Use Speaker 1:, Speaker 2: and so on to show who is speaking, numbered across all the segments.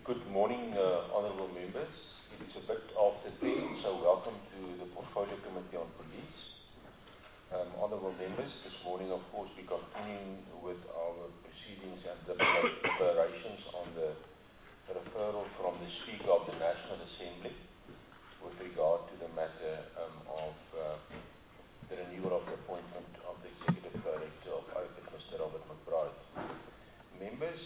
Speaker 1: Good morning, honourable members. It is a bit after 10, so welcome to the Portfolio Committee on Police. Honourable members, this morning, of course, we're continuing with our proceedings and deliberations on the referral from the Speaker of the National Assembly with regard to the matter of the renewal of the appointment of the Executive Director of OPID, Mr. Robert McBride. Members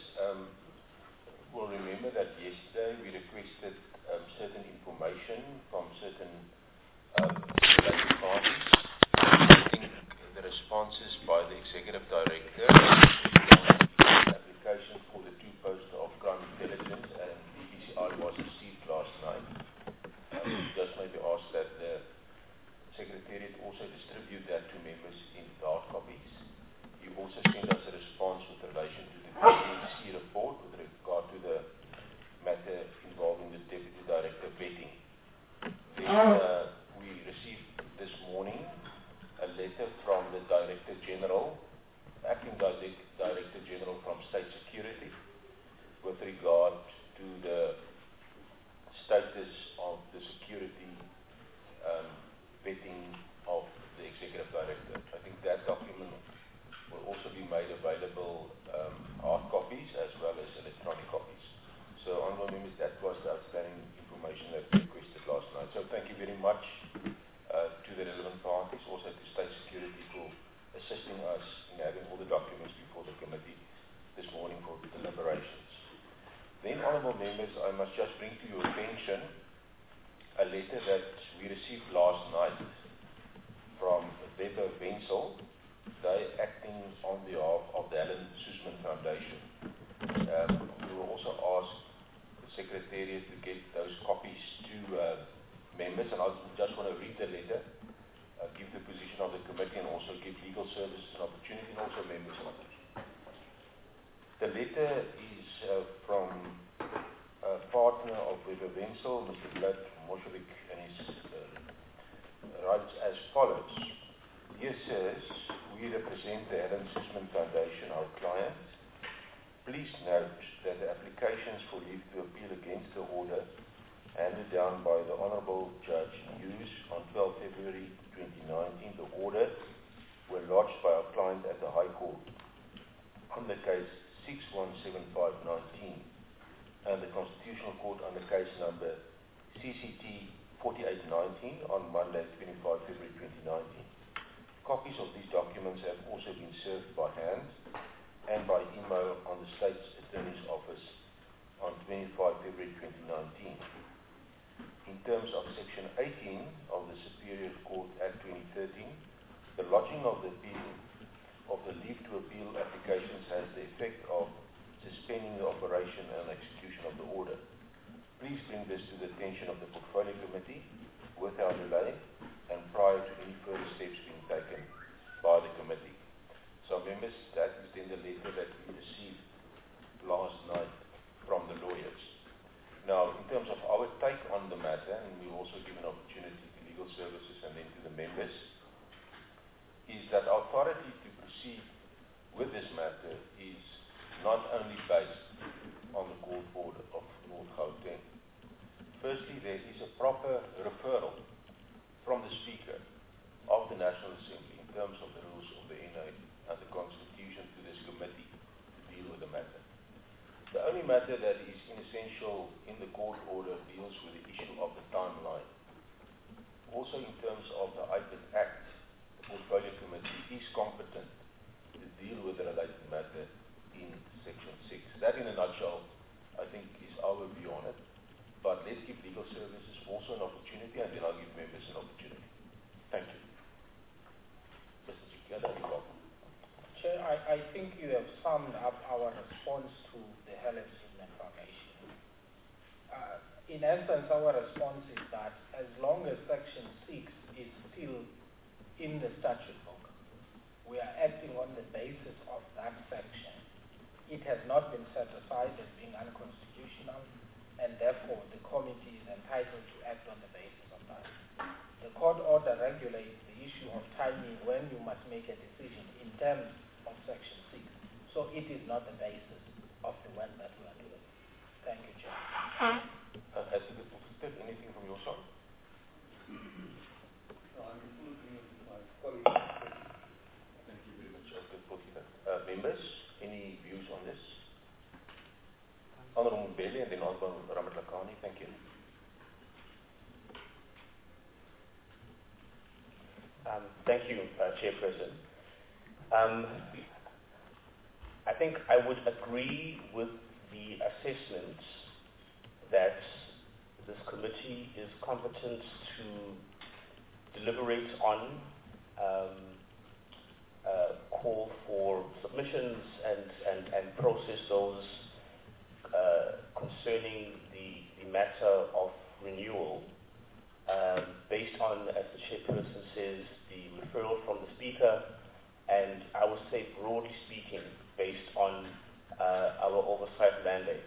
Speaker 1: will remember that yesterday we requested certain information from certain related parties. I think the responses by the Executive Director on the application for the two posts of Crime Intelligence and BPCI was received last night. Just maybe ask that the Secretariat also distribute that to members in hard copies. You also sent us a response with relation to the BBC report with regard to the matter involving the Deputy Director vetting. Then we received this morning a letter from the Director General, Acting Director General from State Security with regard to the status of the security vetting of the Executive Director. I think that document will also be made available hard copies as well as electronic copies. So, honourable members, that was the outstanding information that we requested last night. So, thank you very much to the relevant parties, also to State Security for assisting us in having all the documents before the committee this morning for deliberations. Then, honourable members, I must just bring to your attention a letter that we received last night from Weber Wenzel. They acting on behalf of the Alan Suzman Foundation. We will also ask the Secretariat to get those copies to members, and I just want to read the letter, give the position of the committee, and also give legal services an opportunity, and also members an opportunity. The letter is from a partner of Weber Wenzel, Mr. Vlad Moshevik, and his writes as follows. Dear sirs, we represent the Alan Suzman Foundation, our client. Please note that the applications for leave to appeal against the order handed down by the Honourable Judge Hughes on 12 February 2019, the order were lodged by our client at the High Court on the case 617519 and the Constitutional Court on the case number CCT 4819 on Monday 25 February 2019. Copies of these documents have also been served by hand and by email on the State's Attorney's Office on 25 February 2019. In terms of Section 18 of the Superior Court Act 2013, the lodging of the leave to appeal applications has the effect of suspending the operation and execution of the order. Please bring this to the attention of the Portfolio Committee without delay and prior to any further steps being taken by the committee. So, members, that is then the letter that we received last night from the lawyers. Now, in terms of our take on the matter, and we'll also give an opportunity to legal services and then to the members, is that authority to proceed with this matter is not only based on the court order of North Gauteng. Firstly, there is a proper referral from the Speaker of the National Assembly in terms of the rules of the NA and the Constitution to this committee to deal with the matter. The only matter that is inessential in the court order deals with the issue of the timeline. Also in terms of the IPID Act, the Portfolio Committee is competent to deal with the related matter in Section 6. That in a nutshell, I think, is our view on it. But let's give legal services also an opportunity, and then I'll give members an opportunity. Thank you. Mr. Chikwela, you're welcome.
Speaker 2: Chair, I think you have summed up our response to the Alan Suzman Foundation. In essence, our response is that as long as Section 6 is still in the statute book, we are acting on the basis of that section. It has not been set aside as being unconstitutional, and therefore the committee is entitled to act on the basis of that. The court order regulates the issue of timing when you must make a decision in terms of Section 6. So it is not the basis of the work that we are doing. Thank you, Chair.
Speaker 1: Has it conflicted anything from your side?
Speaker 3: No, I'm in full agreement with my colleague.
Speaker 1: Thank you very much. Members, any views on this? Honorable Mbele and then Honorable Ramatlakane, thank you.
Speaker 4: Thank you, Chairperson. I think I would agree with the assessment that this committee is competent to deliberate on, call for submissions and process those concerning the matter of renewal based on, as the Chairperson says, the referral from the Speaker, and I would say broadly speaking, based on our oversight mandates.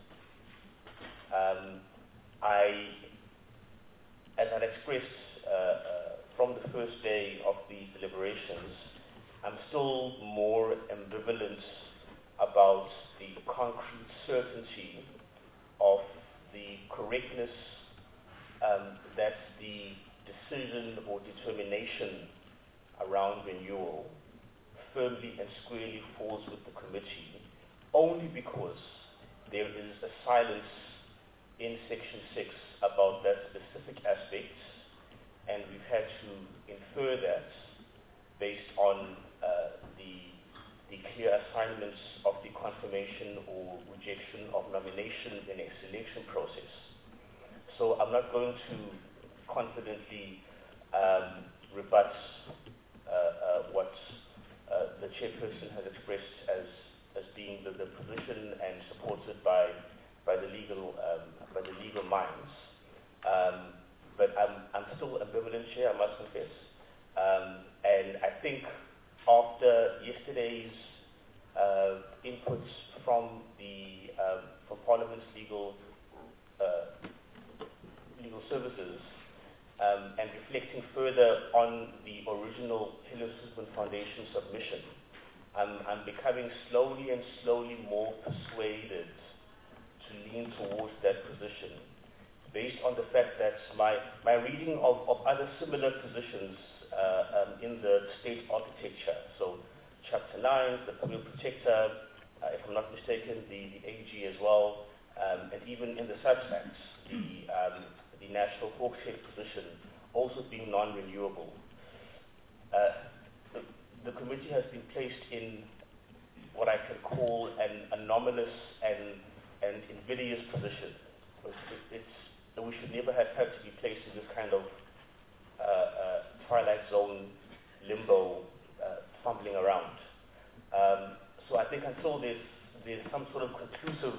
Speaker 4: As I expressed from the first day of these deliberations, I'm still more ambivalent about the concrete certainty of the correctness that the decision or determination around renewal firmly and squarely falls with the committee, only because there is a silence in Section 6 about that specific aspect, and we've had to infer that based on the clear assignments of the confirmation or rejection of nomination in a selection process. So I'm not going to confidently rebut what the Chairperson has expressed as being the position and supported by the legal minds. But I'm still ambivalent, Chair, I must confess. And I think after yesterday's inputs from Parliament's legal services, and reflecting further on the original Hillel Suzman Foundation submission, I'm becoming slowly more persuaded to lean towards that position, based on the fact that my reading of other similar positions in the state architecture, so Chapter 9, the Public Protector, if I'm not mistaken, the AG as well, and even in the substance, the National Hawkshead position also being non-renewable. The committee has been placed in what I can call an anomalous and invidious position. We should never have had to be placed in this kind of twilight zone limbo, fumbling around. So I think until there's some sort of conclusive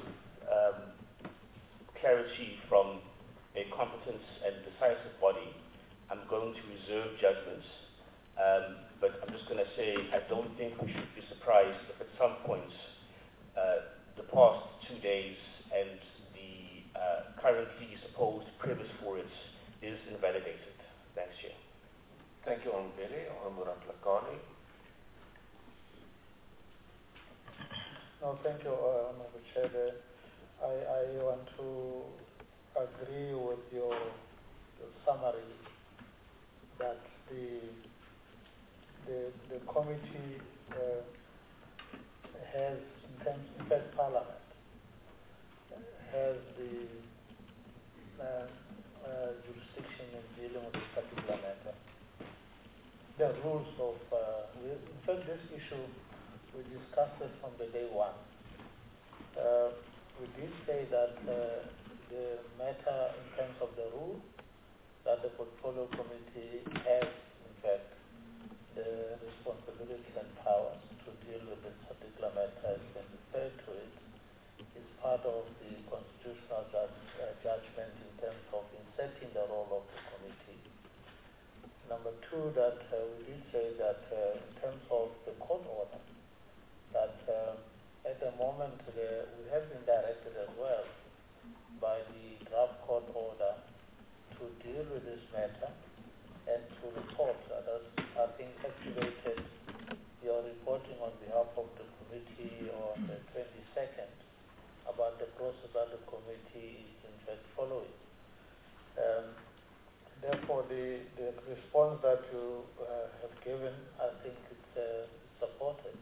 Speaker 4: clarity from a competent and decisive body, I'm going to reserve judgments. But I'm just going to say I don't think we should be surprised if at some point the past 2 days and the currently supposed premise for it is invalidated. Thanks, Chair.
Speaker 1: Thank you, Honorable Mbele. Honorable Ramatlakane.
Speaker 2: No, thank you, Honorable Chair. I want to agree with your summary that the committee has, in fact, Parliament has the jurisdiction in dealing with this particular matter. The rules of, in fact, this issue, we discussed it from the day one. We did say that the matter in terms of the rule that the portfolio committee has, in fact, the responsibilities and powers to deal with this particular matter has been referred to it, is part of the constitutional judgment in terms of inserting the role of the committee. Number two, that we did say that in terms of the court order, that at the moment we have been directed as well by the draft court order to deal with this matter and to report. That has been activated your reporting on behalf of the committee on the 22nd about the process that the committee is
Speaker 5: following. Therefore, the response that you have given, I think it's supported.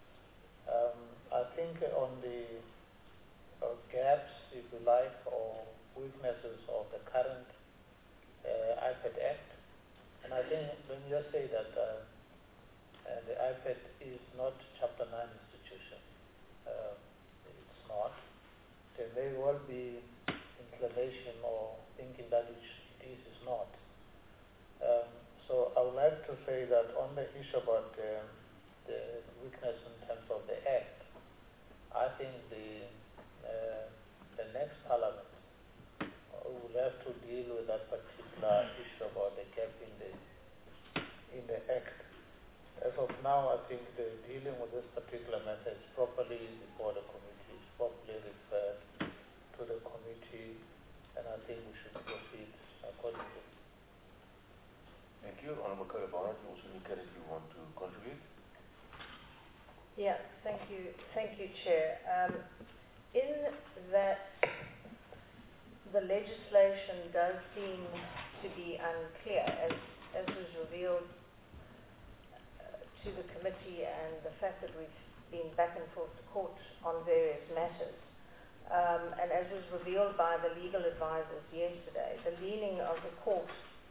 Speaker 5: I think on the gaps, if you like, or weaknesses of the current IPED Act, and I think when you say that the IPED is not Chapter 9 institution, it's not. There may well be inclination or thinking that it is not. So I would like to say that on the issue about the weakness in terms of the Act, I think the next Parliament will have to deal with that particular issue about the gap in the Act. As of now, I think the dealing with this particular matter is properly before the committee, is properly referred to the committee, and I think we should proceed accordingly.
Speaker 1: Thank you. Honourable Kaya Barnett, you also indicated you want to contribute.
Speaker 6: Yeah, thank you. Thank you, Chair. In that the legislation does seem to be unclear, as was revealed to the committee, and the fact that we've been back and forth to court on various matters. And as was revealed by the legal advisors yesterday, the leaning of the court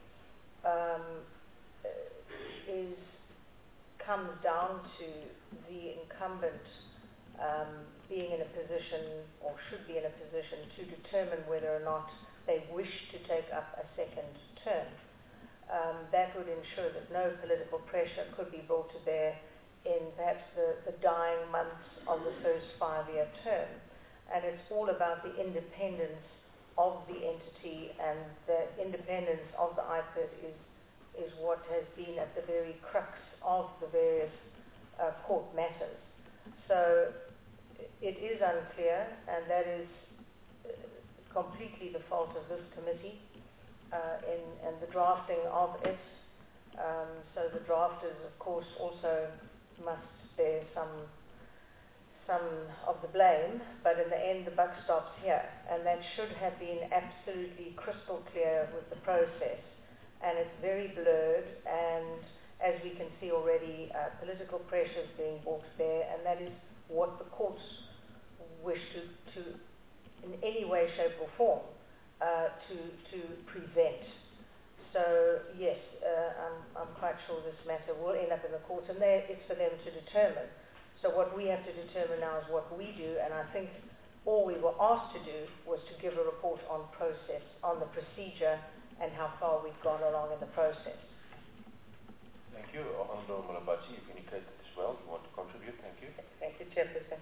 Speaker 6: comes down to the incumbent being in a position, or should be in a position, to determine whether or not they wish to take up a second term. That would ensure that no political pressure could be brought to bear in perhaps the dying months of the first 5-year term. And it's all about the independence of the entity, and the independence of the IPED is what has been at the very crux of the various court matters. So it is unclear, and that is completely the fault of this committee in the drafting of it. So the drafters, of course, also must bear some of the blame, but in the end the buck stops here, and that should have been absolutely crystal clear with the process, and it's very blurred, and as we can see already, political pressure is being brought there, and that is what the courts wish to in any way, shape or form to prevent. So yes, I'm quite sure this matter will end up in the courts, and it's for them to determine. So what we have to determine now is what we do, and I think all we were asked to do was to give a report on process, on the procedure, and how far we've gone along in the process.
Speaker 1: Thank you. Honourable Malabatsi, you've indicated as well you want to contribute. Thank you.
Speaker 7: Thank you, Chairperson.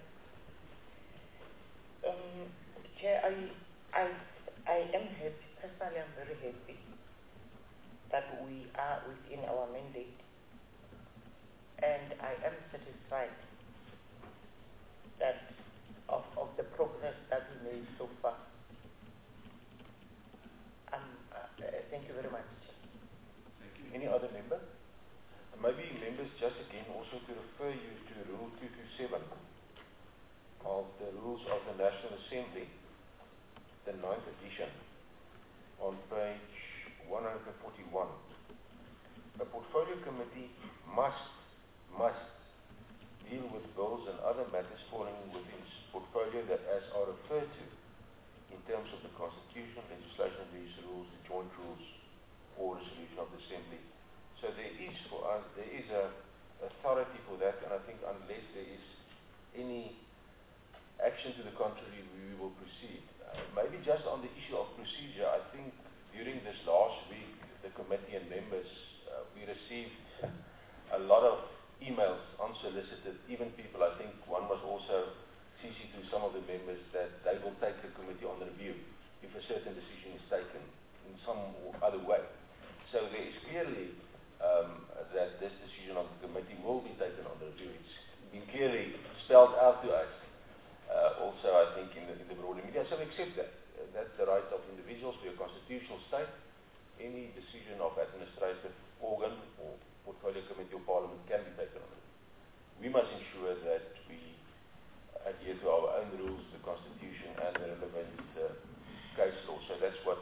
Speaker 7: Chair, I am happy, personally I'm very happy that we are within our mandate, and I am satisfied that of the progress that we made so far. Thank you very much.
Speaker 1: Thank you. Any other member? Maybe members just again also to refer you to Rule 227 of the Rules of the National Assembly, the 9th edition, on page 141. A portfolio committee must deal with bills and other matters falling within its portfolio that as are referred to in terms of the Constitution, legislation, these rules, the joint rules or resolution of the Assembly. So there is for us, there is a authority for that, and I think unless there is any action to the contrary, we will proceed. Maybe just on the issue of procedure, I think during this last week, the committee and members, we received a lot of emails unsolicited, even people, I think one was also CC to some of the members that they will take the committee on review if a certain decision is taken in some other way. So there is clearly that this decision of the committee will be taken on review. It's been clearly spelled out to us, also I think in the broader media. So we accept that. That's the right of individuals to a constitutional state. Any decision of administrative organ or portfolio committee or parliament can be taken on review. We must ensure that we adhere to our own rules, the Constitution, and the relevant case law. So that's what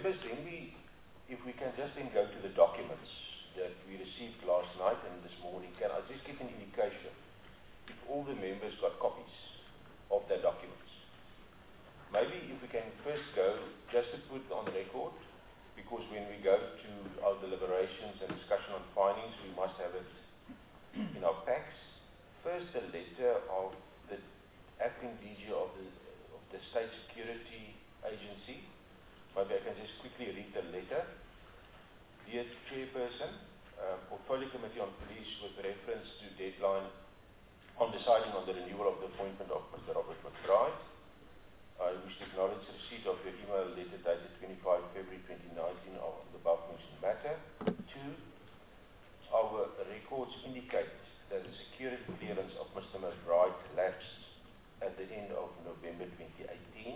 Speaker 1: members, if we can just then go to the documents that we received last night and this morning, can I just get an indication if all the members got copies of the documents? Maybe if we can first go, just to put on record, because when we go to our deliberations and discussion on findings, we must have it in our packs. First, the letter of the acting DG of the State Security Agency. Maybe I can just quickly read the letter. Dear Chairperson, Portfolio Committee on Police with reference to deadline on deciding on the renewal of the appointment of Mr. Robert McBride. I wish to acknowledge the receipt of your email letter dated 25 February 2019 of the above mentioned matter. 2. Our records indicate that the security clearance of Mr. McBride lapsed at the end of November 2018.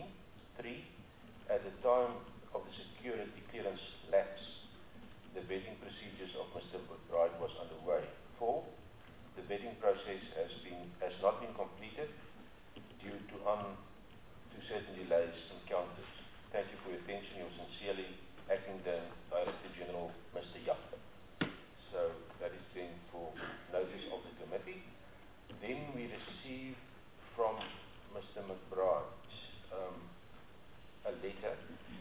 Speaker 1: 3. At the time of the security clearance lapse, the vetting procedures of Mr. McBride was underway. 4. The vetting process has not been completed due to certain delays encountered. Thank you for your attention. Yours sincerely, Acting Director General, Mr. Yap. So that is then for notice of the committee. Then we receive from Mr. McBride a letter.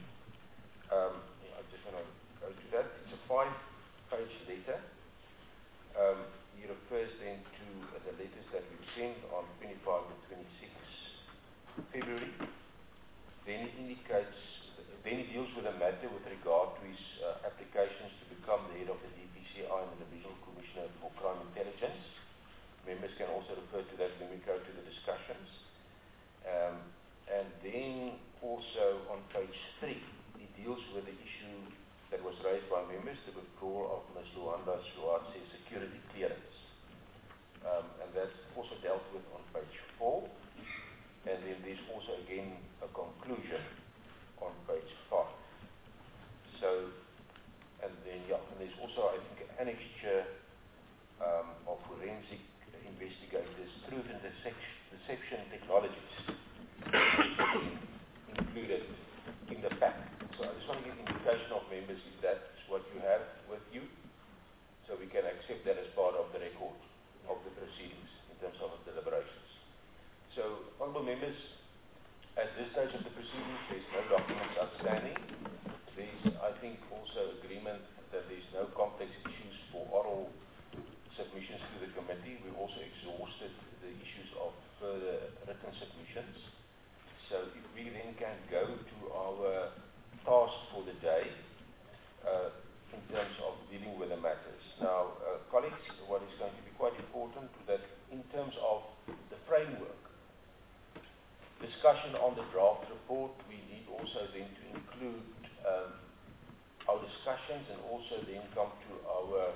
Speaker 1: I just want to go to that. It's a 5-page letter. He refers then to the letters that we've sent on 25 and 26 February. Then he deals with a matter with regard to his applications to become the head of the DPCI and the Divisional Commissioner for Crime Intelligence. Members can also refer to that when we go to the discussions. And then also on page 3, he deals with the issue that was raised by members, the withdrawal of Ms. Luanda Suarte's security clearance. And that's also dealt with on page 4. And then there's also again a conclusion on page 5. So, and then and there's also I think an annexure of forensic investigators, truth and deception technologies included in the pack. So I just want to give an indication of members if that's what you have with you, so we can accept that as part of the record of the proceedings in terms of the deliberations. So, honourable members, at this stage of the proceedings, there's no documents outstanding. There's, I think, also agreement that there's no complex issues for oral submissions to the committee. We also exhausted the issues of further written submissions. So, if we then can go to our task for the day in terms of dealing with the matters. Now, colleagues, what is going to be quite important that in terms of the framework, discussion on the draft report, we need also then to include our discussions and also then come to our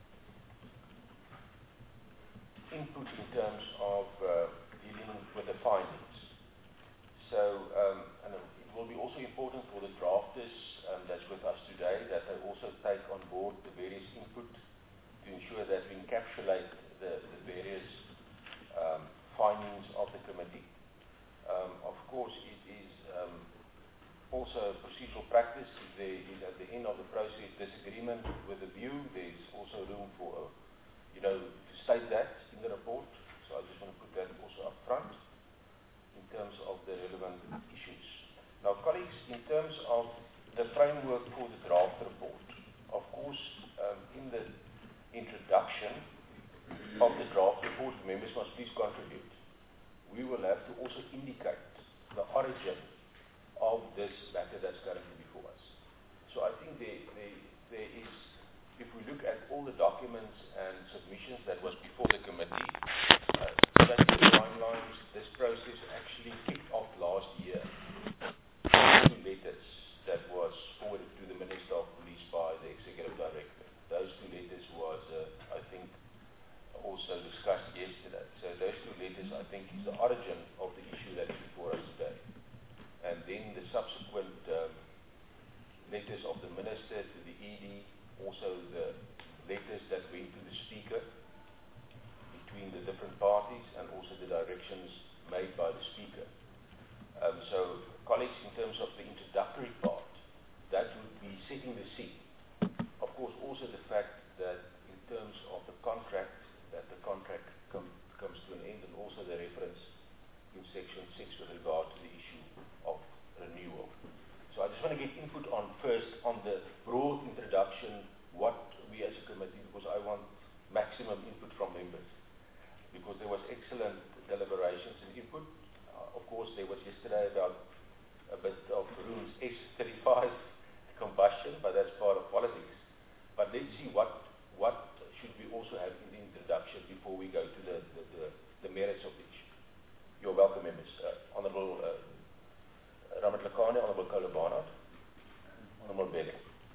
Speaker 1: input in terms of dealing with the findings. So, and it will be also important for the drafters that's with us today that they also take on board the various input to ensure that we encapsulate the various findings of the committee. Of course, it is also procedural practice. If there is at the end of the process disagreement with the view, there's also room for, to state that in the report. So I just want to put that also up front in terms of the relevant issues. Now, colleagues, in terms of the framework for the draft report, of course, in the introduction of the draft report, members must please contribute. We will have to also indicate the origin of this matter that's currently before us. So I think there is, if we look at all the documents and submissions that was before the committee, just the timelines, this process actually kicked off last year. 2 letters that was forwarded to the Minister of Police by the Executive Director. Those 2 letters was, I think, also discussed yesterday. So those 2 letters, I think, is the origin of the issue that is before us today. And then the subsequent letters of the Minister to the ED, also the letters that went to the Speaker between the different parties, and also the directions made by the Speaker. So, colleagues, in terms of the introductory part, that would be setting the scene. Of course, also the fact that in terms of the contract, that the contract comes to an end, and also the reference in section 6 with regard to the issue of renewal. So I just want to get input on first on the broad introduction, what we as a committee, because I want maximum input from members, because there was excellent deliberations and input. Of course, there was yesterday about a bit of rules S35 combustion, but that's part of politics. But let's see what should we also have in the introduction before we go to the merits of the issue. You're welcome, members. Honourable Ramatlakane, Honourable Kola Barnard, Honourable Bailey.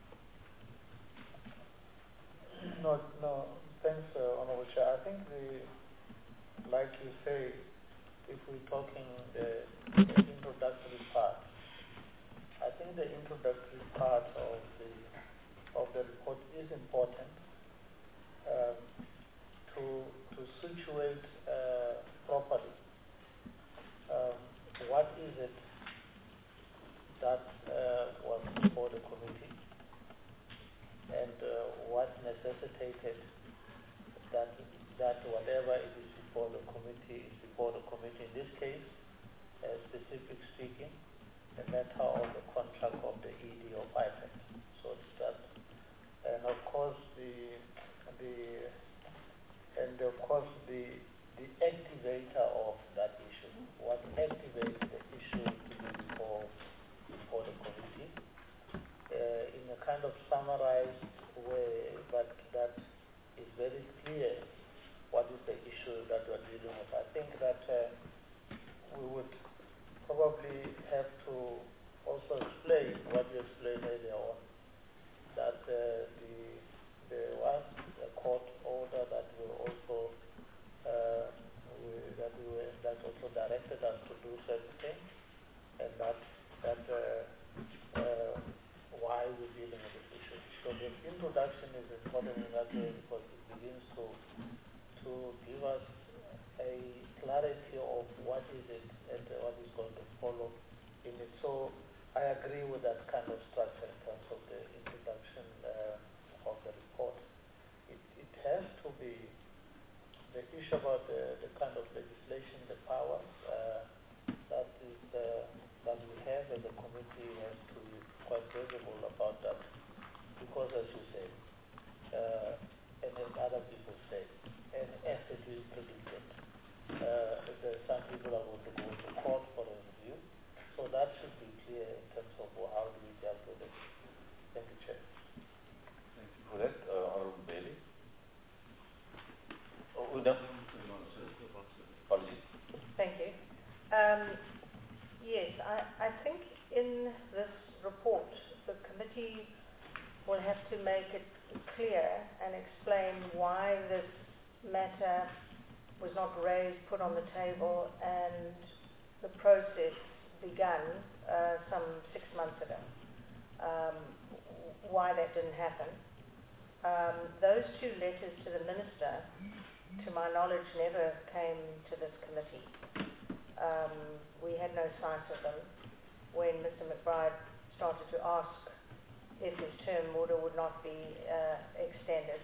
Speaker 5: No, thanks, Honourable Chair. I think like you say, if we're talking the introductory part, I think the introductory part of the report is important to situate properly what is it that was before the committee, and what necessitated that whatever it is before the committee is before the committee. In this case, specific speaking, the matter of the contract of the ED of IPEC. So that, and of course the the activator of that issue. What activates the issue to be before the committee in a kind of summarized way, but that is very clear what is the issue that we're dealing with. I think that we would probably have to also explain what you explained earlier on, that there was a court order that will also that also directed us to do certain things, and that's why we're dealing with this issue. So the introduction is important in that way, because it begins to give us a clarity of what is it and what is going to follow in it. So I agree with that kind of structure in terms of the introduction of the report. It has to be the issue about the kind of legislation, the powers that we have as a committee has to be quite visible about that, because as you say, and as other people say, and as it is predicted, some people are going to go to court for a review, so that should be clear in terms of how do we deal with it. Thank you, Chair.
Speaker 1: Thank you for that, Honourable Bailey. No. Policy.
Speaker 6: Thank you. Yes, I think in this report the committee will have to make it clear and explain why this matter was not raised, put on the table, and the process begun some 6 months ago. Why that didn't happen. Those 2 letters to the Minister, to my knowledge, never came to this committee. We had no sight of them when Mr. McBride started to ask if his term would or would not be extended.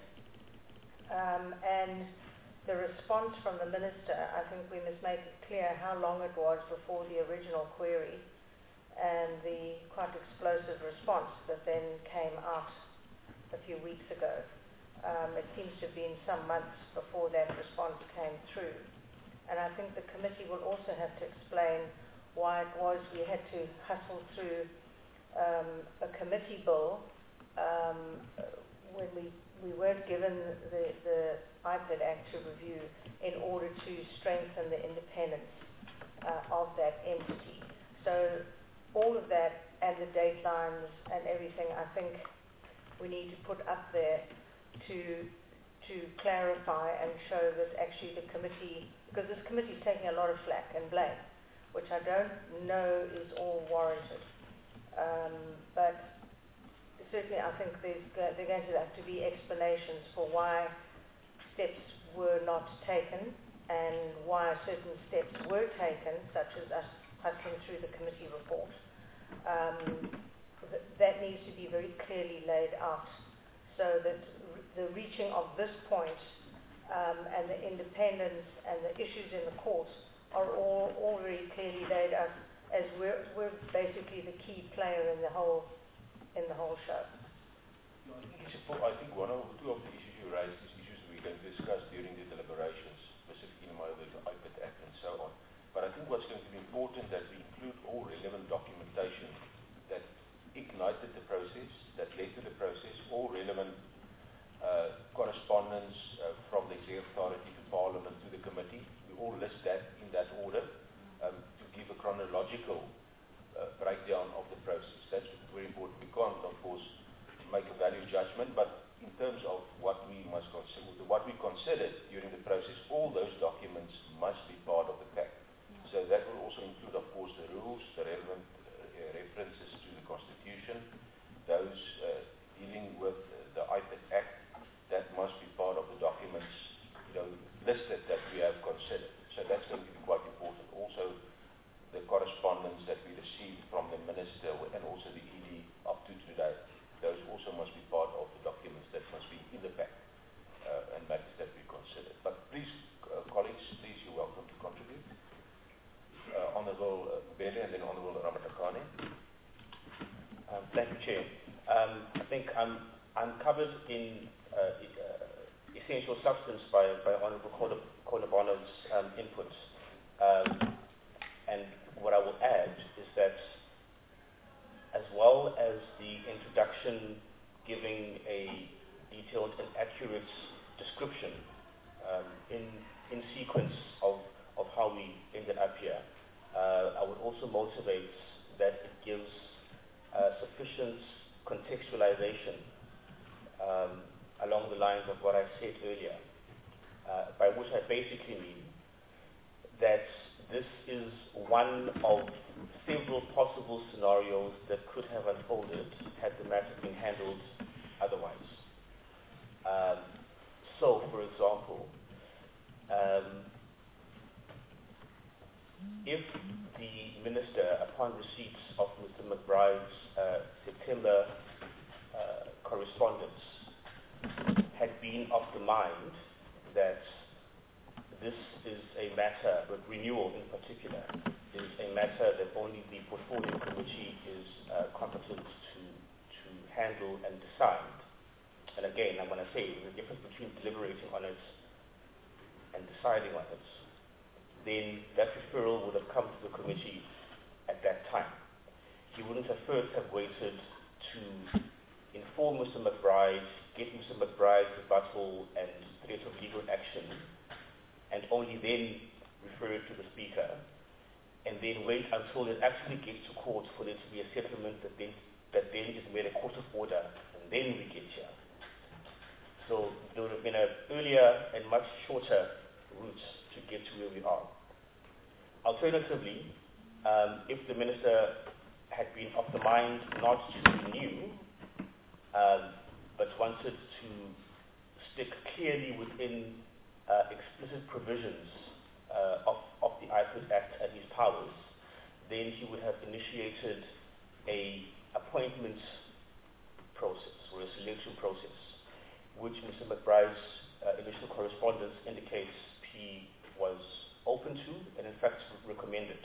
Speaker 6: And the response from the Minister, I think we must make it clear how long it was before the original query and the quite explosive response that then came out a few weeks ago. It seems to have been some months before that response came through. And I think the committee will also have to explain why it was we had to hustle through a committee bill when we weren't given the IPED Act to review in order to strengthen the independence of that entity. So all of that and the datelines and everything, I think we need to put up there to clarify and show that actually the committee, because this committee is taking a lot of flack and blame, which I don't know is all warranted. But certainly I think there are going to have to be explanations for why steps were not taken and why certain steps were taken, such as us hustling through the committee report. that needs to be very clearly laid out so that the reaching of this point and the independence and the issues in the court are all very clearly laid out, as we're basically the key player in the whole show.
Speaker 1: I think one or two of the issues you raised is issues we can discuss during the deliberations, specifically in the IPID Act and so on. But I think what's going to be important that we include all relevant documentation that ignited the process, that led to the process, all relevant correspondence from the executive authority to Parliament to the committee. We all list that in that order to give a chronological breakdown of the process. That's very important. We can't, of course, make a value judgment, but in terms of what we must consider, what we considered during the process, all those documents must be part of the pack. So that will also include, of course, the rules, the relevant references to the Constitution, those dealing with the IPID Act. That must be part of the documents, listed that we have considered. So that's going to be quite important. Also, the correspondence that we received from the Minister and also the ED up to today, those also must be part of the documents that must be in the pack and matters that we consider. But please, colleagues, please, you're welcome to contribute. Honourable Bede and then Honourable Ramatakane.
Speaker 4: Thank you, Chair. I think I'm covered in essential substance by Honourable Kolobano's input. And what I will add is that as well as the introduction giving a detailed and accurate description in sequence of how we ended up here, I would also motivate that it gives sufficient contextualization along the lines of what I said earlier, by which I basically mean that this is one of several possible scenarios that could have unfolded had the matter been handled otherwise. So, for example, if the Minister, upon receipt of Mr. McBride's September correspondence, had been of the mind that this is a matter, but renewal in particular, is a matter that only the Portfolio Committee is competent to handle and decide. And again, I'm going to say there's a difference between deliberating on it and deciding on it. Then that referral would have come to the committee at that time. He wouldn't have first have waited to inform Mr. McBride, get Mr. McBride's rebuttal and threat of legal action, and only then refer it to the Speaker, and then wait until it actually gets to court for there to be a settlement that then is made a court of order, and then we get here. So there would have been an earlier and much shorter route to get to where we are. Alternatively, if the Minister had been of the mind not to renew, but wanted to stick clearly within explicit provisions of the IPID Act and his powers, then he would have initiated a appointment process or a selection process, which Mr. McBride's initial correspondence indicates he was open to and in fact recommended.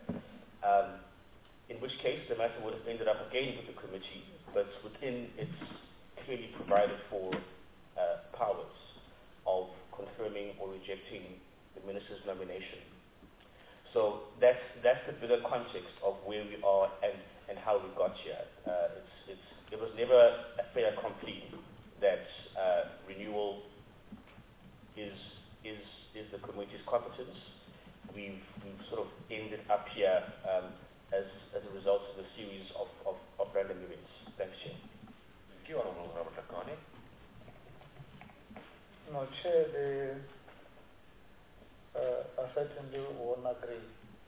Speaker 4: In which case the matter would have ended up again with the committee, but within its clearly provided for powers of confirming or rejecting the Minister's nomination. So that's the bigger context of where we are and how we got here. It was never a fait accompli that renewal is the committee's competence. We've sort of ended up here as a result of a series of random events. Thanks, Chair.
Speaker 1: Thank you, Honourable Ramatakane.
Speaker 5: No, Chair, I certainly won't agree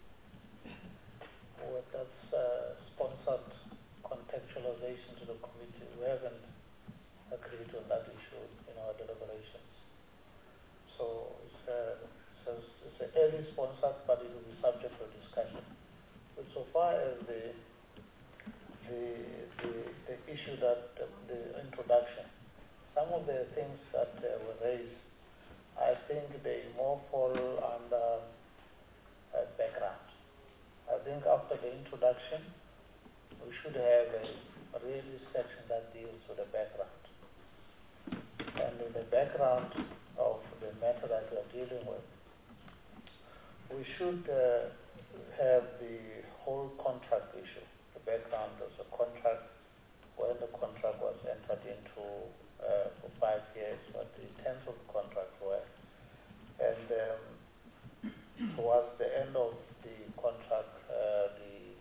Speaker 5: with that sponsored contextualization to the committee. We haven't agreed on that issue in our deliberations. So it's an early sponsored, but it will be subject to discussion. But so far as the the issue that the introduction, some of the things that were raised, I think they more fall under background. I think after the introduction, we should have a really section that deals with the background. And in the background of the matter that we are dealing with, we should have the whole contract issue. The background was a contract, when the contract was entered into for 5 years, what the terms of the contract were. And towards the end of the contract, the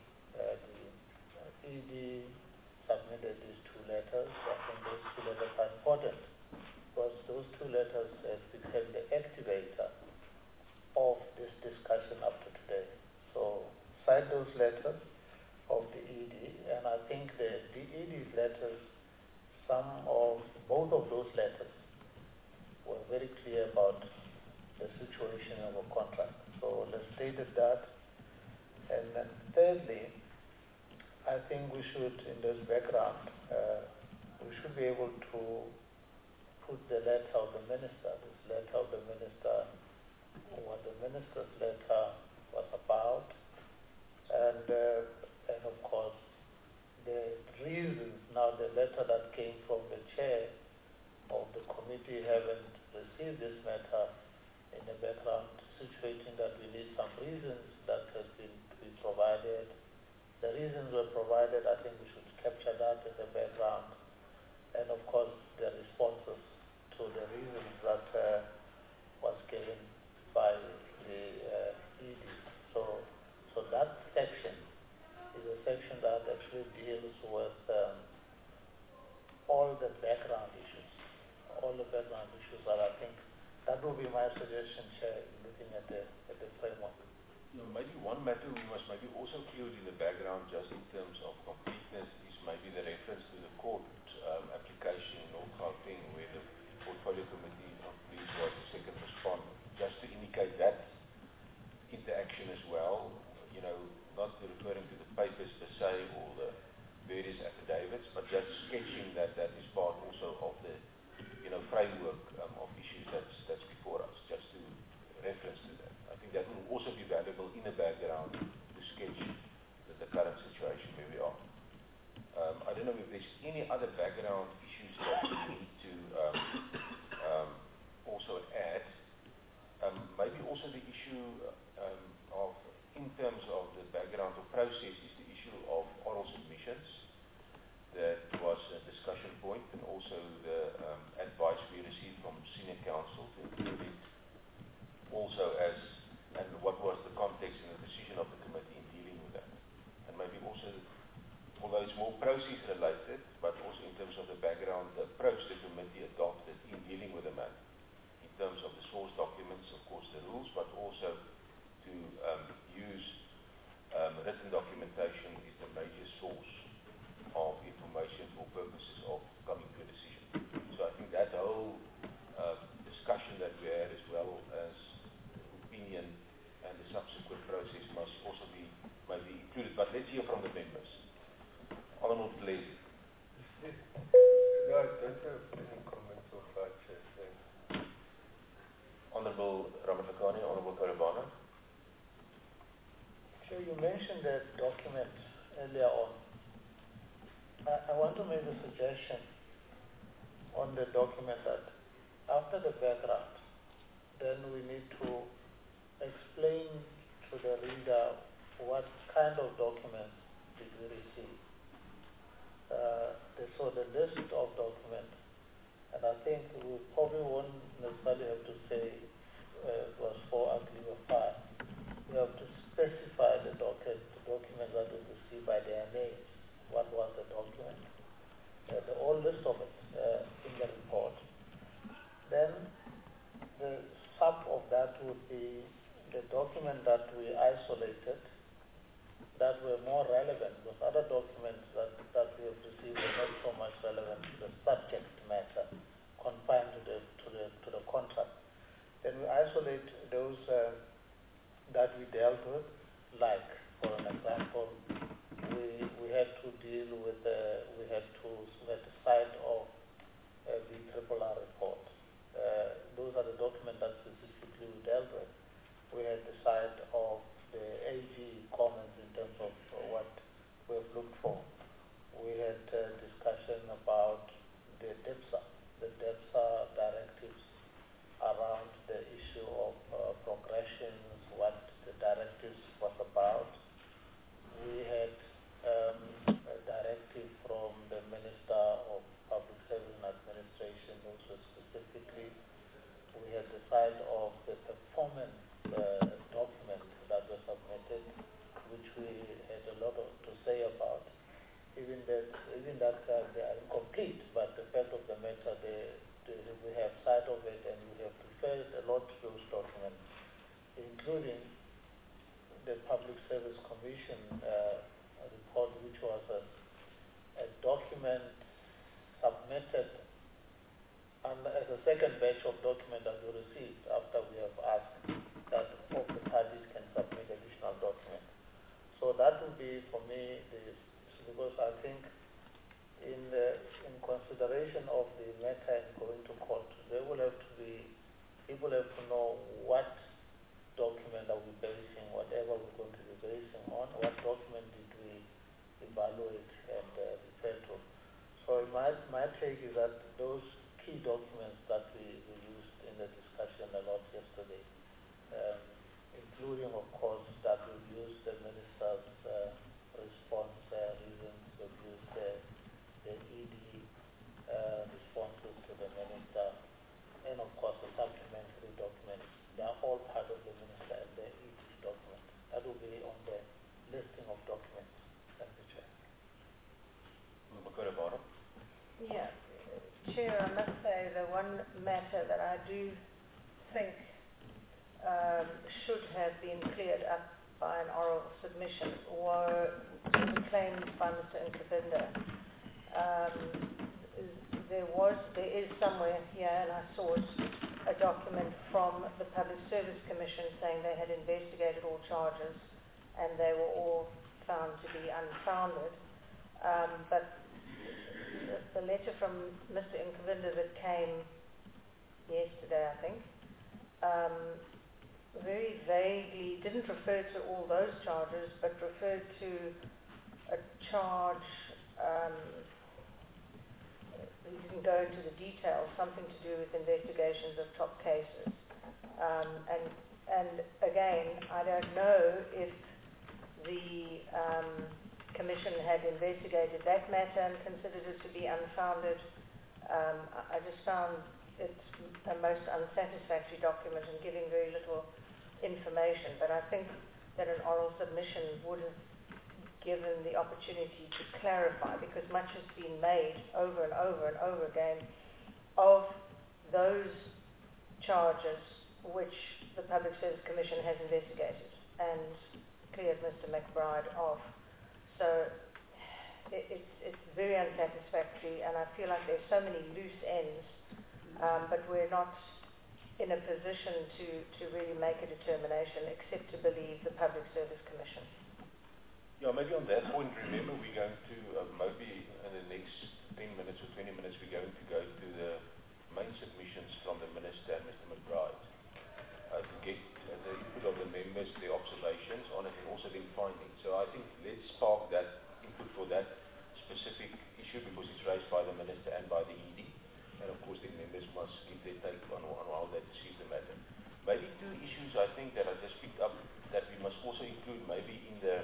Speaker 5: ED submitted these 2 letters. I think those 2 letters are important because those 2 letters have become the activator of this discussion up to today. So cite those letters of the ED, and I think the ED's letters, both of those letters were very clear about the situation of a contract. So let's state that. And then thirdly, I think we should, in this background, we should be able to put the letter of the minister, what the minister's letter was about, and of course the reasons. Now the letter that came from the chair of the committee haven't received this matter in the background, situating that we need some reasons that has been provided. The reasons were provided. I think we should capture that in the background, and of course the responses to the reasons that was given by the ED. So that section is a section that actually deals with all the background issues. That I think that would be my suggestion, Chair, looking at the framework.
Speaker 1: Maybe one matter we must maybe also include in the background, just in terms of completeness, is maybe the reference to the court application in North Gauteng, where the Portfolio Committee of Police was the second respondent, just to indicate that interaction as well, not referring to the papers per se or the various affidavits, but just sketching that is part also of the framework of issues that's before us, just to reference to that. I think that will also be valuable in the background to sketch the current situation where we are. I don't know if there's any other background issues that we need to also add. Maybe also the issue of, in terms of the background of process, is the issue of oral submissions. That was a discussion point, and also the advice we received from senior counsel to include it also as, and what was the context and the decision of the committee in dealing with that. And maybe also, although it's more process related, but also in terms of the background, the approach the committee adopted in dealing with the matter, in terms of the source documents, of course the rules, but also to use written documentation is the major source of information for purposes of coming to a decision. So I think that whole discussion that we had, as well as the opinion and the subsequent process, must also be maybe included. But let's hear from the members. Honourable Blaise.
Speaker 3: No, I don't have any comments so far, Chair. Thanks.
Speaker 1: Honourable Ramatlakane, Honourable Karabana.
Speaker 5: Chair, you mentioned the document earlier on. I want to make a suggestion on the document that after the background, then we need to explain to the reader what kind of documents did we receive. So the list of documents, and I think we probably won't necessarily have to say it was 4 ugly or 5. We have to specify the documents that we received by their names. What was the document? The whole list of it in the report. Then the sub of that would be the document that we isolated that were more relevant, because other documents that we have received were not so much relevant to the subject matter, confined to the contract. Then we isolate those that we dealt with, like, for an example, we had to deal deal with, we had to cite of the RRR report. Those are the documents that specifically we dealt with. We had the side of the AG comments in terms of what we have looked for. We had discussion about the DEPSA directives around the issue of progressions, what the directives was about. We had a directive from the Minister of Public Service and Administration, also specifically. We had the side of the performance document that was submitted, which we had a lot to say about. Even that they are incomplete, but the fact of the matter, we have sight of it, and we have referred a lot to those documents, including the Public Service Commission report, which was a document submitted as a second batch of documents that we received after we have asked that all the parties can submit additional documents. So that would be, for me, because I think in consideration of the matter and going to court, people have to know what document are we basing, whatever we're going to be basing on, what document did we evaluate and refer to. So my take is that those key documents that we used in the discussion a lot yesterday, including, of course, that we used the Minister's response reasons, we've used the ED responses to the Minister, and of course the supplementary documents. They are all part of the Minister and the ED document. That will be on the listing of documents. Thank you, Chair.
Speaker 6: Yeah, Chair, I must say the one matter that I do think should have been cleared up by an oral submission were the claims by Mr. Nkabinda. There is somewhere here, and I saw it, a document from the Public Service Commission saying they had investigated all charges and they were all found to be unfounded. But the letter from Mr. Nkabinda that came yesterday, I think, very vaguely didn't refer to all those charges, but referred to a charge, he didn't go into the details, something to do with investigations of top cases. And again, I don't know if the Commission had investigated that matter and considered it to be unfounded. I just found it a most unsatisfactory document and giving very little information, but I think that an oral submission would have given the opportunity to clarify, because much has been made over and over and over again of those charges which the Public Service Commission has investigated and cleared Mr. McBride of. So it's very unsatisfactory, and I feel like there's so many loose ends, but we're not in a position to really make a determination except to believe the Public Service Commission.
Speaker 1: Yeah, maybe on that point, remember we're going to, maybe in the next 10 minutes or 20 minutes, we're going to go to the main submissions from the Minister and Mr. McBride to get the input of the members, their observations on it, and also their findings. So I think let's spark that input for that specific issue, because it's raised by the Minister and by the ED. And of course the members must give their take on how they perceive the matter. Maybe two issues I think that I just picked up that we must also include maybe in the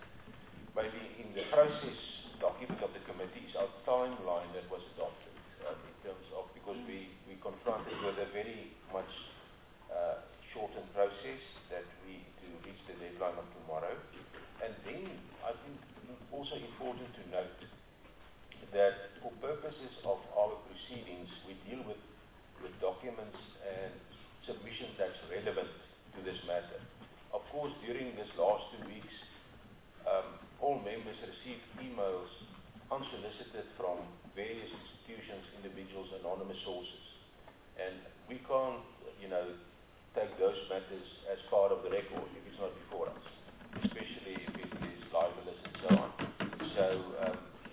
Speaker 1: process document of the committee is our timeline that was adopted in terms of, because we confronted with a very much shortened process that to reach the deadline of tomorrow. And then I think also important to note that for purposes of our proceedings, we deal with documents and submissions that's relevant to this matter. Of course, during this last 2 weeks, all members received emails unsolicited from various institutions, individuals, anonymous sources. And we can't, take those matters as part of the record if it's not before us, especially if it is libelous and so on. So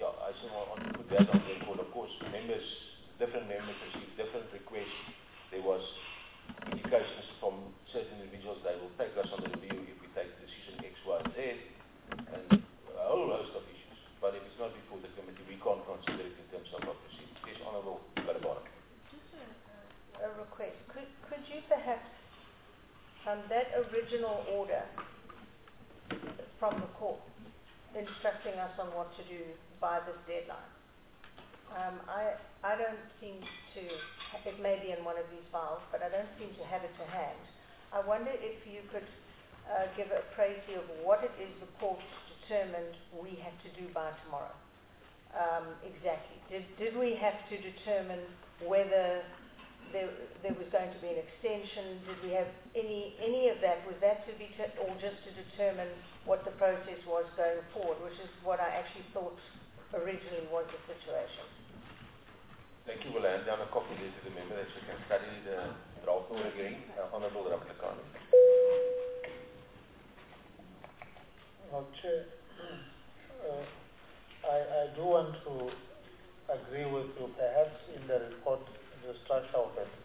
Speaker 1: that on record. Of course, different members received different requests. There was indications from certain individuals they will take us on the review if we take decision X, Y, and Z, and a whole host of issues. But if it's not before the committee, we can't consider it in terms of what we see. Yes, Honourable Barabara.
Speaker 6: Just a request. Could you perhaps, that original order from the court instructing us on what to do by this deadline, I don't seem to, it may be in one of these files, but I don't seem to have it to hand. I wonder if you could give a précis of what it is the court determined we have to do by tomorrow. Exactly. Did we have to determine whether there was going to be an extension? Did we have any of that? Was that to be, or just to determine what the process was going forward, which is what I actually thought originally was the situation.
Speaker 1: Thank you. We'll hand down a copy to the member that she can study the draft order again. Honourable Ramlakane.
Speaker 5: Chair, I do want to agree with you, perhaps in the report, the structure of it.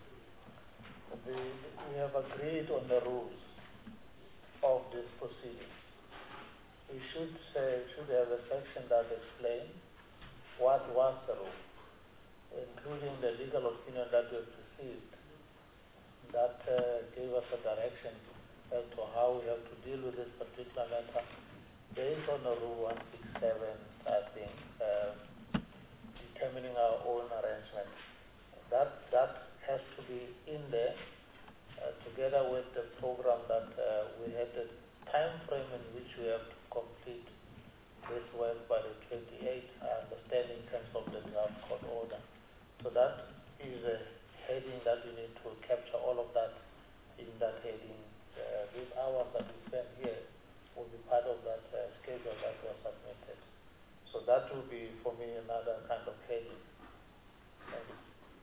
Speaker 5: We have agreed on the rules of this proceeding. We should have a section that explains what was the rule, including the legal opinion that we have received, that gave us a direction as to how we have to deal with this particular matter, based on the Rule 167, I think, determining our own arrangement. That has to be in there, together with the program that we had the time frame in which we have to complete this work by the 28th, I understand, in terms of the draft court order. So that is a heading that we need to capture all of that in that heading. These hours that we spend here will be part of that schedule that was submitted. So that will be, for me, another kind of heading. Thank you.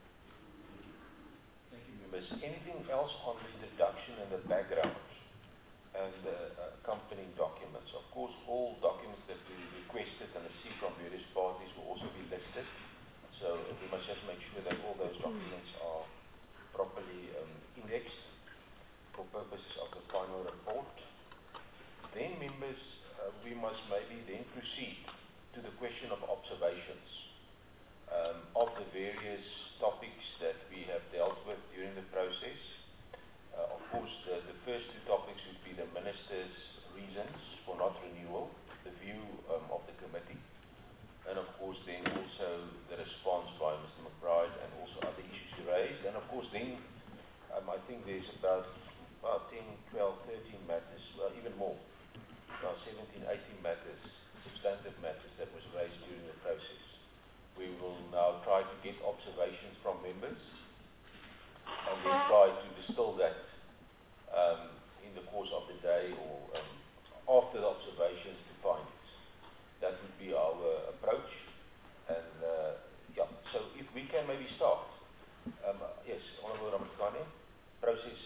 Speaker 1: Thank you, members. Anything else on the introduction and the background and the accompanying documents? Of course, all documents that we requested and received from various parties will also be listed. So we must just make sure that all those documents are properly indexed for purposes of the final report. Then, members, we must maybe then proceed to the question of observations of the various topics that we have dealt with during the process. Of course, the first two topics would be the Minister's reasons for not renewal, the view of the committee, and of course then also the response by Mr. McBride and also other issues he raised. And of course then, I think there's about 10, 12, 13 matters, well even more, about 17, 18 matters, substantive matters that was raised during the process. We will now try to get observations from members and then try to distill that in the course of the day or after the observations to findings. That would be our approach. And yeah, so if we can maybe start. Yes, Honourable Ramlakane, process.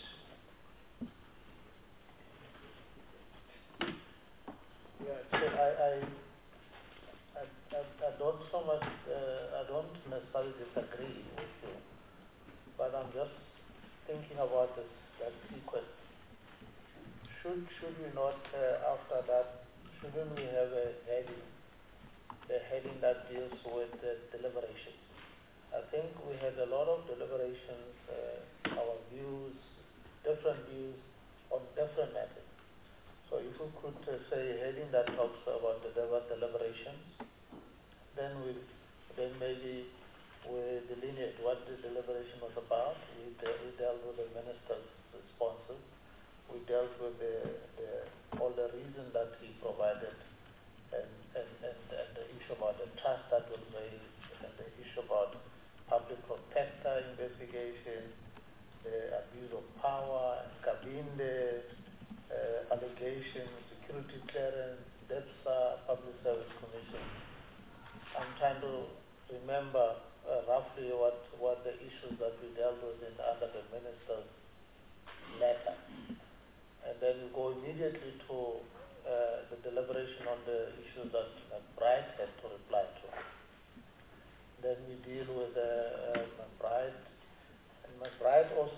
Speaker 5: Yeah, so I don't so much, I don't necessarily disagree with you, but I'm just thinking about that sequence. Should we not, after that, shouldn't we have a heading that deals with deliberations? I think we had a lot of deliberations, our views, different views on different matters. So if we could say a heading that talks about the deliberations, then maybe we delineate what the deliberation was about. We dealt with the minister's responses. We dealt with all the reasons that he provided, and the issue about the trust that was raised, and the issue about public protector investigation, the abuse of power, Kabinde, allegations, security clearance, DEPSA, Public Service Commission. I'm trying to remember roughly what the issues that we dealt with under the minister's letter. And then we go immediately to the deliberation on the issues that Bright had to reply to.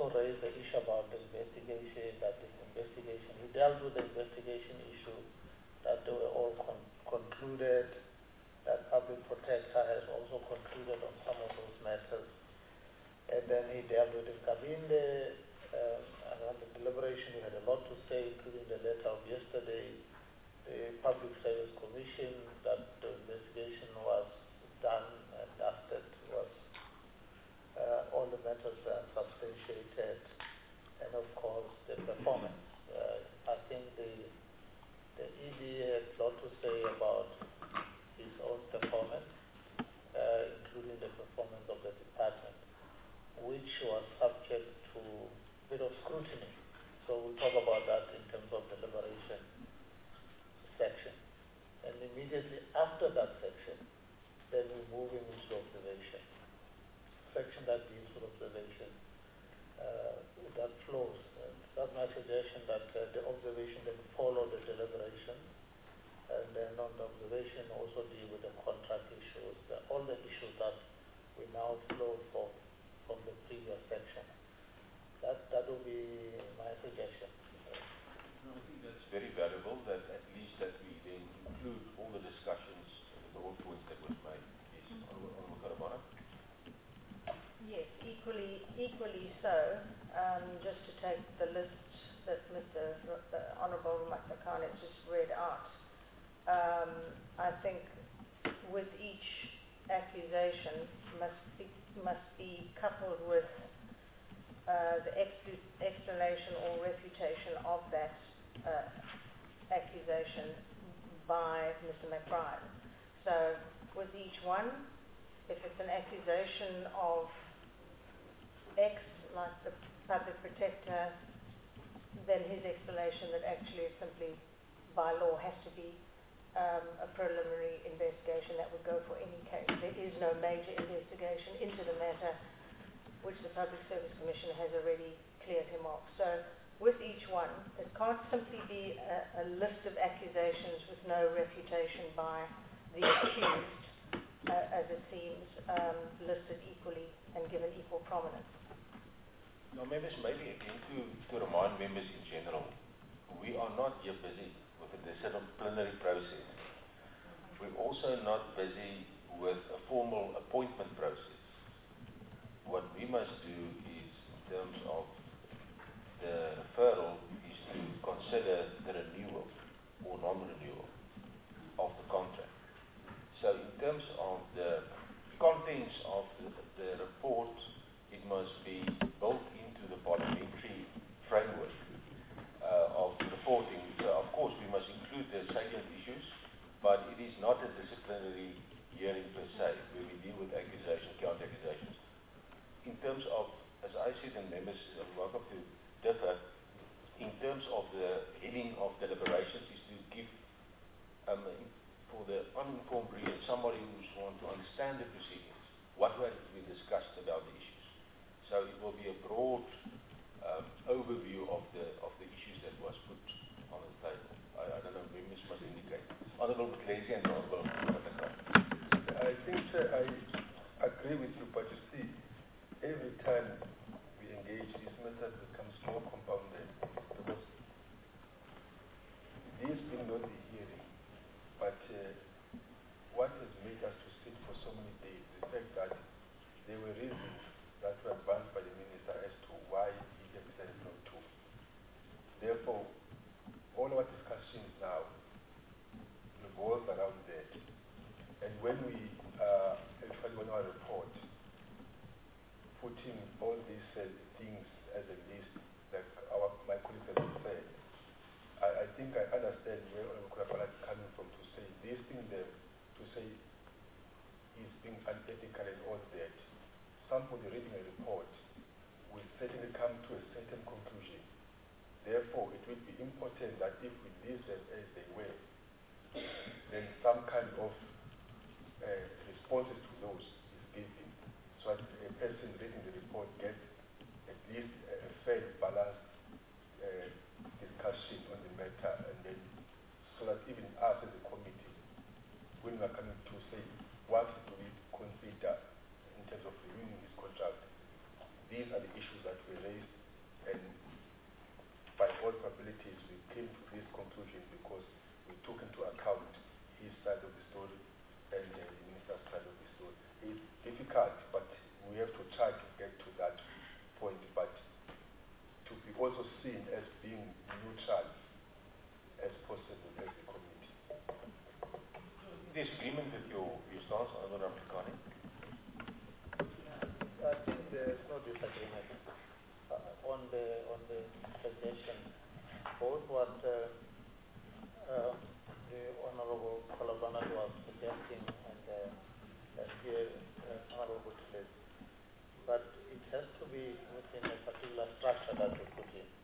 Speaker 5: also raised the issue about the investigation, he dealt with the investigation issue, that they were all concluded, that Public Protector has also concluded on some of those matters. And then he dealt with Nkabinde, around the deliberation. We had a lot to say, including the letter of yesterday, the Public Service Commission, that the investigation was done and dusted, was all the matters are substantiated, and of course the performance. I think the ED had a lot to say about his own performance, including the performance of the department, which was subject to a bit of scrutiny. So we'll talk about that in terms of the deliberation section. And immediately after that section, then we move into observation. Section that deals with observation, that flows. That's my suggestion, that the observation then follow the deliberation, and then on the observation also deal with the contract issues, all the issues that we now flow from the previous section. That will be my suggestion.
Speaker 1: No, I think that's very valuable, that at least that we then include all the discussions, the all points that was made. Yes, Honourable Karabana?
Speaker 6: Yes, equally so. Just to take the list that the Honourable Matlakane just read out, I think with each accusation must be coupled with the explanation or refutation of that accusation by Mr. McBride. So with each one, if it's an accusation of X, like the Public Protector, then his explanation that actually it's simply by law has to be a preliminary investigation that would go for any case. There is no major investigation into the matter, which the Public Service Commission has already cleared him of. So with each one, it can't simply be a list of accusations with no refutation by the accused, as it seems, listed equally and given equal prominence.
Speaker 1: Now, members, maybe again to remind members in general, we are not here busy with a disciplinary process. We're also not busy with a formal appointment process. What we must do is, in terms of the referral, is to consider the renewal or non-renewal of the contract. So in terms of the contents of the report, it must be built into the parliamentary framework of reporting. So of course we must include the salient issues, but it is not a disciplinary hearing per se, where we deal with accusations, counter-accusations. In terms of, as I said, and members are welcome to differ, in terms of the heading of deliberations is to give, for the uninformed reader, somebody who wants to understand the proceedings, what were we discussed about the issues. So it will be a broad overview of the issues that was put on the table. I don't know, members must indicate. Honourable Buklesi and Honourable Matlakane.
Speaker 3: I think I agree with you, but you see, every time we engage, this method becomes more compounded, because this being not the hearing, but what has made us to sit for so many days, the fact that there were reasons that were advanced by the Minister as to why he decided not to. Therefore, all our discussions now revolve around that. And when we actually on our report, putting all these things as a list, like my colleagues have said, I think I understand where Kurapala is coming from, to say this thing there, to say is being unethical and all that. Somebody reading a report will certainly come to a certain conclusion. Therefore, it will be important that if we leave them as they were, then some kind of responses to those is given, so that a person reading the report gets at least a fair, balanced discussion on the matter, and then so that even us as a committee, when we are coming to say what do we consider in terms of renewing this contract, these are the issues that we raised, and by all probabilities we came to this conclusion because we took into account his side of the story and the minister's side of the story. It's difficult, but we have to try to get to that point, but to be also seen as being neutral as possible as a committee.
Speaker 1: There's agreement with your stance, Honorable Ramlikani?
Speaker 5: I think there is no disagreement on the suggestion. Both what the Honorable Kolobana was suggesting and here Honorable Tilley. But it has to be within a particular structure that we put in.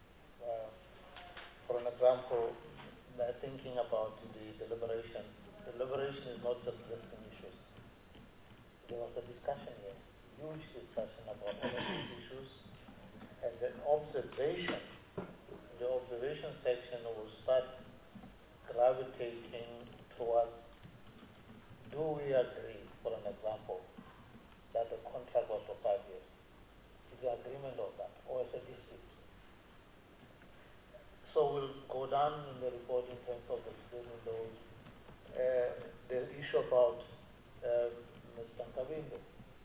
Speaker 5: For an example, thinking about the deliberation. Deliberation is not just listing issues. There was a discussion here, huge discussion about all of these issues, and then observation. The observation section will start gravitating towards, do we agree, for an example, that the contract was for 5 years? Is there agreement on that, or is it dispute? So we'll go down in the report in terms of explaining those. The issue about Mr. Nkabinde.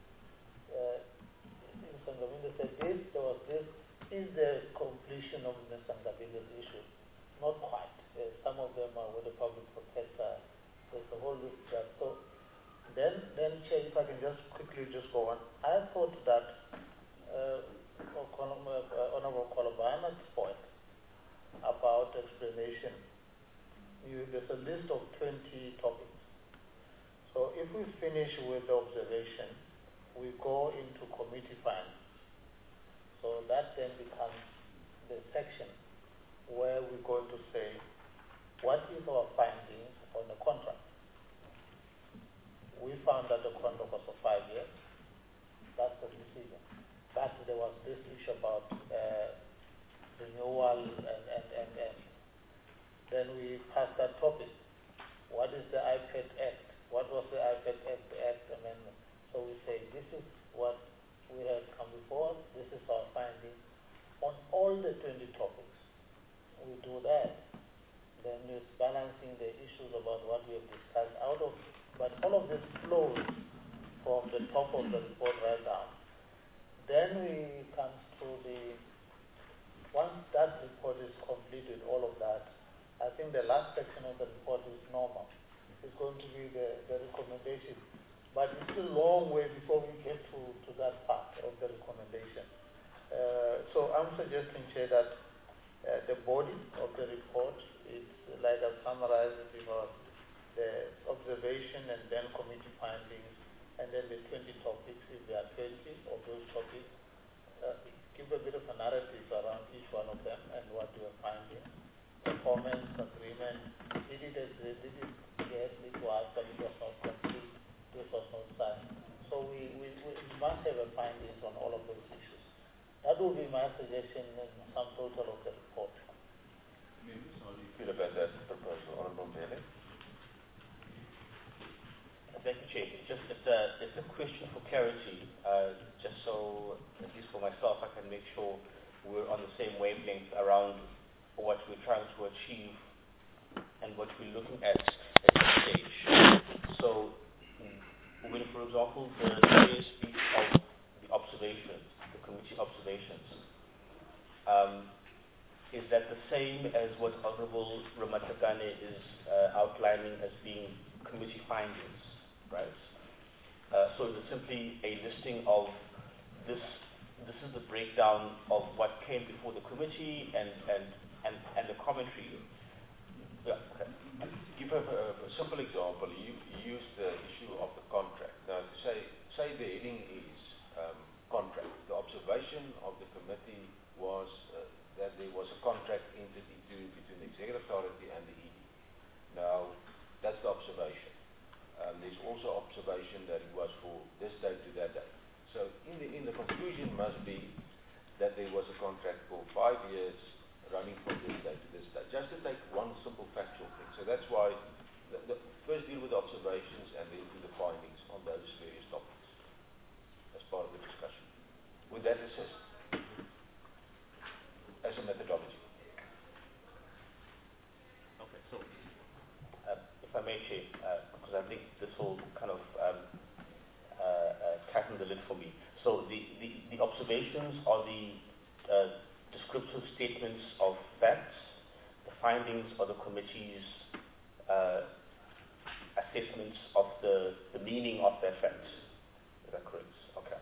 Speaker 5: Mr. Nkabinde said there was this, is the completion of Mr. Nkabinde's issue? Not quite. Some of them are with the public protector. There's a whole list there. So then, Chair, if I can just quickly go on. I thought that Honorable Kolobana's point about explanation, there's a list of 20 topics. So if we finish with the observation, we go into committee findings. So that then becomes the section where we're going to say, what is our findings on the contract? We found that the contract was for 5 years. That's the decision. But there was this issue about renewal and then we passed that topic. What is the IPED Act? What was the IPED Act amendment? So we say, this is what we have come before, this is our finding on all the 20 topics. We do that. Then it's balancing the issues about what we have discussed out of, but all of this flows from the top of the report right down. Then we come to once that report is completed, all of that, I think the last section of the report is normal. It's going to be the recommendation. But it's a long way before we get to that part of the recommendation. So I'm suggesting, Chair, that the body of the report is, like I've summarized it, the observation and then committee findings, and then the 20 topics, if there are 20 of those topics, give a bit of a narrative around each one of them and what you are finding. Performance, agreement, did it agree, did it get it was, but it was not complete, this was not signed. So we must have a findings on all of those issues. That would be my suggestion in some total of the report.
Speaker 1: How do you feel about that proposal, Honorable Mbele?
Speaker 4: Thank you, Chair. It's a question for clarity, just so, at least for myself, I can make sure we're on the same wavelength around what we're trying to achieve and what we're looking at this stage. So, when, for example, the Chair speaks of the observations, the committee observations, is that the same as what Honorable Ramatlakane is outlining as being committee findings, right? So it's simply a listing of this is the breakdown of what came before the committee and the commentary.
Speaker 1: Yeah, okay. To give a simple example, you use the issue of the contract. Now, to say the heading is contract. The observation of the committee was that there was a contract entered into between the Executive Authority and the ED. Now, that's the observation. There's also observation that it was for this date to that date. So in the conclusion must be that there was a contract for 5 years running from this date to this date. Just to take one simple factual thing. So that's why the first deal with observations and then do the findings on those various topics as part of the discussion. With that as
Speaker 4: observations are the descriptive statements of facts. The findings are the committee's assessments of the meaning of their facts. Is that correct? Okay.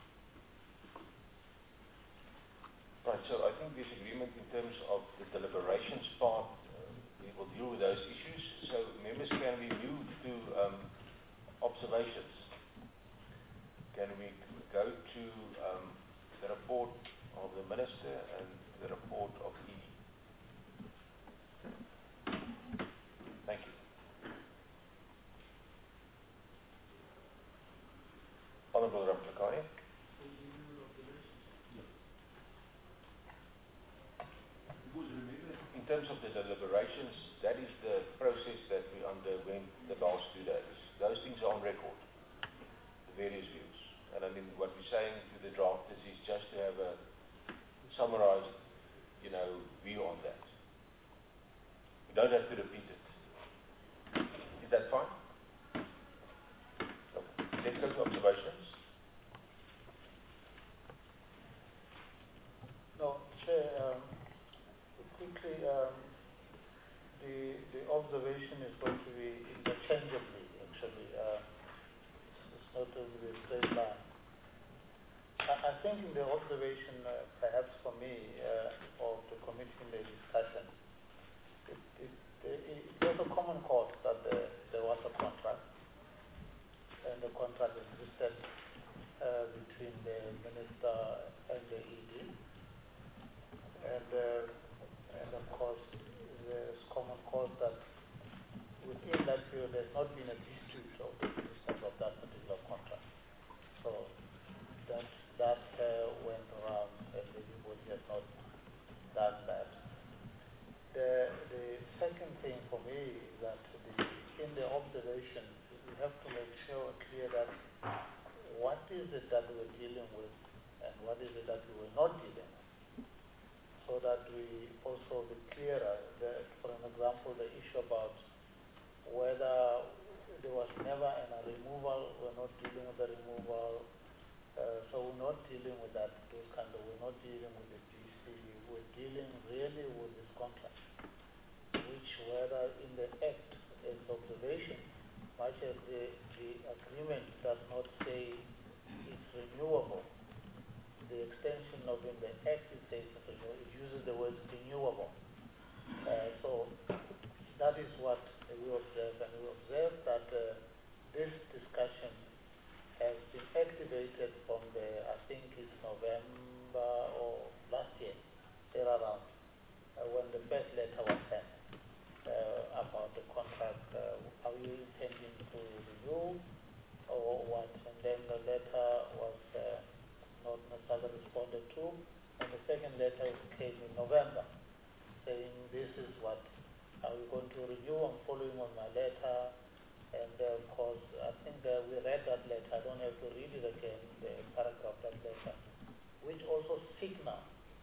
Speaker 1: Right, so I think there's agreement in terms of the deliberations part. We will deal with those issues. So members, can we move to observations? Can we go to the report of the Minister and the report of ED? Thank you. Honourable Ramhlakani. In terms of the deliberations, that is the process that we underwent the last 2 days. Those things are on record, the various views. And I mean, what we're saying to the drafters is just to have a summarized, view on that. We don't have to repeat it. Is that fine? Okay. Let's go to observations.
Speaker 5: No, Chair, quickly, the observation is going to be interchangeably, actually. It's not over the straight line. I think in the observation, perhaps for me, of the committee in the discussion, there's a common cause that there was a contract, and the contract existed between the Minister and the ED. And of course, there's common cause that within that period there's not been a dispute of the existence of that particular contract. So that went around and everybody has not done that. The second thing for me is that in the observation, we have to make sure clear that what is it that we're dealing with and what is it that we were not dealing with, so that we also be clearer. For an example, the issue about whether there was never a removal, we're not dealing with the removal. So we're not dealing with that, we're not dealing with the DC, we're dealing really with this contract, which whether in the Act as observation, much as the agreement does not say it's renewable, the extension of in the Act it says it's renewable, it uses the word renewable. So that is what we observe, and we observe that this discussion has been activated from I think it's November or last year, there around, when the first letter was sent about the contract. Are you intending to renew or what? And then the letter was not necessarily responded to, and the second letter came in November, saying this is what, are we going to renew? I'm following on my letter. And of course, I think we read that letter. I don't have to read it again, the paragraph of that letter, which also signal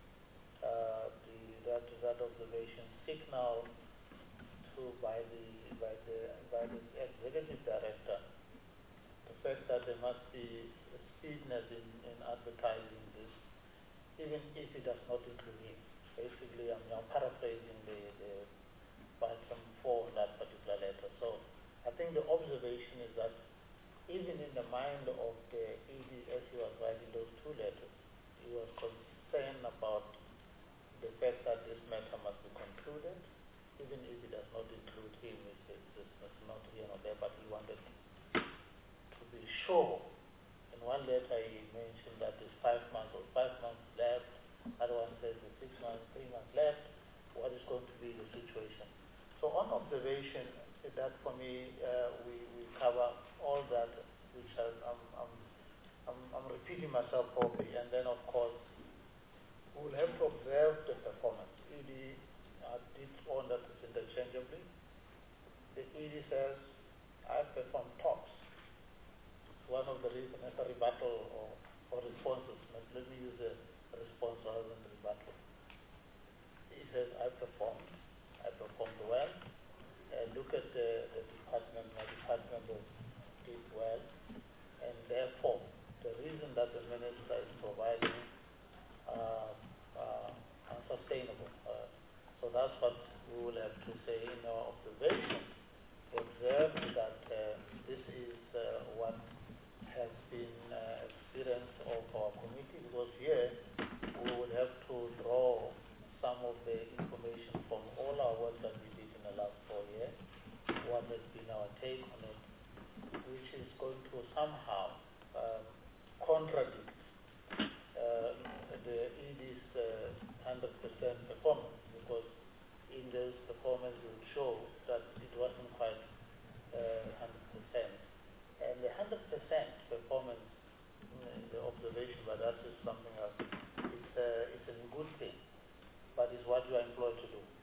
Speaker 5: that observation signal to by the executive director the fact that there must be a speediness in advertising this, even if it does not include him. Basically, I'm now paraphrasing the item 4 in that particular letter. So I think the observation is that even in the mind of the ED as he was writing those 2 letters, he was concerned about the fact that this matter must be concluded, even if it does not include him, it's not here or there, but he wanted to be sure. In one letter he mentioned that there's 5 months or 5 months left, other one says there's 6 months, 3 months left. What is going to be the situation? So on observation, that for me, we cover all that, which I'm repeating myself probably, and then of course we'll have to observe the performance. ED did own that interchangeably. The ED says, I perform talks. One of the reasons as a rebuttal or responses. Let me use a response rather than rebuttal. He says, I performed well. Look at the department, my department did well, and therefore, the reason that the minister is providing to say in our observation, we observed that this is what has been experience of our committee, because here we would have to draw some of the information from all our work that we did in the last 4 years, what has been our take on it, which is going to somehow contradict the ED's 100% performance, because in those performance it would show that it wasn't quite 100%. And the 100% performance in the observation, but that is something else. It's a good thing, but it's what you are employed to do.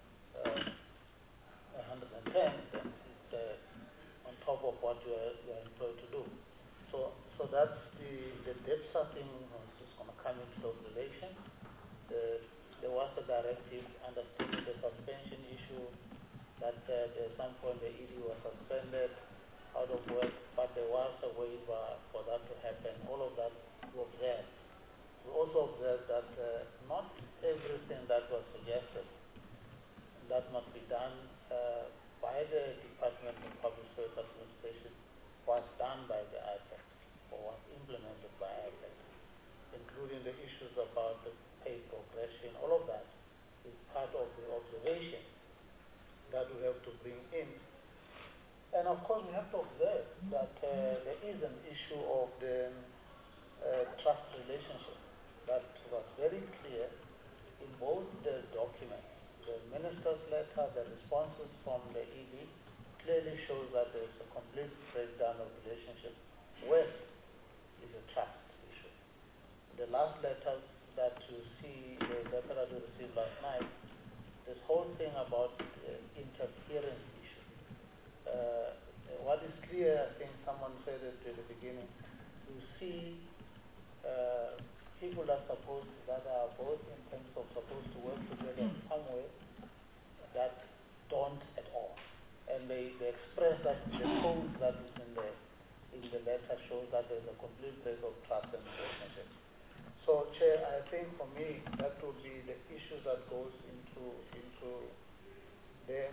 Speaker 5: 110, then it's on top of what you are employed to do. So that's the DEPSA thing is going to come into observation. There was a directive understanding the suspension issue, that at some point the ED was suspended out of work, but there was a waiver for that to happen. All of that we observed. We also observed that not everything that was suggested that must be done by the Department of Public Service Administration was done by the IPAC or was implemented by IPAC, including the issues about the pay progression. All of that is part of the observation that we have to bring in. And of course, we have to observe that there is an issue of the trust relationship that was very clear in both the documents. The minister's letter, the responses from the ED clearly shows that there is a complete breakdown of relationship with is a trust issue. The last letter that you see, the letter that we received last night, this whole thing about interference issue. What is clear, I think someone said it at the beginning, you see people that are both in terms of supposed to work together in some way that don't at all. And they express that the code that is in the letter shows that there's a complete break of trust and relationship. So, Chair, I think for me that would be the issue that goes into them.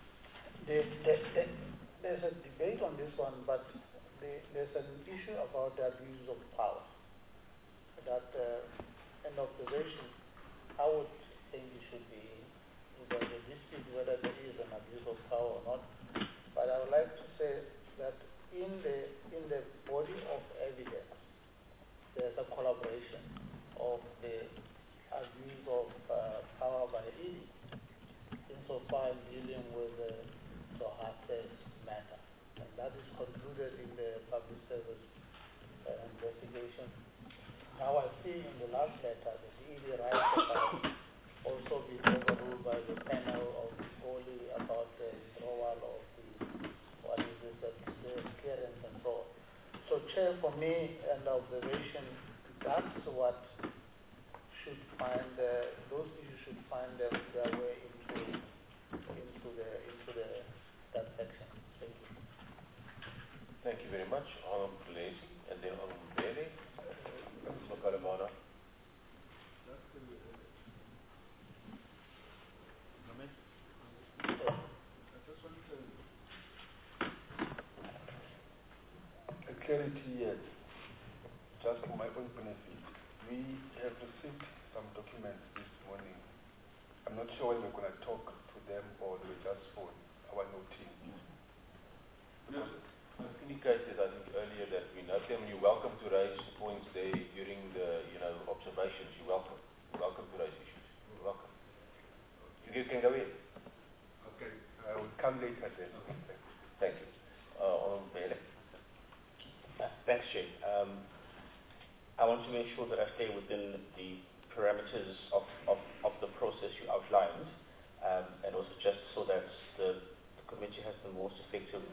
Speaker 5: There's a debate on this one, but there's an issue about the abuse of power. That an observation, I would think it should be there's a dispute whether there is an abuse of power or not. But I would like to say that in the body of evidence, there's a collaboration of the abuse of power by ED insofar as dealing with the Sohates matter. And that is concluded in the public service investigation. Now I see in the last letter that the ED writes about also being overruled by the panel of Oli about the withdrawal of the clearance and so on. So, Chair, for me, and observation, that's what should find, those issues should find their way into that section. Thank you.
Speaker 1: Thank you very much, Honorable Lacy, and then Honorable Bailey. Mr. Kalamana.
Speaker 3: Clarity, just for my own benefit, we have received some documents this morning. I'm not sure whether we're going to talk to them or they just for our noting.
Speaker 1: I've indicated, I think, earlier that we note them. You're welcome to raise points there during the, observations. You're welcome. You're welcome to raise issues. You're welcome. You can go in.
Speaker 3: Okay, I will come later then.
Speaker 1: Thank you. Honorable Bailey.
Speaker 4: Thanks, Jay. I want to make sure that I stay within the parameters of the process you outlined, and also just so that the committee has the most effective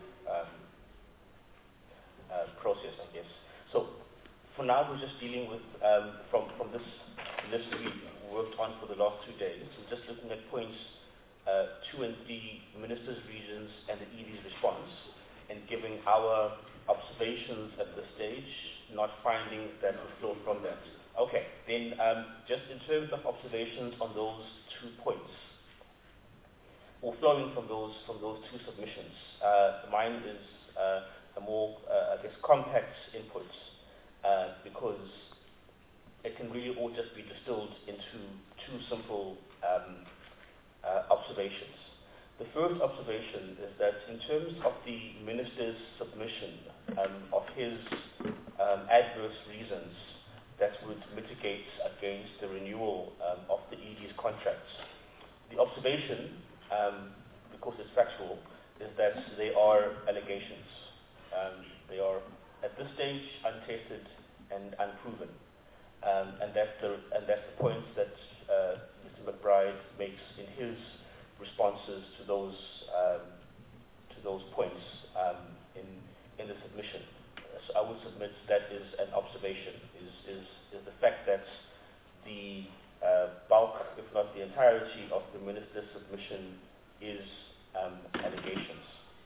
Speaker 4: process, I guess. So, for now, we're just dealing with, from this list we worked on for the last 2 days, we're just looking at points 2 and 3, Minister's reasons and the ED's response, and giving our observations at this stage, not findings that would flow from that. Okay, then just in terms of observations on those 2 points, or flowing from those two submissions. Mine is a more, I guess, compact input because it can really all just be distilled into two simple observations. The first observation is that in terms of the minister's submission of his adverse reasons that would mitigate against the renewal of the ED's contracts, the observation, because it's factual, is that they are allegations. They are, at this stage, untested and unproven. And that's the point that Mr. McBride makes in his responses to those points in the submission. So I would submit that is an observation, is the fact that the bulk, if not the entirety, of the minister's submission is allegations.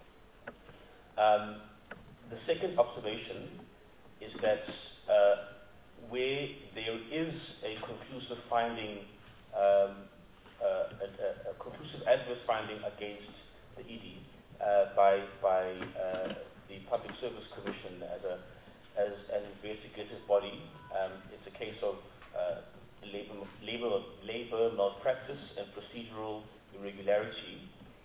Speaker 4: The second observation is that where there is a conclusive finding, a conclusive adverse finding against the ED by the Public Service Commission as an investigative body, it's a case of labor malpractice and procedural irregularity,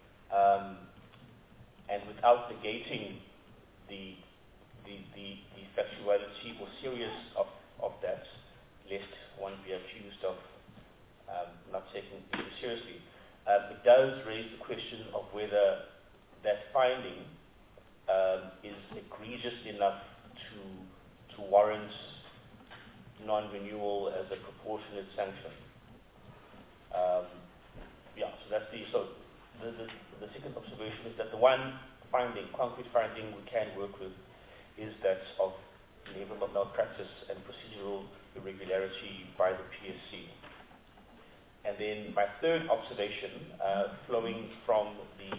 Speaker 4: and without negating the factuality or seriousness of that, lest one be accused of not taking it seriously, it does raise the question of whether that finding is egregious enough to warrant non-renewal as a proportionate sanction. So the second observation is that the one finding, concrete finding we can work with is that of labor malpractice and procedural irregularity by the PSC. And then my third observation, flowing from the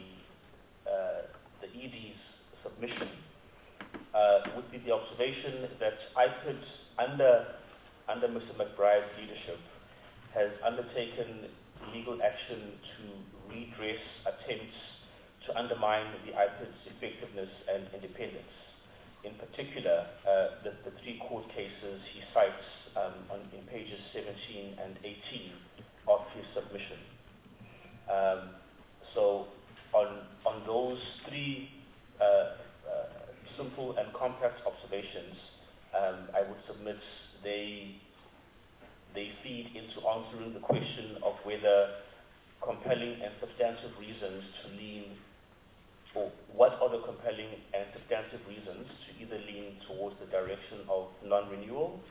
Speaker 4: ED's submission, would be the observation that IPID, under Mr. McBride's leadership, has undertaken legal action to redress attempts to undermine the IPID's effectiveness and independence. In particular, the three court cases he cites in pages 17 and 18 of his submission. So on those three simple and compact observations, I would submit they feed into answering the question of whether compelling and substantive reasons to lean, or what are the compelling and substantive reasons to either lean towards the direction of non-renewal,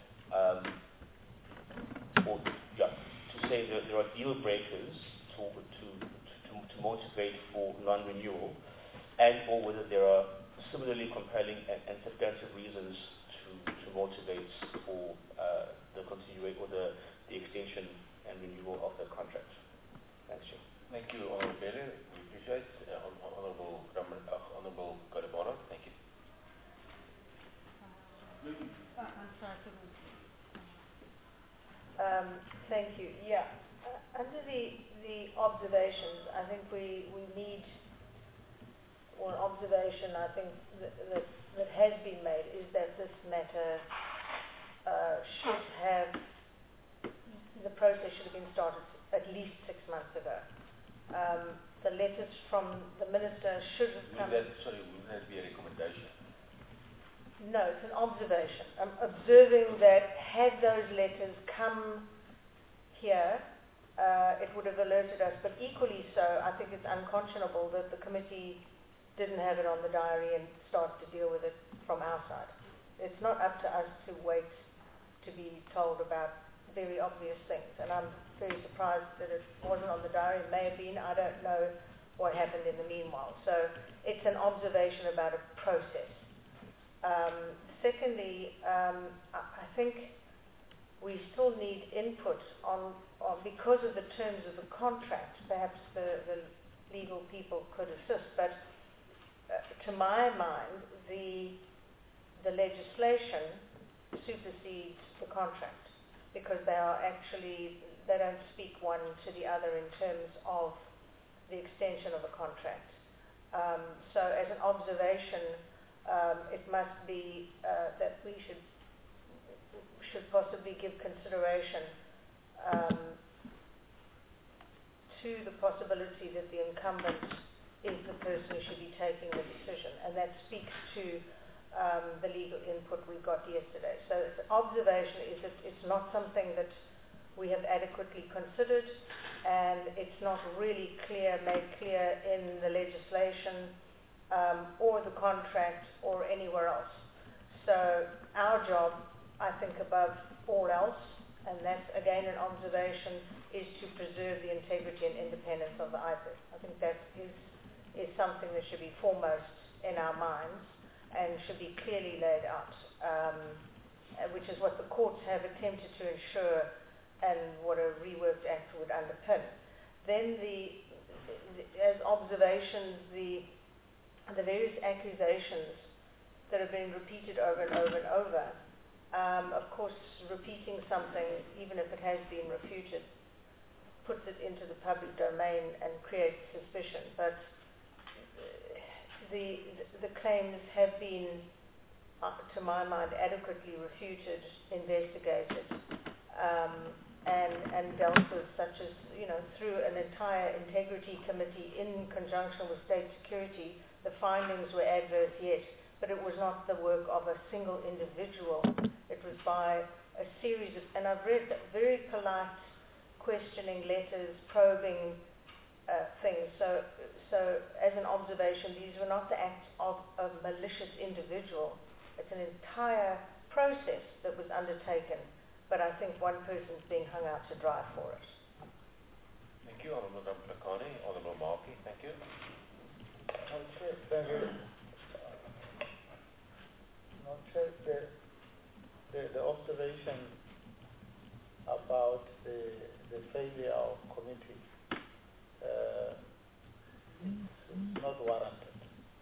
Speaker 4: or to say that there are deal breakers to motivate for non-renewal, and or whether there are similarly compelling and substantive reasons to motivate for the continuation or the extension and renewal of the contract. Thanks, Chair.
Speaker 1: Thank you, Honourable Bailey. We appreciate Honourable Godabona. Thank you.
Speaker 6: Thank you. Yeah. Under the observations, I think we need, or an observation I think that has been made is that this matter should have, the process should have been started at least 6 months ago. The letters from the minister should have come.
Speaker 1: Wouldn't that be a recommendation?
Speaker 6: No, it's an observation. I'm observing that had those letters come here, it would have alerted us. But equally so, I think it's unconscionable that the committee didn't have it on the diary and start to deal with it from our side. It's not up to us to wait to be told about very obvious things. And I'm very surprised that it wasn't on the diary. It may have been. I don't know what happened in the meanwhile. So it's an observation about a process. Secondly, I think we still need input on because of the terms of the contract. Perhaps the legal people could assist, but to my mind, the legislation supersedes the contract because they don't speak one to the other in terms of the extension of a contract. So as an observation, it must be that we should possibly give consideration to the possibility that the incumbent is the person who should be taking the decision, and that speaks to the legal input we got yesterday. So the observation is that it's not something that we have adequately considered, and it's not really made clear in the legislation or the contract or anywhere else. So our job, I think above all else, and that's again an observation, is to preserve the integrity and independence of the IPIP. I think that is something that should be foremost in our minds and should be clearly laid out, which is what the courts have attempted to ensure and what a reworked act would underpin. Then as observations, the various accusations that have been repeated over and over and over, of course repeating something, even if it has been refuted, puts it into the public domain and creates suspicion. But the claims have been, to my mind, adequately refuted, investigated, and dealt with, such as, through an entire integrity committee in conjunction with state security. The findings were adverse, yes, but it was not the work of a single individual. It was by a series of, and I've read very polite questioning letters, probing things. So as an observation, these were not the acts of a malicious individual. It's an entire process that was undertaken, but I think one person's being hung out to dry for it.
Speaker 1: Thank you, Honourable Mplakane. Honourable Markey, thank you.
Speaker 5: Okay, thank you. The observation about the failure of committee is not warranted.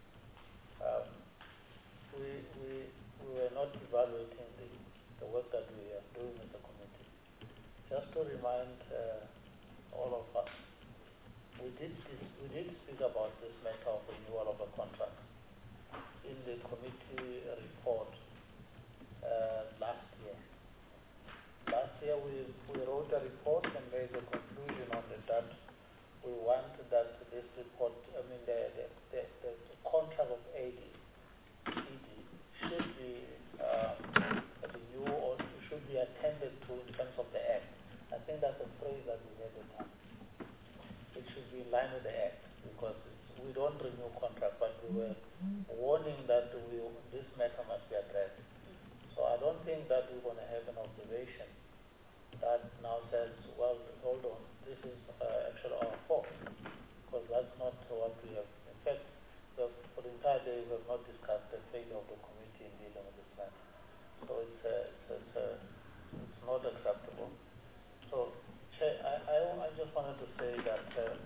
Speaker 5: We were not evaluating the work that we are doing as a committee. Just to remind all of us, we did speak about this matter of renewal of a contract in the committee report last year. Last year we wrote a report and made a conclusion on it that we want that this report, the contract of AD should be renewed or should be attended to in terms of the Act. I think that's a phrase that we had in mind. It should be in line with the Act, because we don't renew contract, but we were warning that this matter must be addressed. So I don't think that we're going to have an observation that now says, well, hold on, this is actually our fault, because that's not what we have. In fact, for the entire day we have not discussed the failure of the committee in dealing with this matter. So it's not acceptable. So, Chair, I just wanted to say that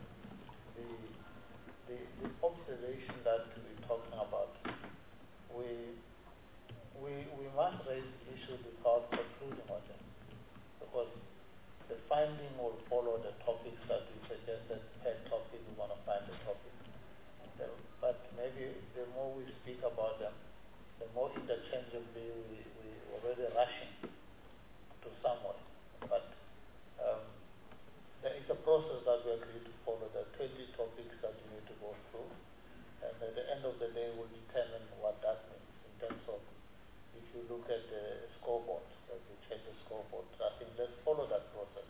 Speaker 5: the observation that we're talking about, we must raise issues without concluding on them, because the finding will follow the topics that we suggested. Per topic, we want to find the topic. But maybe the more we speak about them, the more interchangeably we already rushing to somewhere. But there is a process that we agree to follow. There are 20 topics that you need to go through, and at the end of the day, we'll determine what that means in terms of, if you look at the scoreboard, that we change the scoreboard. I think let's follow that process.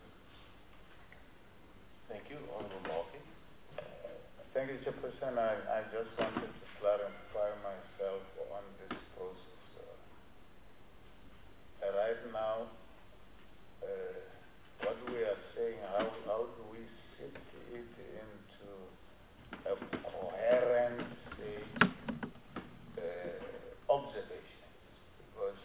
Speaker 1: Thank you, Honourable Markey.
Speaker 8: Thank you, Chairperson. I just wanted to clarify myself on this process. Right now, what we are saying, how do we sit it into a coherent observation? Because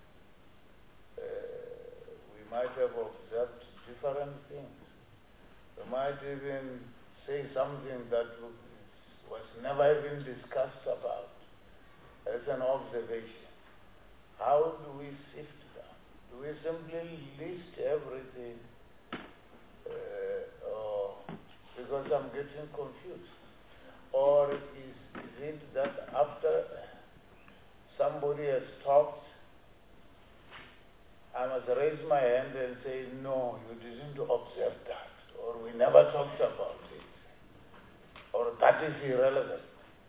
Speaker 8: we might have observed different things. We might even say something that was never even discussed about as an observation. How do we sift that? Do we simply list everything or Because I'm getting confused. Or is it that after somebody has talked, I must raise my hand and say, no, you didn't observe that, or we never talked about it, or that is irrelevant.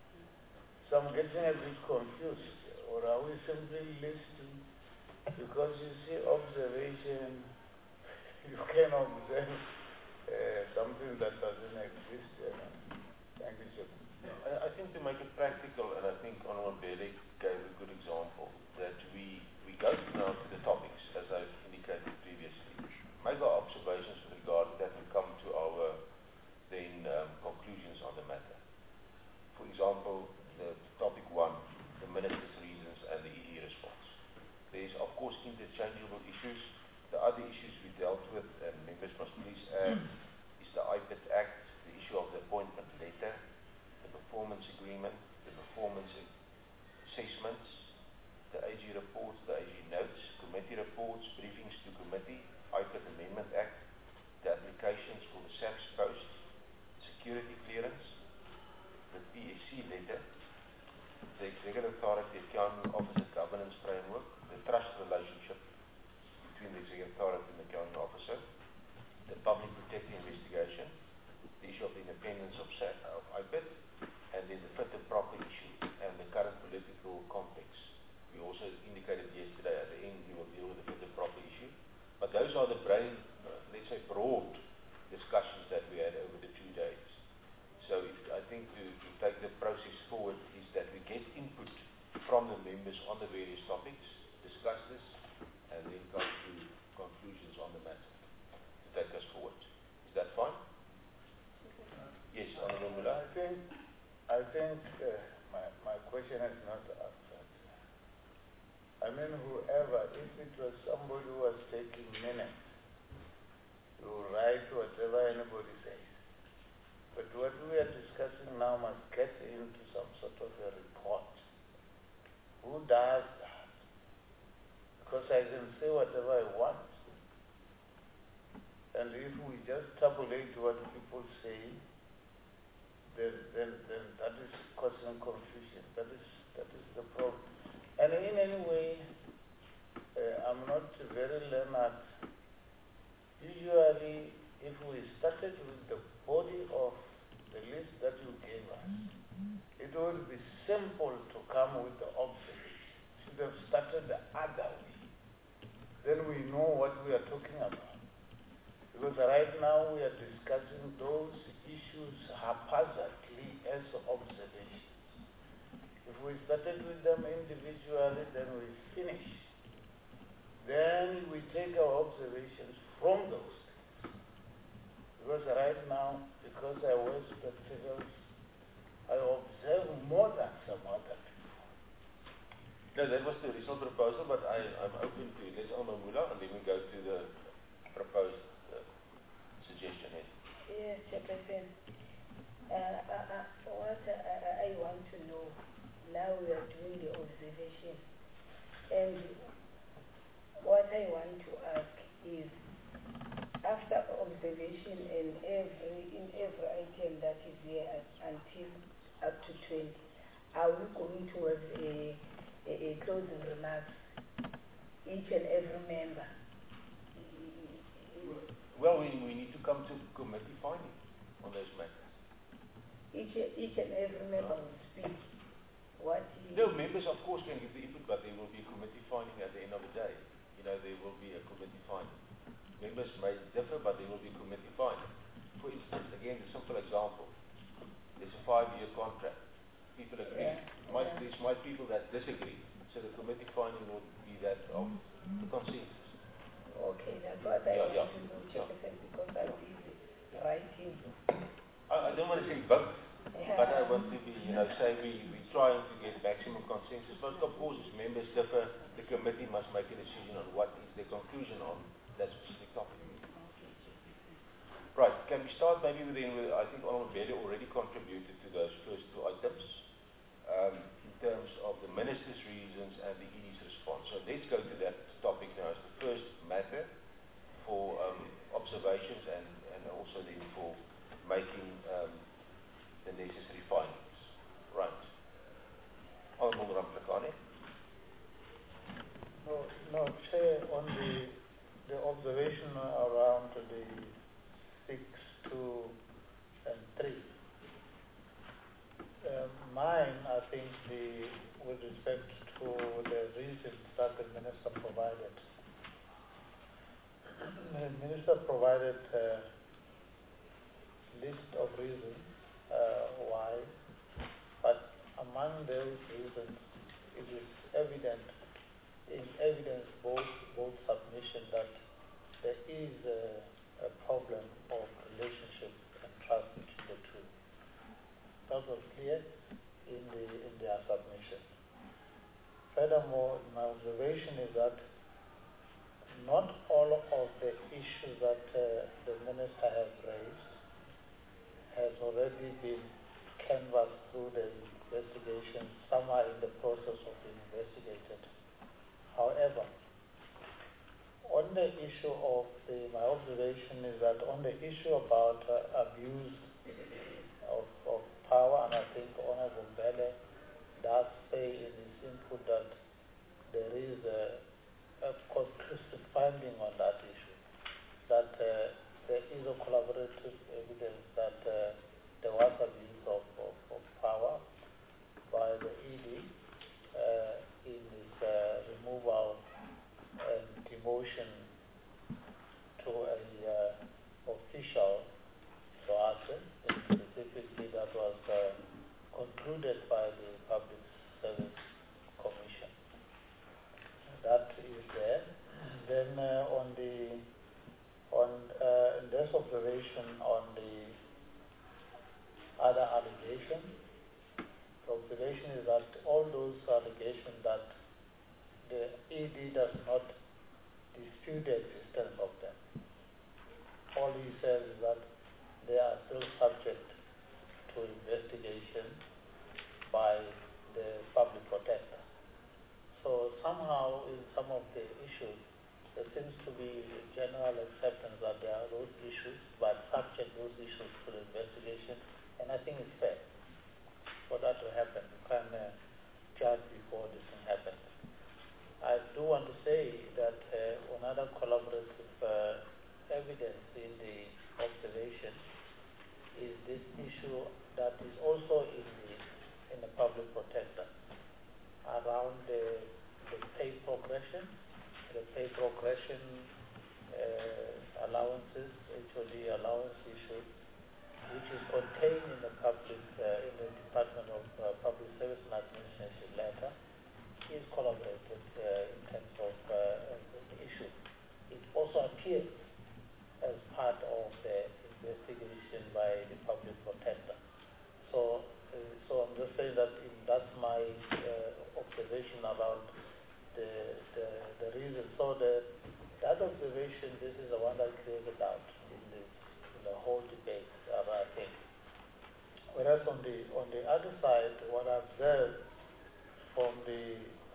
Speaker 8: So I'm getting a bit confused. Or are we simply listening? Because you see, observation, you can observe something that doesn't exist. Thank you, sir.
Speaker 1: I think to make it practical, and I think Honorable Bele gave a good example, that we go now to the topics, as I've indicated previously, make our observations with regard to that and come to our then conclusions on the matter. For example, the topic 1, the Minister's reasons and the ED response. There is, of course, interchangeable issues. The other issues we dealt with, and members must please add, is the IPIT Act, the issue of the appointment letter, the performance agreement, the performance assessments, the AG reports, the AG notes, committee reports, briefings to committee, IPIT Amendment Act, the applications for the SAPS post, security clearance, the PSC letter, the Executive Authority Accounting Officer Governance Framework, the trust relationship between the Executive Authority and the Accounting Officer, the Public Protector investigation, the issue of the independence of IPIT, and then the fit and proper issue and the current political context. We also indicated yesterday at the end we will deal with the fit and proper issue. But those are the let's say broad discussions that we had over the 2 days. So I think to take the process forward is that we get input from the members on the various topics, discuss this, and then come to conclusions on the matter to take us forward. Is that fine? Yes, Honorable Mullah.
Speaker 8: I think my question is not answered. I mean, whoever, if it was somebody who was taking minutes, to write whatever anybody says. But what we are discussing now must get into some sort of a report. Who does that? Because I can say whatever I want. And if we just tabulate what people say, then that is causing confusion. That is the problem. And in any way, I'm not very learned. Usually, if we started with the body of the list that you gave us, it would be simple to come with the observation. Should have started the other way. Then we know what we are talking about. Because right now we are discussing those issues haphazardly as observations. If we started with them individually, then we finish. Then we take our observations from those things. Because right now, because I wear spectacles, I observe more than some other people.
Speaker 1: No, that was the original proposal, but I'm open to it. Let's Honorable Mullah, and then we go to the proposed suggestion.
Speaker 9: Yes, Chairperson. What I want to know, now we are doing the observation, and what I want to ask is, after observation in every item that is there until up to 20, are we going to have a closing remarks, each and every member?
Speaker 1: Well, we need to come to committee finding on those matters.
Speaker 9: Each and every member will speak.
Speaker 1: No, members of course can give the input, but there will be a committee finding at the end of the day. There will be a committee finding. Members may differ, but there will be a committee finding. For instance, again, a simple example. There's a 5-year contract. People agree. There might people that disagree. So the committee finding will be that of the consensus.
Speaker 9: Okay, that's what I want to know, Chairperson, because I'm busy writing.
Speaker 1: I don't want to say vote, but I want to be, say we're trying to get maximum consensus. But of course, if members differ, the committee must make a decision on what is the conclusion on that specific topic. Right, can we start maybe with I think Honorable Bele already contributed to those first 2 items in terms of the Minister's reasons and the ED's response. So let's go to that topic now as the first matter for observations and also then for making
Speaker 5: No, Chair, on the observation around the 6, 2, and 3. Mine, I think, with respect to the reasons that the Minister provided. The Minister provided a list of reasons why, but among those reasons, it is evident in evidence both submission that there is a problem of relationship and trust between the two. That was clear in their submission. Furthermore, my observation is that not all of the issues that the Minister has raised has already been canvassed through the investigation. Some are in the process of being investigated. However, on the issue of my observation is that on the issue about abuse of power, and I think Honorable Bele does say in his input that there is a conclusive finding on that issue, that there is a collaborative evidence that there was abuse of power by the ED in his removal and demotion to a official SOASE, specifically that was concluded by the Public Service Commission. That is there. Then on this observation on the other allegations, the observation is that all those allegations that the ED does not dispute the existence of them. All he says is that they are still subject to investigation by the public protector. So somehow in some of the issues, there seems to be a general acceptance that there are those issues, but subject those issues to the investigation, and I think it's fair for that to happen. You can judge before this thing happens. I do want to say that another collaborative evidence in the observation is this issue that is also in the public protector around the pay progression, allowances, HOD allowance issue, which is contained in the Department of Public Service and Administration letter, is collaborated in terms of the issue. It also appears as part of the investigation by the public protector. So I'm just saying that that's my observation about the reason. So that observation, this is the one that created doubt in the whole debate, I think. Whereas on the other side, what I've observed from the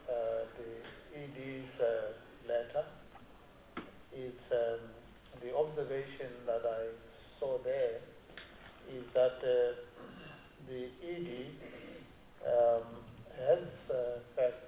Speaker 5: ED's letter is the observation that I saw there is that the ED has in fact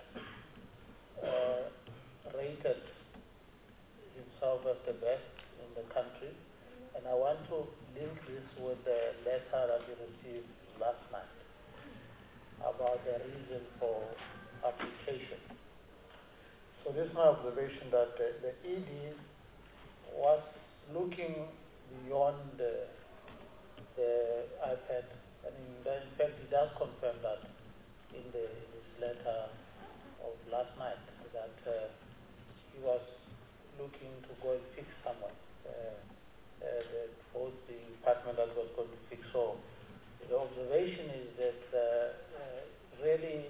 Speaker 5: rated himself as the best in the country, and I want to link this with the letter that we received last night about the reason for application. So this is my observation that the ED was looking beyond the iPad, and in fact he does confirm that in this letter of last night, that he was looking to go and fix someone, both the department that was going to fix. So the observation is that really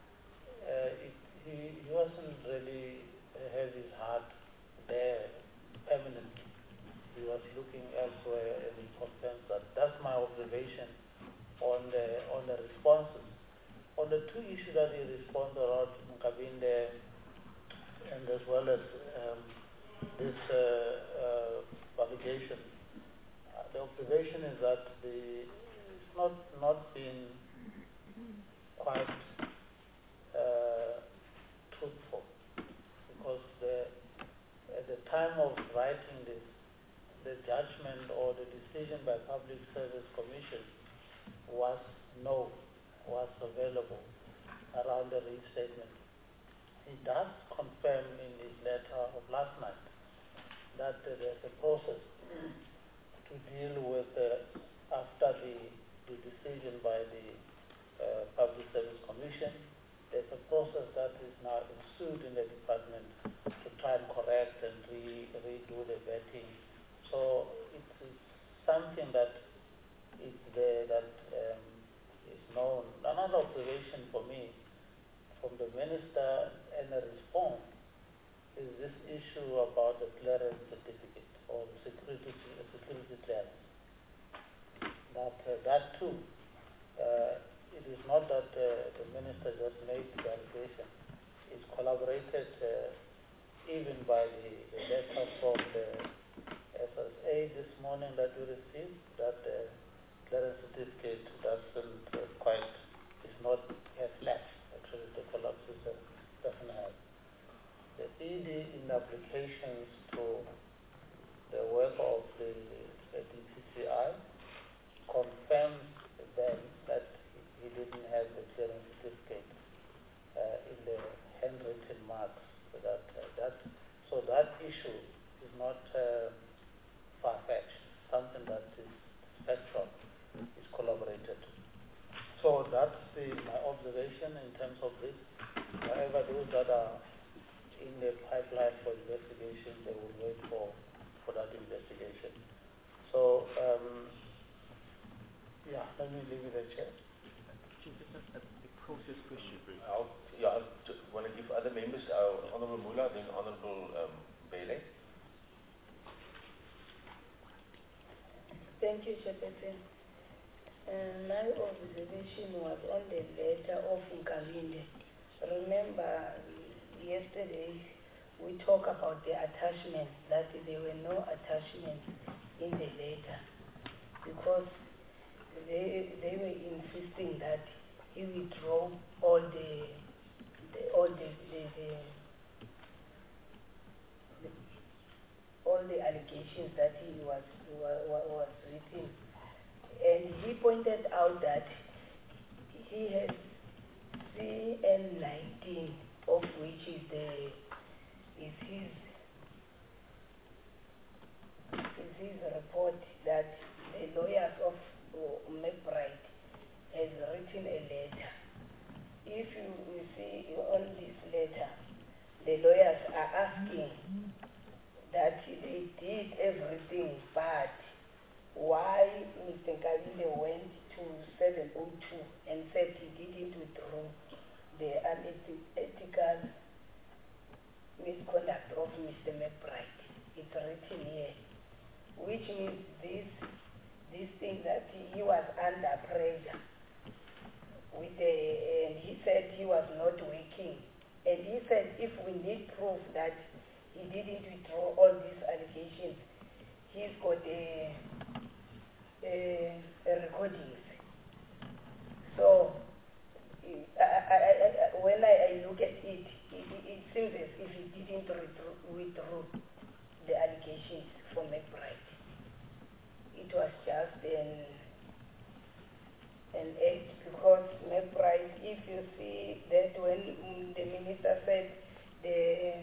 Speaker 5: he wasn't really have his heart there permanently. He was looking elsewhere, and he confirms that. That's my observation on the responses. On the two issues that he responded around Mkabinde and as well as this allegation, the observation is that it's not been quite truthful, because the time of writing this, the judgment or the decision by Public Service Commission was available around the restatement. He does confirm in his letter of last night that there's a process to deal with after the decision by the Public Service Commission. There's a process that is now ensued in the department to try and correct and redo the vetting. So it's something that is there that is known. Another observation for me from the Minister and the response is this issue about the clearance certificate or security clearance. That too, it is not that the Minister just made the allegation. It's collaborated even by the letter from the SSA this morning that we received, that clearance certificate has lapsed. Actually, the collapses doesn't have. The ED in applications to the work of the DPCI confirms then that he didn't have the clearance certificate in the handwritten marks. So that issue is not far-fetched, something that is factual, is collaborated. So that's my observation in terms of this. However, those that are in the pipeline for investigation, they will wait for that investigation. So, let me leave it at that.
Speaker 1: A process question. I want to give other members, Honourable Mula, then Honourable Bailey.
Speaker 9: Thank you, Chairperson. My observation was on the letter of Nkabinde. Remember, yesterday we talked about the attachments, that there were no attachments in the letter because they were insisting that he withdraw all the allegations that he was written. And he pointed out that he has CN19, of which is his report that the lawyers of McBride has written a letter. If you see on this letter, the lawyers are asking that they did everything, but why Mr. Nkabinde went to 702 and said he didn't withdraw the unethical misconduct of Mr. McBride. It's written here, which means this thing that he was under pressure and he said he was not working. And he said if we need proof that he didn't withdraw all these allegations, he's got a recordings. So when I look at it, it seems as if he didn't withdraw the allegations from McBride. It was just an act because McBride, if you see that when the minister said the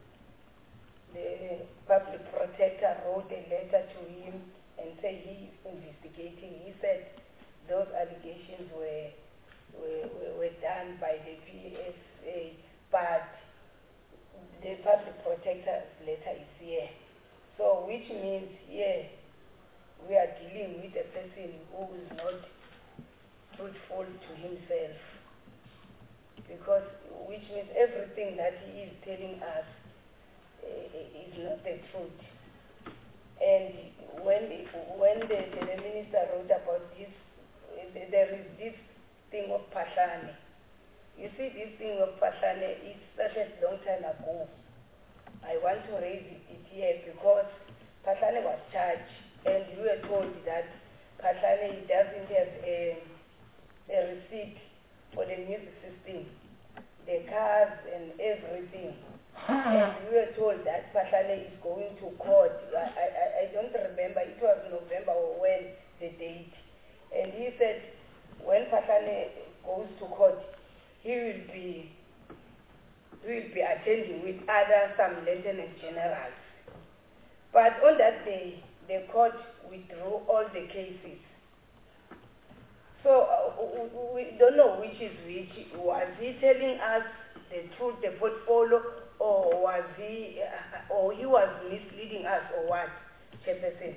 Speaker 9: public protector wrote a letter to him and said he is investigating, he said those allegations were done by the PSA, but the public protector's letter is here. So which means here we are dealing with a person who is not truthful to himself, because which means everything that he is telling us is not the truth. And when the minister wrote about this, there is this thing of Phahlane. You see, this thing of Phahlane is started long time ago. I want to raise it here because Phahlane was charged, and you were told that Phahlane doesn't have a receipt for the music system, the cars and everything. and we were told that Phahlane is going to court. I don't remember, it was November or when the date. And he said when Phahlane goes to court, he will be attending with some lieutenant generals. But on that day, the court withdrew all the cases. So we don't know which is which. Was he telling us the truth, the portfolio, or was he was misleading us, or what, Chairperson?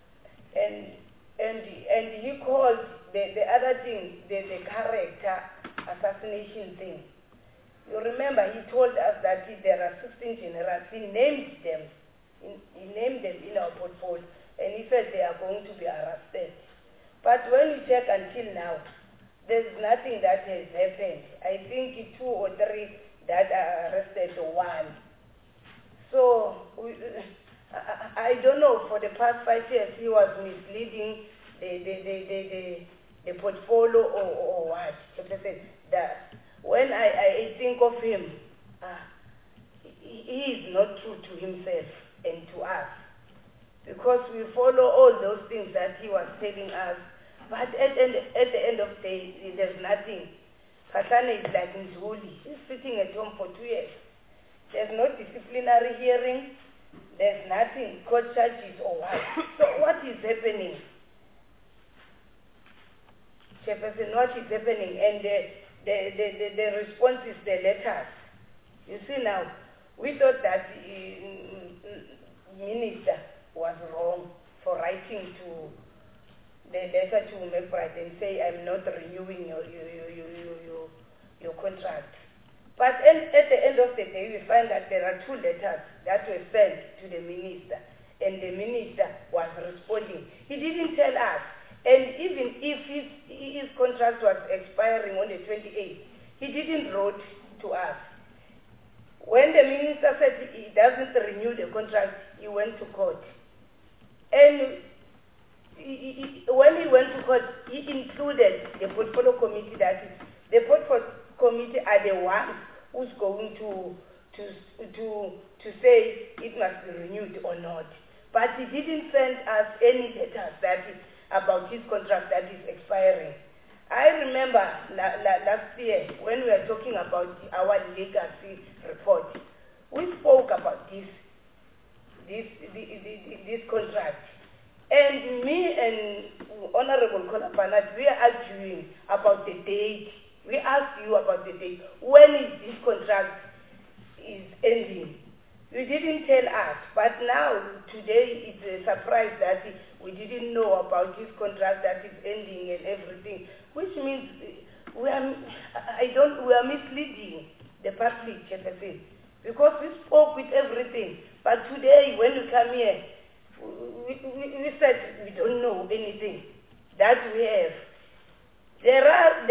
Speaker 9: And he called the other thing, the character assassination thing. You remember he told us that there are 16 generals. He named them. He named them in our portfolio, and he said they are going to be arrested. But when we check until now, there's nothing that has happened. I think 2 or 3 that are arrested, 1. So I don't know. For the past 5 years, he was misleading the portfolio or what. That when I think of him, he is not true to himself and to us, because we follow all those things that he was telling us. But at the end of the day, there's nothing. Phahlane is like Mzuli. He's sitting at home for 2 years. There's no disciplinary hearing. There's nothing, court charges or what. So what is happening? Chairperson, what is happening? And the response is the letters. You see now, we thought that minister was wrong for writing to the letter to McBride and say, I'm not renewing your contract. But at the end of the day, we find that there are 2 letters that were sent to the minister, and the minister was responding. He didn't tell us, and even if his contract was expiring on the 28th, he didn't write to us. When the minister said he doesn't renew the contract, he went to court. And when he went to court, he included the portfolio committee. That is, the portfolio committee are the ones who's going to say it must be renewed or not. But he didn't send us any letters that is about his contract that is expiring. I remember last year when we were talking about our legacy report, we spoke about this contract. And me and Honorable Kolapanat, we are arguing about the date. We asked you about the date. When is this contract is ending? You didn't tell us, but now, today, it's a surprise that we didn't know about this contract that is ending and everything, which means we are misleading the public, Chairperson, because we spoke with everything. But today, when we come here, we said we don't know anything that we have. There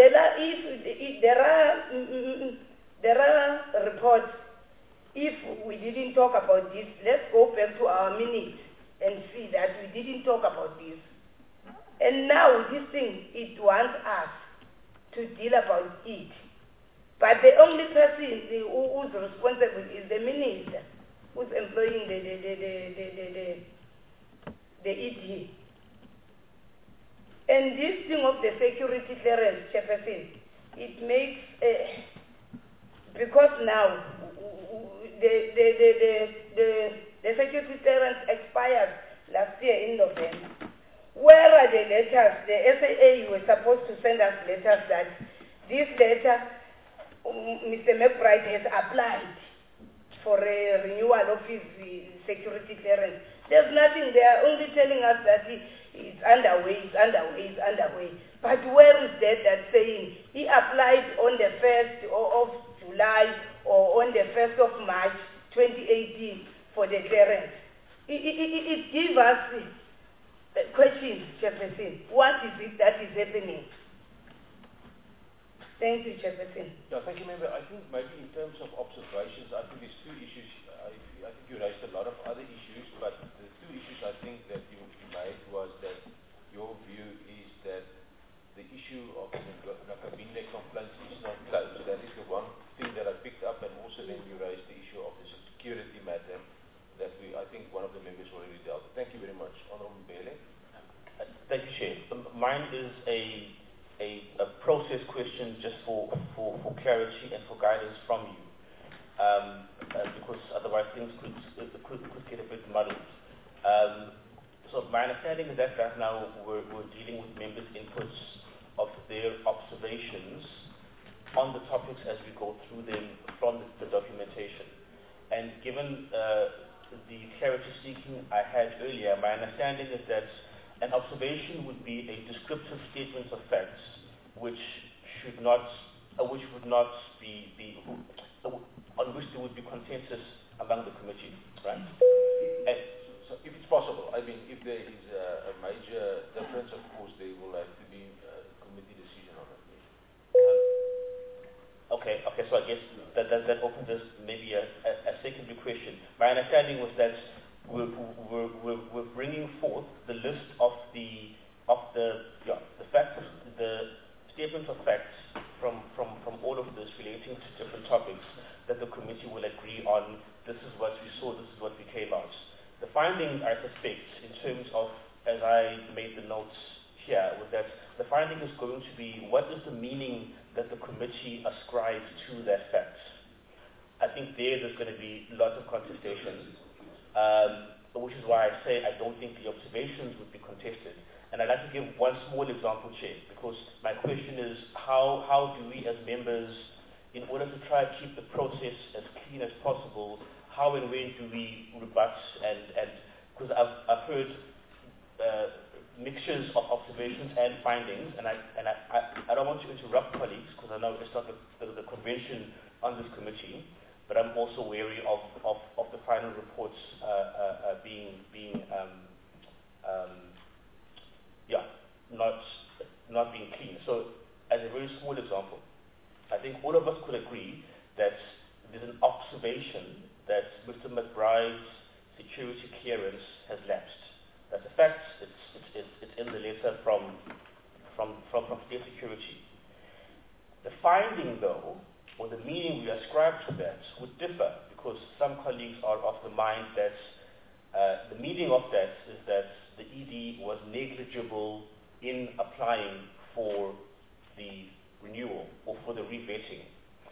Speaker 9: are reports. If we didn't talk about this, let's go back to our minutes and see that we didn't talk about this. And now this thing, it wants us to deal about it. But the only person who's responsible is the minister, who's employing the ED. And this thing of the security clearance, Chairperson, it makes, because now the security clearance expired last year in November. Where are the letters? The SAA were supposed to send us letters that this letter, Mr. McBride has applied for a renewal of his security clearance. There's nothing. They are only telling us that it's underway. But where is that saying he applied on the 1st of July or on the 1st of March 2018 for the clearance? It gives us questions, Chairperson. What is it that is happening? Thank you, Chairperson.
Speaker 1: Yeah, thank you, Member. I think maybe in terms of observations, I think there's 2 issues. I think you raised a lot of other issues, but the 2 issues I think that you made was that your view is that the issue of the complaints is not closed. That is the one thing that I picked up, and also then you raised the issue of the
Speaker 4: mine is a process question just for clarity and for guidance from you. Because otherwise things could get a bit muddled. So my understanding is that right now we're dealing with members' inputs of their observations on the topics as we go through them from the documentation. And given the clarity seeking I had earlier, my understanding is that an observation would be a descriptive statement of facts which would not be on which there would be consensus among the committee, right? And
Speaker 1: so if it's possible, I mean, if there is a major difference, of course, there will have to be a committee decision on it.
Speaker 4: Okay, so I guess that opens us maybe a secondary question. My understanding was that we're bringing forth the list of the facts, the statements of facts from all of this relating to different topics that the committee will agree on. This is what we saw, this is what we came out. The finding, I suspect, in terms of, as I made the notes here, was that the finding is going to be what is the meaning that the committee ascribes to that fact. I think there's going to be lots of contestation, which is why I say I don't think the observations would be contested. And I'd like to give one small example, Chair, because my question is how do we as members, in order to try to keep the process as clean as possible, how and when do we rebut and because I've heard mixtures of observations and findings, and I don't want to interrupt colleagues because I know it's not the convention on this committee, but I'm also wary of the final reports not being clean. So, as a very small example, I think all of us could agree that there's an observation that Mr. McBride's security clearance has lapsed. That's a fact. It's in the letter from State Security. The finding, though, or the meaning we ascribe to that would differ because some colleagues are of the mind that the meaning of that is that the ED was negligible in applying for the renewal or for the revetting.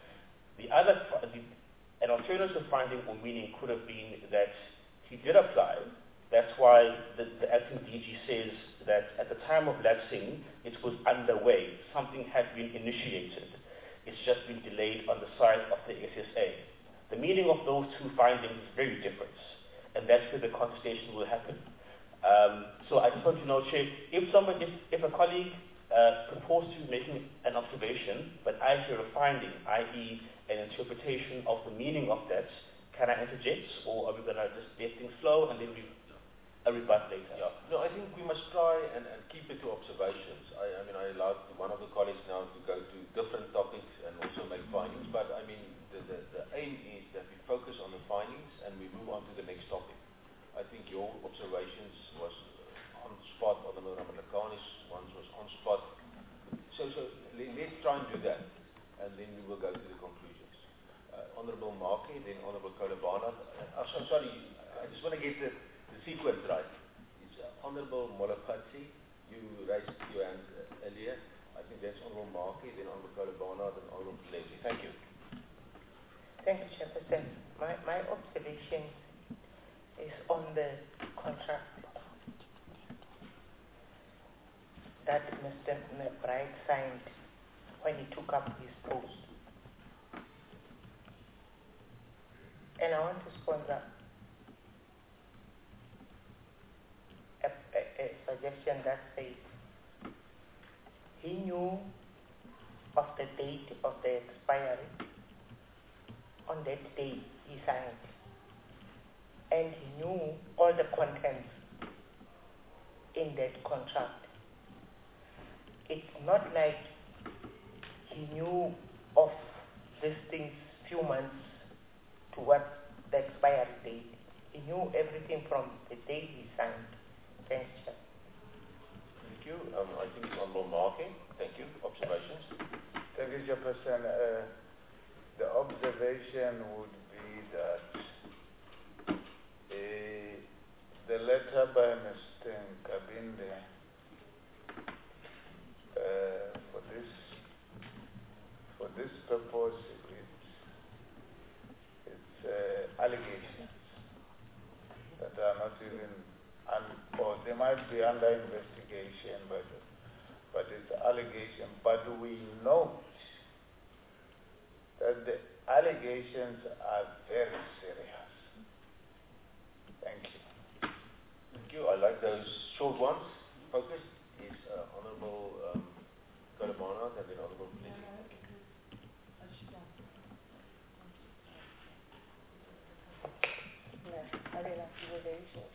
Speaker 4: An alternative finding or meaning could have been that he did apply. That's why the acting DG says that at the time of lapsing, it was underway. Something had been initiated. It's just been delayed on the side of the SSA. The meaning of those two findings is very different, and that's where the contestation will happen. So I just want to know, Chair, if a colleague proposed to making an observation, but I hear a finding, i.e. an interpretation of the meaning of that, can I interject, or are we going to just let things flow and then rebut later?
Speaker 1: Yeah. No, I think we must try and keep it to observations. I mean, I allowed one of the colleagues now to go to different topics and also make findings, but I mean, the aim is that we focus on the findings and we move on to the next topic. I think your observations was on spot, or the Ramalakonis ones was on spot. So let's try and do that, and then we will go to the conclusions. Honourable Markey, then Honourable Kolobana. So sorry, I just want to get the sequence right. It's Honourable Molapatsi, you raised your hand earlier. I think that's Honourable Markey, then Honourable Kolobana, then Honourable Leslie. Thank you.
Speaker 7: Thank you, Chairperson. My observation is on the contract that Mr. McBride signed when he took up his post. And I want to sponsor a suggestion that says he knew of the date of the expiry on that day he signed, and he knew all the contents in that contract. It's not like he knew of these things few months towards the expiry date. He knew everything from the day he signed. Thanks, Chair.
Speaker 1: Thank you. I think it's Honourable Markey. Thank you. Observations?
Speaker 8: Thank you, Chairperson. The observation would be that the letter by Mr. Nkabinde not even, or they might be under investigation, but it's allegation. But we note that the allegations are very serious. Thank you.
Speaker 1: Thank you. I like those short ones. Focus is Honourable Kalamana and then Honourable Pleasure.
Speaker 6: I realize you were very short.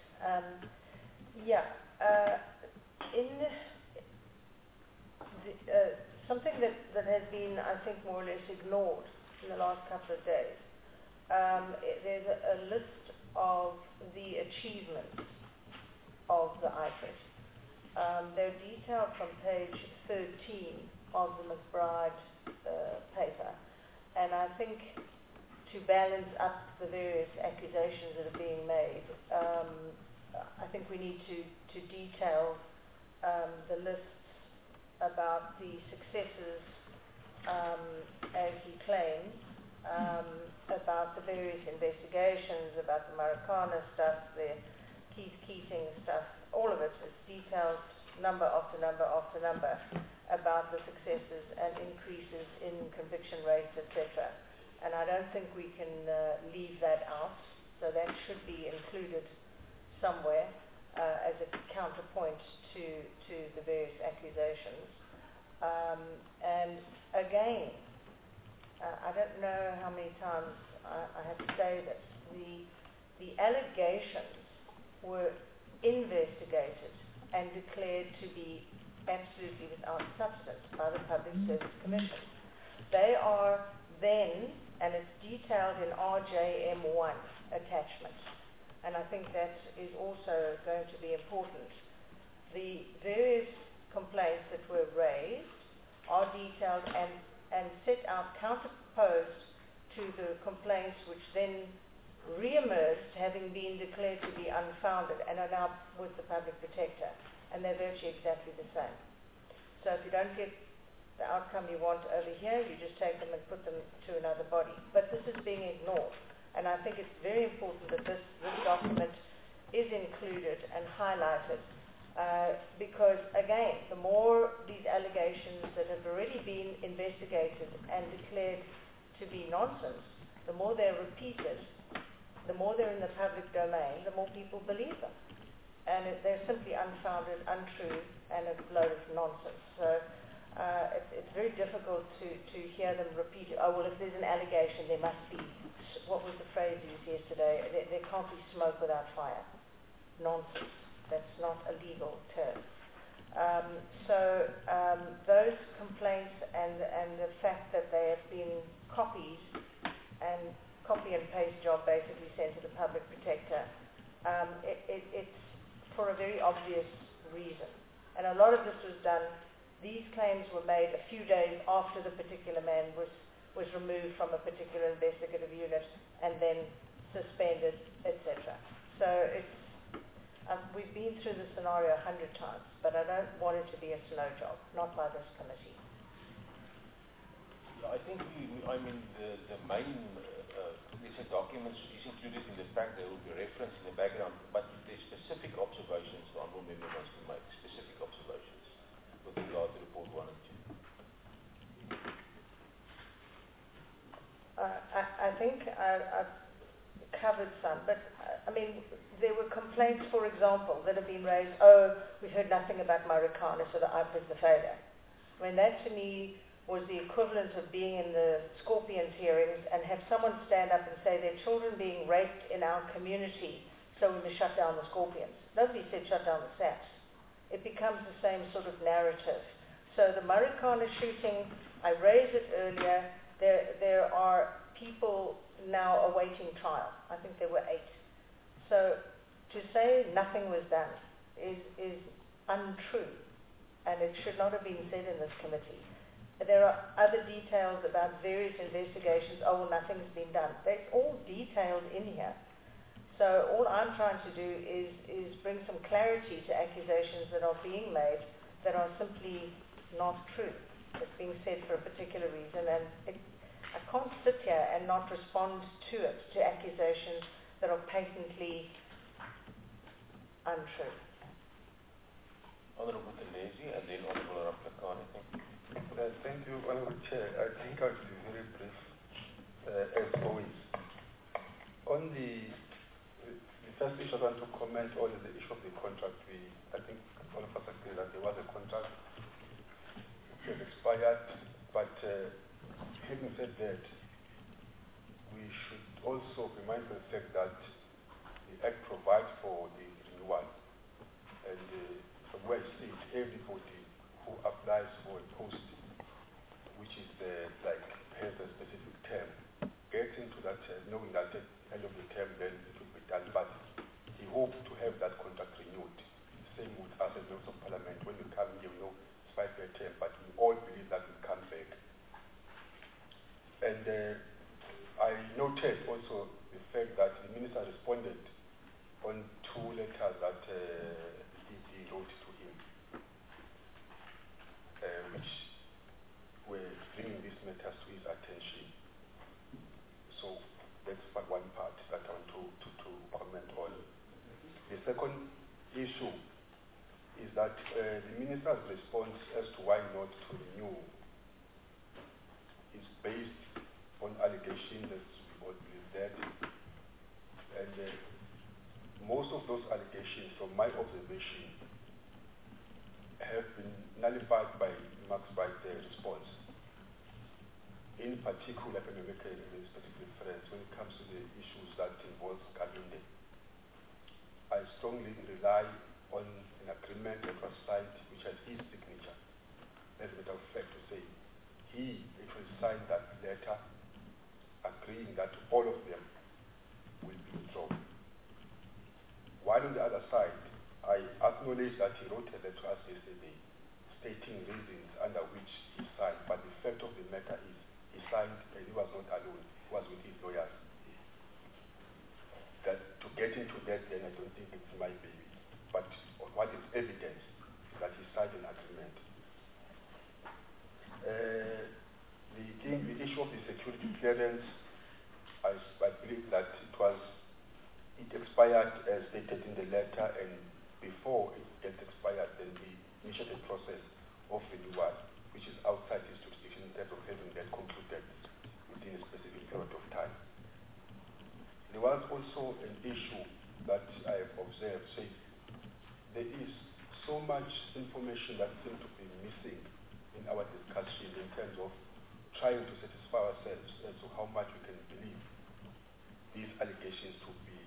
Speaker 6: Something that has been, I think, more or less ignored in the last couple of days. There's a list of the achievements of the IFRIT. They're detailed from page 13 of the McBride paper, and I think to balance up the various accusations that are being made, I think we need to detail the lists about the successes, as he claims, about the various investigations, about the Marikana stuff, the Keith Keating stuff, all of it is detailed number after number after number about the successes and increases in conviction rates, etc. And I don't think we can leave that out, so that should be included somewhere as a counterpoint to the various accusations. And again, I don't know how many times I have to say this, the allegations were investigated and declared to be absolutely without substance by the Public Service Commission. They are then, and it's detailed in RJM1 attachment, and I think that is also going to be important. The various complaints that were raised are detailed and set out counterposed to the complaints which then re-emerged, having been declared to be unfounded, and are now with the Public Protector, and they're virtually exactly the same. So if you don't get the outcome you want over here, you just take them and put them to another body. But this is being ignored, and I think it's very important that this document is included and highlighted, because again, the more these allegations that have already been investigated and declared to be nonsense, the more they're repeated, the more they're in the public domain, the more people believe them. And they're simply unfounded, untrue, and a load of nonsense. So it's very difficult to hear them repeat, oh, well, if there's an allegation, there must be, what was the phrase used yesterday, there can't be smoke without fire. Nonsense. That's not a legal term. Those complaints and the fact that they have been copied and copy and paste job basically sent to the Public Protector, it's for a very obvious reason. And a lot of this was done, these claims were made a few days after the particular man was removed from a particular investigative unit and then suspended, etc. So we've been through this scenario 100 times, but I don't want it to be a slow job, not by this committee.
Speaker 1: I think the main documents is included in the fact there will be reference in the background, but there's specific observations the Honourable Member wants to make, specific observations with regard to report 1 and 2.
Speaker 6: I think I've covered some, but there were complaints, for example, that have been raised, we heard nothing about Marikana, so the IFRIT is a failure. That to me was the equivalent of being in the Scorpions hearings and have someone stand up and say there are children being raped in our community, so we must shut down the Scorpions. Nobody said shut down the SAPS. It becomes the same sort of narrative. So the Marikana shooting, I raised it earlier, there are people now awaiting trial. I think there were 8. So to say nothing was done is untrue, and it should not have been said in this committee. There are other details about various investigations. Oh, well, nothing's been done. That's all detailed in here. So all I'm trying to do is bring some clarity to accusations that are being made that are simply not true. It's being said for a particular reason, and I can't sit here and not respond to it, to accusations that are patently untrue.
Speaker 1: Honourable Buthelezi and then Honourable Ramhlakani.
Speaker 3: Thank you, Honourable Chair. I think I'll be very brief, as always. On the first issue, I want to comment on the issue of the contract. I think all of us agree that there was a contract. It has expired, but having said that, we should also be mindful of the fact that the Act provides for the renewal. And from where I see it, everybody who applies for a post, which is like has a specific term, gets into that knowing that at the end of the term then it will be done. But he hopes to have that contract renewed. Same with us as members of Parliament. When we come here, we know it's 5-year term, but we all believe that will come back. And I noted also the fact that the Minister responded on 2 letters that he wrote to him, which were bringing these matters to his attention. So that's one part that I want to comment on. The second issue is that the Minister's response as to why not to renew is based on allegations that we all believe that. And most of those allegations, from my observation, have been nullified by Max Bright's response. In particular, if I may make a specific reference, when it comes to the issues that involve Kalunde, I strongly rely on an agreement that was signed which has his signature. As a matter of fact, to say he actually signed that letter agreeing that all of them will be withdrawn. While on the other side, I acknowledge that he wrote a letter to us yesterday stating reasons under which he signed, but the fact of the matter is he signed and he was not alone, he was with his lawyers. That to get into that, then I don't think it's my baby. But what is evidence is that he signed an agreement. The issue of the security clearance, I believe that it expired as stated in the letter, and before it gets expired, then we initiate a process of renewal, which is outside his jurisdiction in terms of having that concluded within a specific period of time. There was also an issue that I have observed, saying there is so much information that seems to be missing in our discussion in terms of trying to satisfy ourselves as to how much we can believe these allegations to be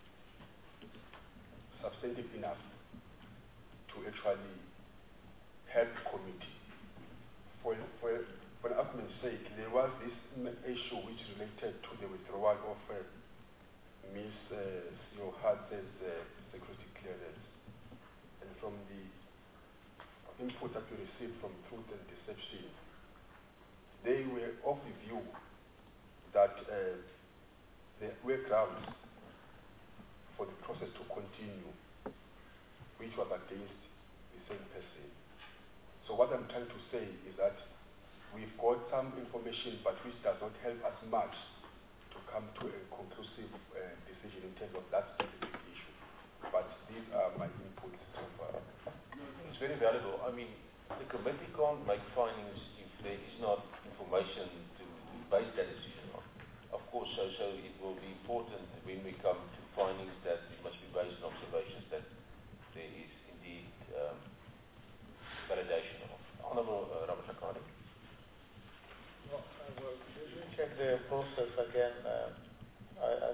Speaker 3: substantive enough to actually help the committee. For argument's sake, there was this issue which related to the withdrawal of Ms. Siohate's security clearance. And from the input that we received from Truth and Deception, they were of the view that there were grounds for the process to continue, which was against the same person. So what I'm trying to say is that we've got some information, but which does not help us much to come to a conclusive decision in terms of that specific issue. But these are my inputs so far.
Speaker 1: It's very valuable. I mean, the committee can't make findings if there is not information to base that decision on. Of course, so it will be important when we come to findings that it must be based on observations that there is indeed validation of. Honourable Ramhlakani.
Speaker 5: Well, let me check the process again. I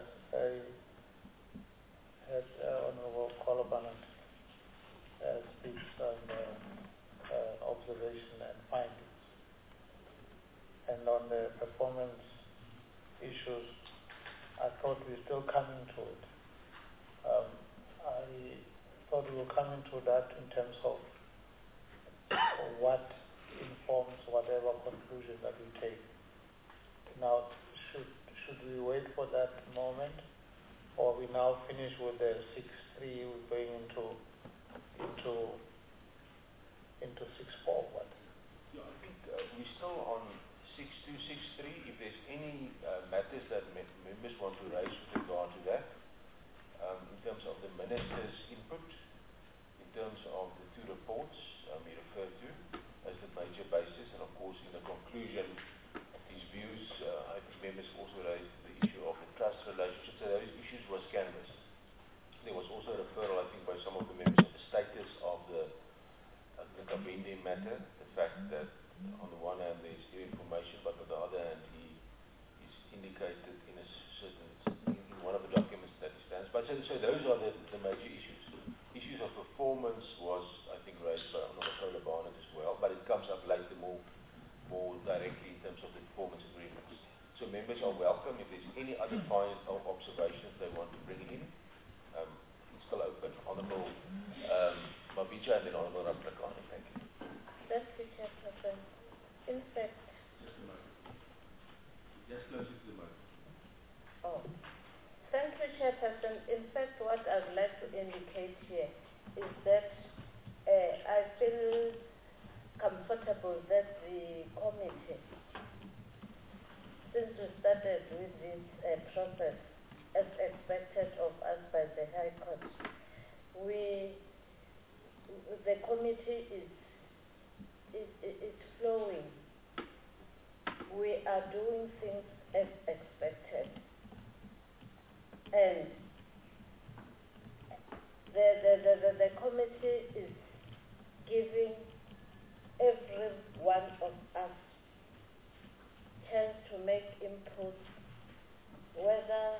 Speaker 5: had Honourable Koloban speak on observation and findings. And on the performance issues, I thought we were still coming to it. I thought we were coming to that in terms of what informs whatever conclusion that we take. Now, should we wait for that moment, or we now finish with the 6.3, we're going into 6.4? What?
Speaker 1: Yeah, I think we're still on 6.2, 6.3. If there's any matters that members want to raise with regard to that, in terms of the minister's input, so those are the major issues. Issues of performance was, I think, raised by Honorable Barnett as well, but it comes up later more directly in terms of the performance agreements. So members are welcome. If there's any other final observations they want to bring in, it's still open. Honorable Mavija and then Honorable Ramplakane. Thank you.
Speaker 7: Thank you, Chairperson. In fact,
Speaker 3: Just close it to the mic.
Speaker 7: oh, thank you, Chairperson. In fact, what I'd like to indicate here is that I feel comfortable that the committee, since we started with this process as expected of us by the High Court, the committee is flowing. We are doing things as expected. And the committee is giving every one of us chance to make input, whether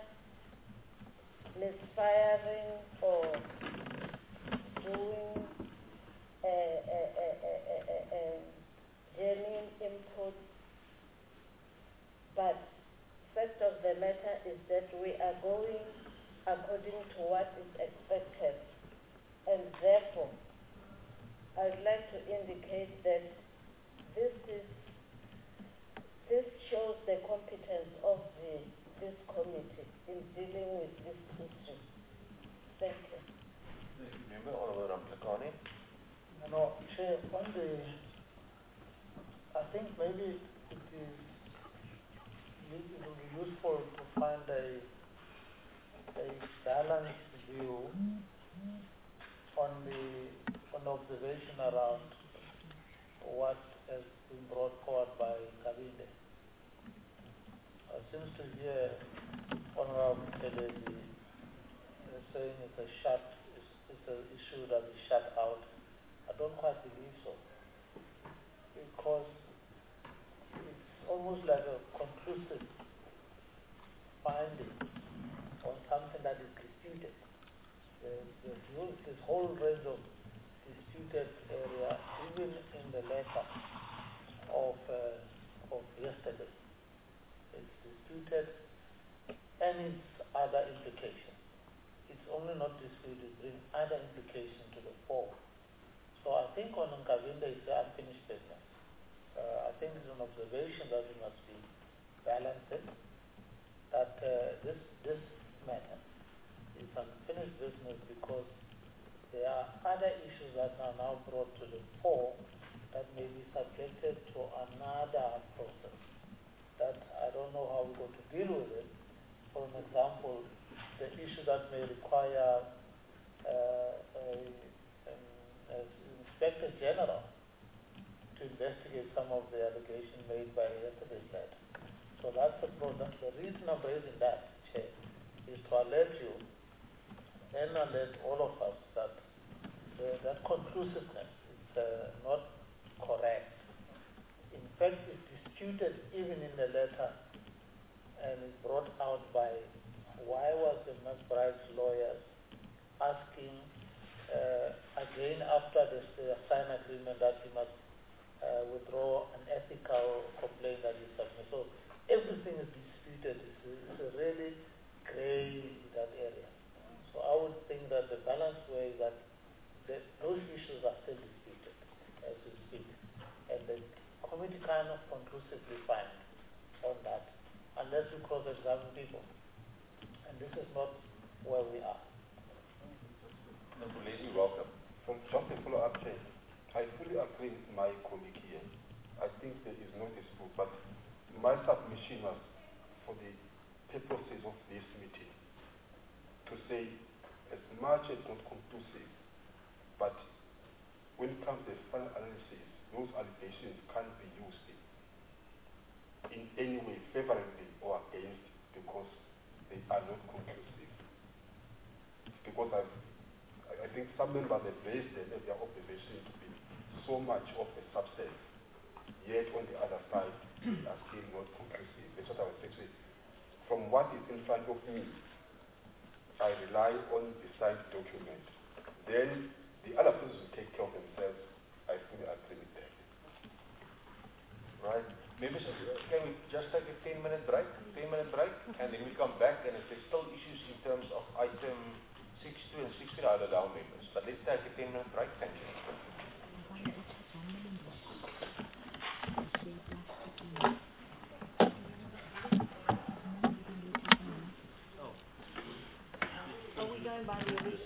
Speaker 7: misfiring or doing genuine input. But fact of the matter is that we are going according to what is expected, and therefore I'd like to indicate that this shows the competence of this committee in dealing with this issue. Thank you.
Speaker 1: Member Honorable Ramplakane.
Speaker 5: No, Chair, I think maybe it will be useful to find a balanced view on the observation around what has been brought forward by Kabinde. I seems to hear Honorable Mtelezi saying it's an issue that is shut out. I don't quite believe so, because it's almost like a conclusive finding on something that is disputed. There's this whole range of disputed area, even in the letter of yesterday. It's disputed and its other implications. It's only not disputed, bring other implications to the fore. So I think on Nkabinde it's an unfinished business. I think it's an observation that we must be balanced, that this matter is unfinished business because there are other issues that are now brought to the fore that may be subjected to another process that I don't know how we're going to deal with it. For an example, the issue that may require an Inspector General to investigate some of the allegations made by yesterday's letter. So that's the problem. The reason I'm raising that, Chair, is to alert you and alert all of us that that conclusiveness is not correct. In fact, it's disputed even in the letter and is brought out by why was the McBride's lawyers asking again after the sign agreement that he must withdraw an ethical complaint that he submitted. So everything is disputed. It's a really gray in that area. So I would think that the balanced way is that those issues are still disputed as we speak. And the committee kind of conclusively find on that, unless we cross-examine people. And this is not where we are.
Speaker 1: Mr. Lady, welcome.
Speaker 3: From just a follow-up, Chair, I fully agree with my colleague here. I think there is no dispute, but my submission was for the purposes of this meeting to say as much as not conclusive, but when it comes to the final analysis, those allegations can't be used in any way favorably or against because they are not conclusive. Because I think some members have raised them as their observation to be so much of a substance, yet on the other side are still not conclusive. That's what I was saying. From what is in front of me, I rely on the signed document. Then the other persons will take care of themselves. I fully agree with that.
Speaker 1: Right. Members, can we just take a 10-minute break? 10-minute break, and then we come back, and if there's still issues in terms of item 6.2 and 6.3, I'll allow members. But let's take a 10-minute break. Thank you.
Speaker 6: Are we going by the elite?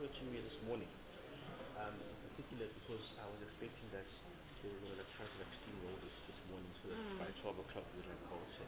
Speaker 10: approaching me this morning, in particular because I was expecting that they were going to try to steamroll this morning so that by 12 o'clock we'd have a vote.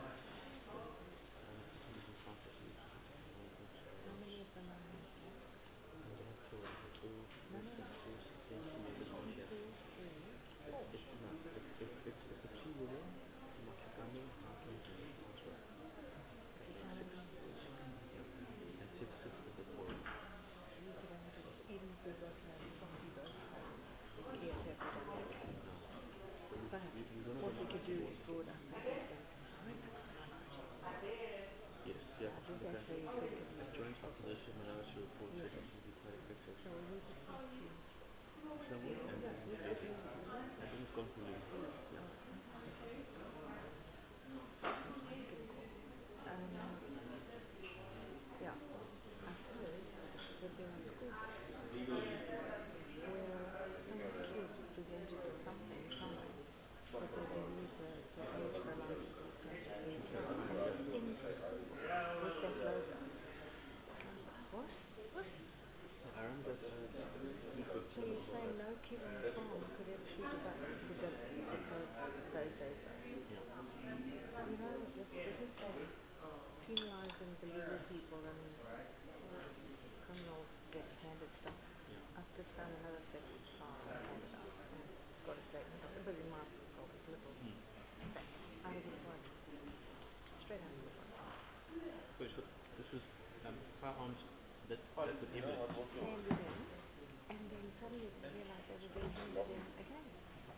Speaker 10: Firearms that would be handed in, and then suddenly they realized they were being handed in again.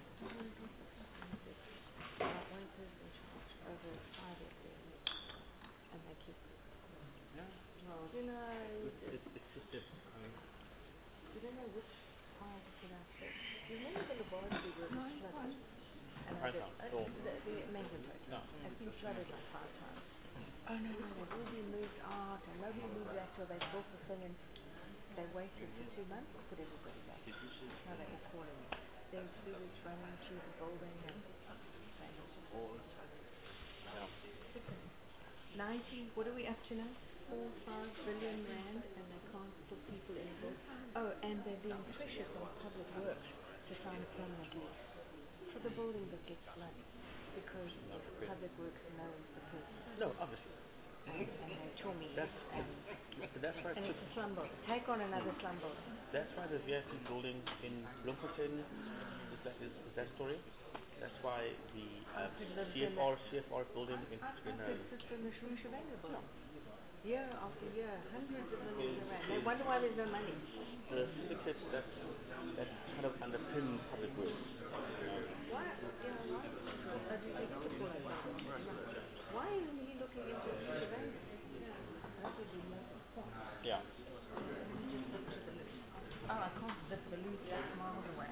Speaker 10: One person charged over 5 years, and they keep. Yeah. Well, you know, it's just that you don't know which file to put out first. You remember the laboratory where it was flooded? The amazing place. No. It's been flooded like 5 times. Oh no, they've all been moved out and nobody moved back till they built the thing and they waited for 2 months to put everybody back. Now they were calling me. Then sewage running through the building and saying it's just all 90, what are we up to now? 4-5 billion rand and they can't put people in the building. Oh, and they're being pressured by public works to sign a permanent lease for the building that gets flooded because public works knows the person. No, obviously. And they're chummy. That's why and it's a slum building. Take on another slum building. That's why the VIP building in Bloemfontein is that story. That's why the CFR building in the Shwabanga building. Year after year, hundreds of millions of rand. They wonder why there's no money. The certificates that kind of underpin public works. Why? Why isn't he looking into Shwabanga? Yeah. Oh, I can't zip the loop that miles away.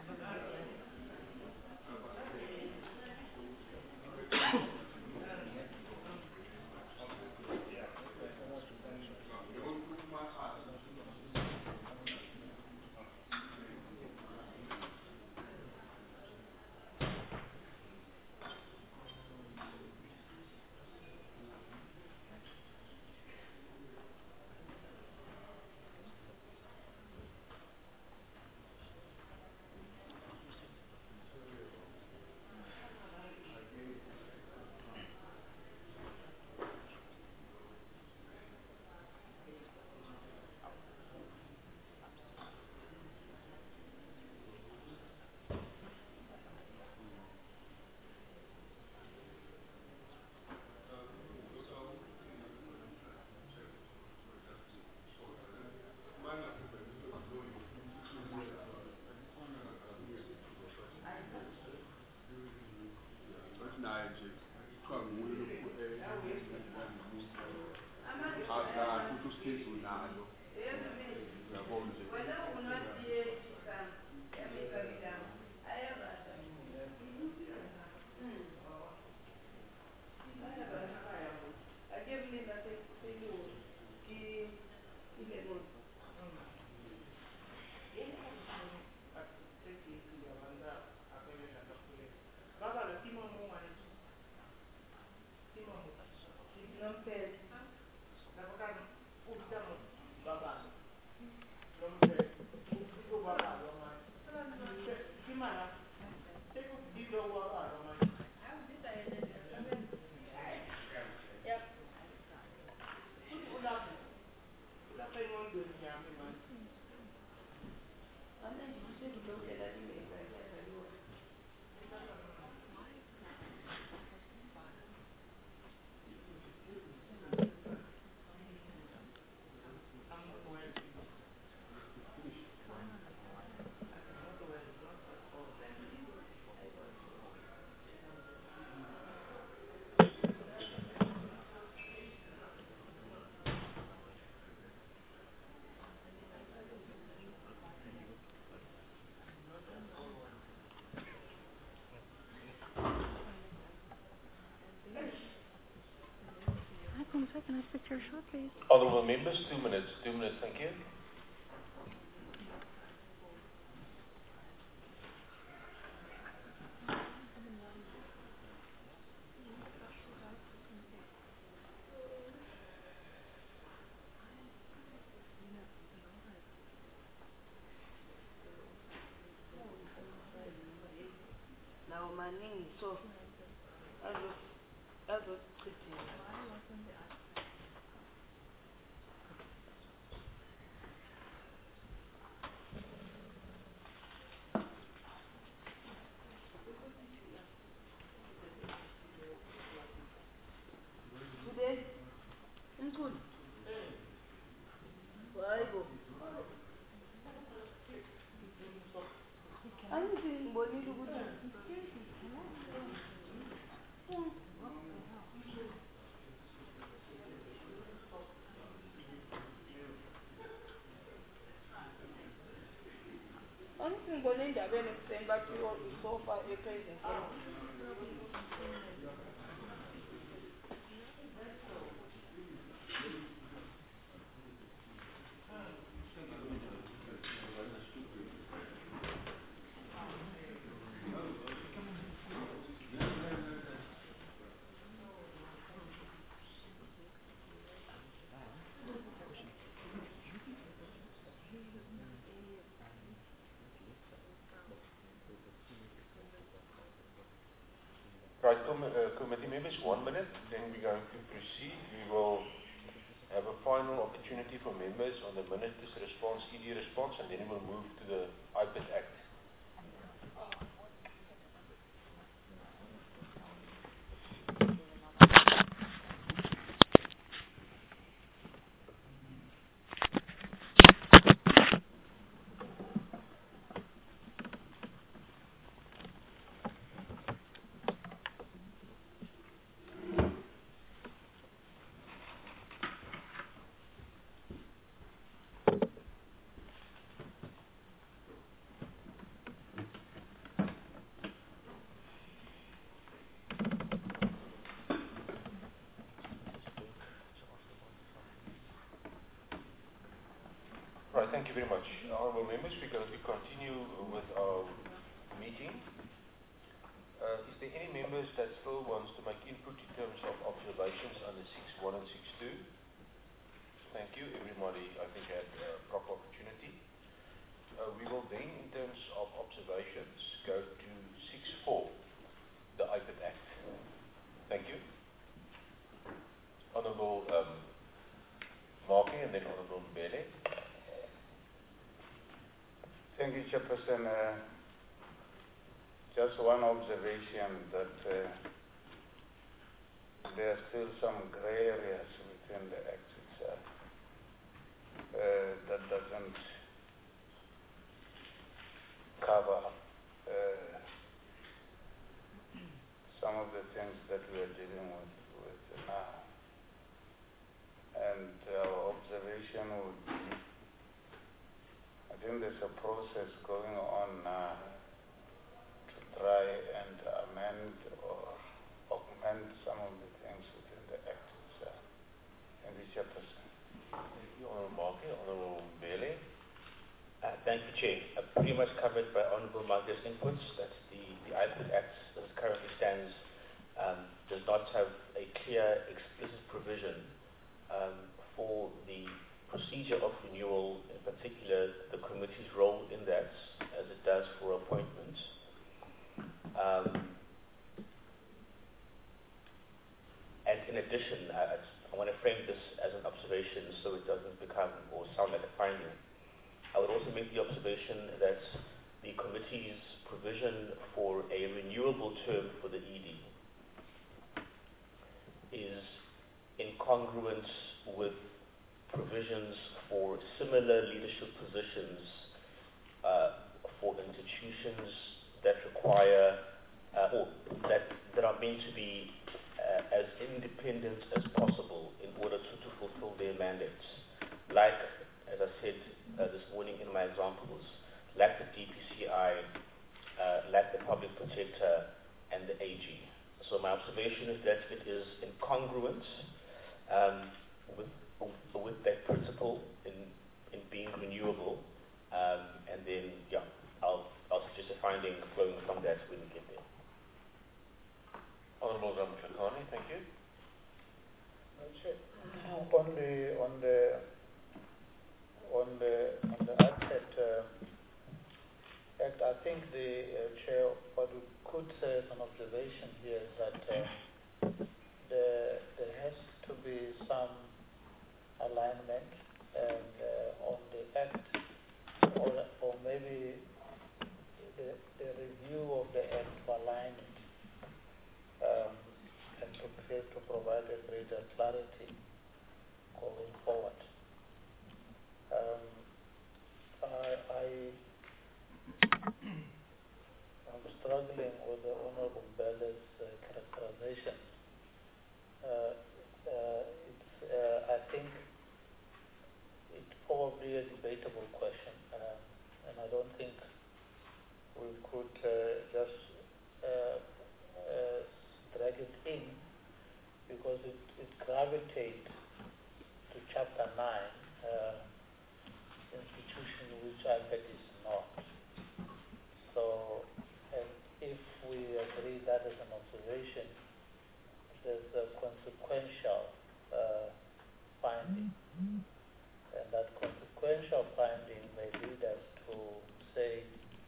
Speaker 10: Can I speak to your short, please?
Speaker 1: Honourable members, 2 minutes. 2 minutes, thank you.
Speaker 7: Now, maningi so azochithela. Today, inkulu. Hayibo. Angithi ngibonile ukuthi angithi ngibone endabeni ekuseni bathi isofa ePresident.
Speaker 1: Right, committee members, 1 minute, then we're going to proceed. We will have a final opportunity for members on the minister's response, ED response, and then we will move to the IPID Act. Right, thank you very much. Honourable members, we're going to continue with our meeting. Is there any members that still wants to make input in terms of observations under 6.1 and 6.2? Thank you. Everybody, I think, had a proper opportunity. We will then, in terms of observations, go to 6.4, the IPID Act. Thank you. Honourable Markie and then Honourable Mbele.
Speaker 8: Thank you, Chairperson. Just one observation that there are still some grey areas within the Act itself that doesn't cover some of the things that we are dealing with now. And our observation would be, I think there's a process going on now to try and amend or augment some of the things within the Act itself. Thank you, Chairperson.
Speaker 1: Thank you, Honourable Markie. Honourable Mbele.
Speaker 4: Thank you, Chair. Pretty much covered by Honourable Markie's inputs that the IPID Act as it currently stands does not have a clear, explicit provision for the procedure of renewal, in particular the committee's role in that, as it does for appointments. And in addition, I want to frame this as an observation so it doesn't become or sound like a finding. I would also make the observation that the committee's provision for a renewable term for the ED is incongruent with provisions for similar leadership positions for institutions that require or that are meant to be as independent as possible in order to fulfill their mandates. Like, as I said this morning in my examples, like the DPCI, like the Public Protector and the AG. So my observation is that it is incongruent with that principle in being renewable, and then I'll suggest a finding flowing from that when we get there.
Speaker 1: Honourable Ramchakani, thank you.
Speaker 5: On the iPad Act, I think the Chair, what we could say as an observation here is that there has to be some alignment and on the Act, or maybe the review of the Act to align it and to provide a greater clarity going forward. I'm struggling with the Honourable Belle's characterization. I think it's probably a debatable question, and I don't think we could just drag it in, because it gravitates to Chapter 9, institution which iPad is not. So, and if we agree that is an observation, there's a consequential finding, and that consequential finding may lead us to say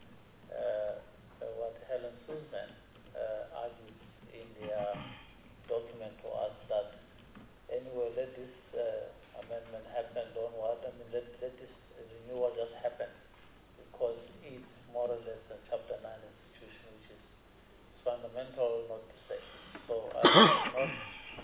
Speaker 5: what Helen Suzman argued in their document to us, that anyway, let this amendment happen, don't worry, let this renewal just happen, because it's more or less a Chapter 9 institution, which is fundamental not to say. So I do not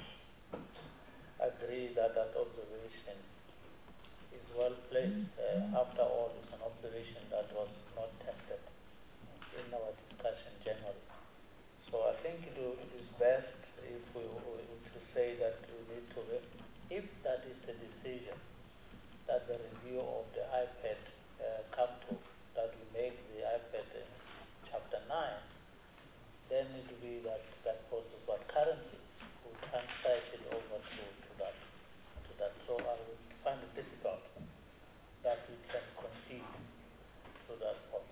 Speaker 5: agree that observation is well placed. After all, it's an observation that was not tested in our discussion generally. So I think it is best if we to say that we need to, if that is the decision that the review of the iPad come to, that we make the iPad in Chapter 9, then it will be that process. But currently, we can't cite it over to that. So I would find it difficult that we can concede to that point.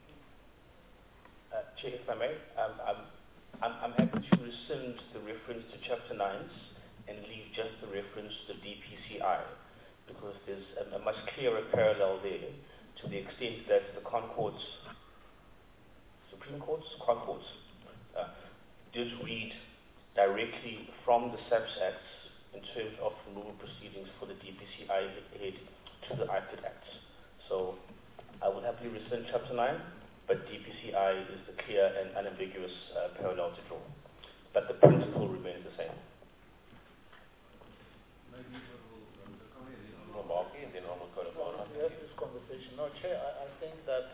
Speaker 4: Chair, if I may, I'm happy to rescind the reference to Chapter 9s and leave just the reference to the DPCI, because there's a much clearer parallel there, to the extent that the Supreme Court's Concords did read directly from the SAPS Acts in terms of removal proceedings for the DPCI head to the iPad Acts. So I would happily rescind Chapter 9, but DPCI is the clear and unambiguous parallel to draw. But the principle remains the same.
Speaker 1: And then Honourable Kolobana.
Speaker 5: We have this conversation. No, Chair, I think that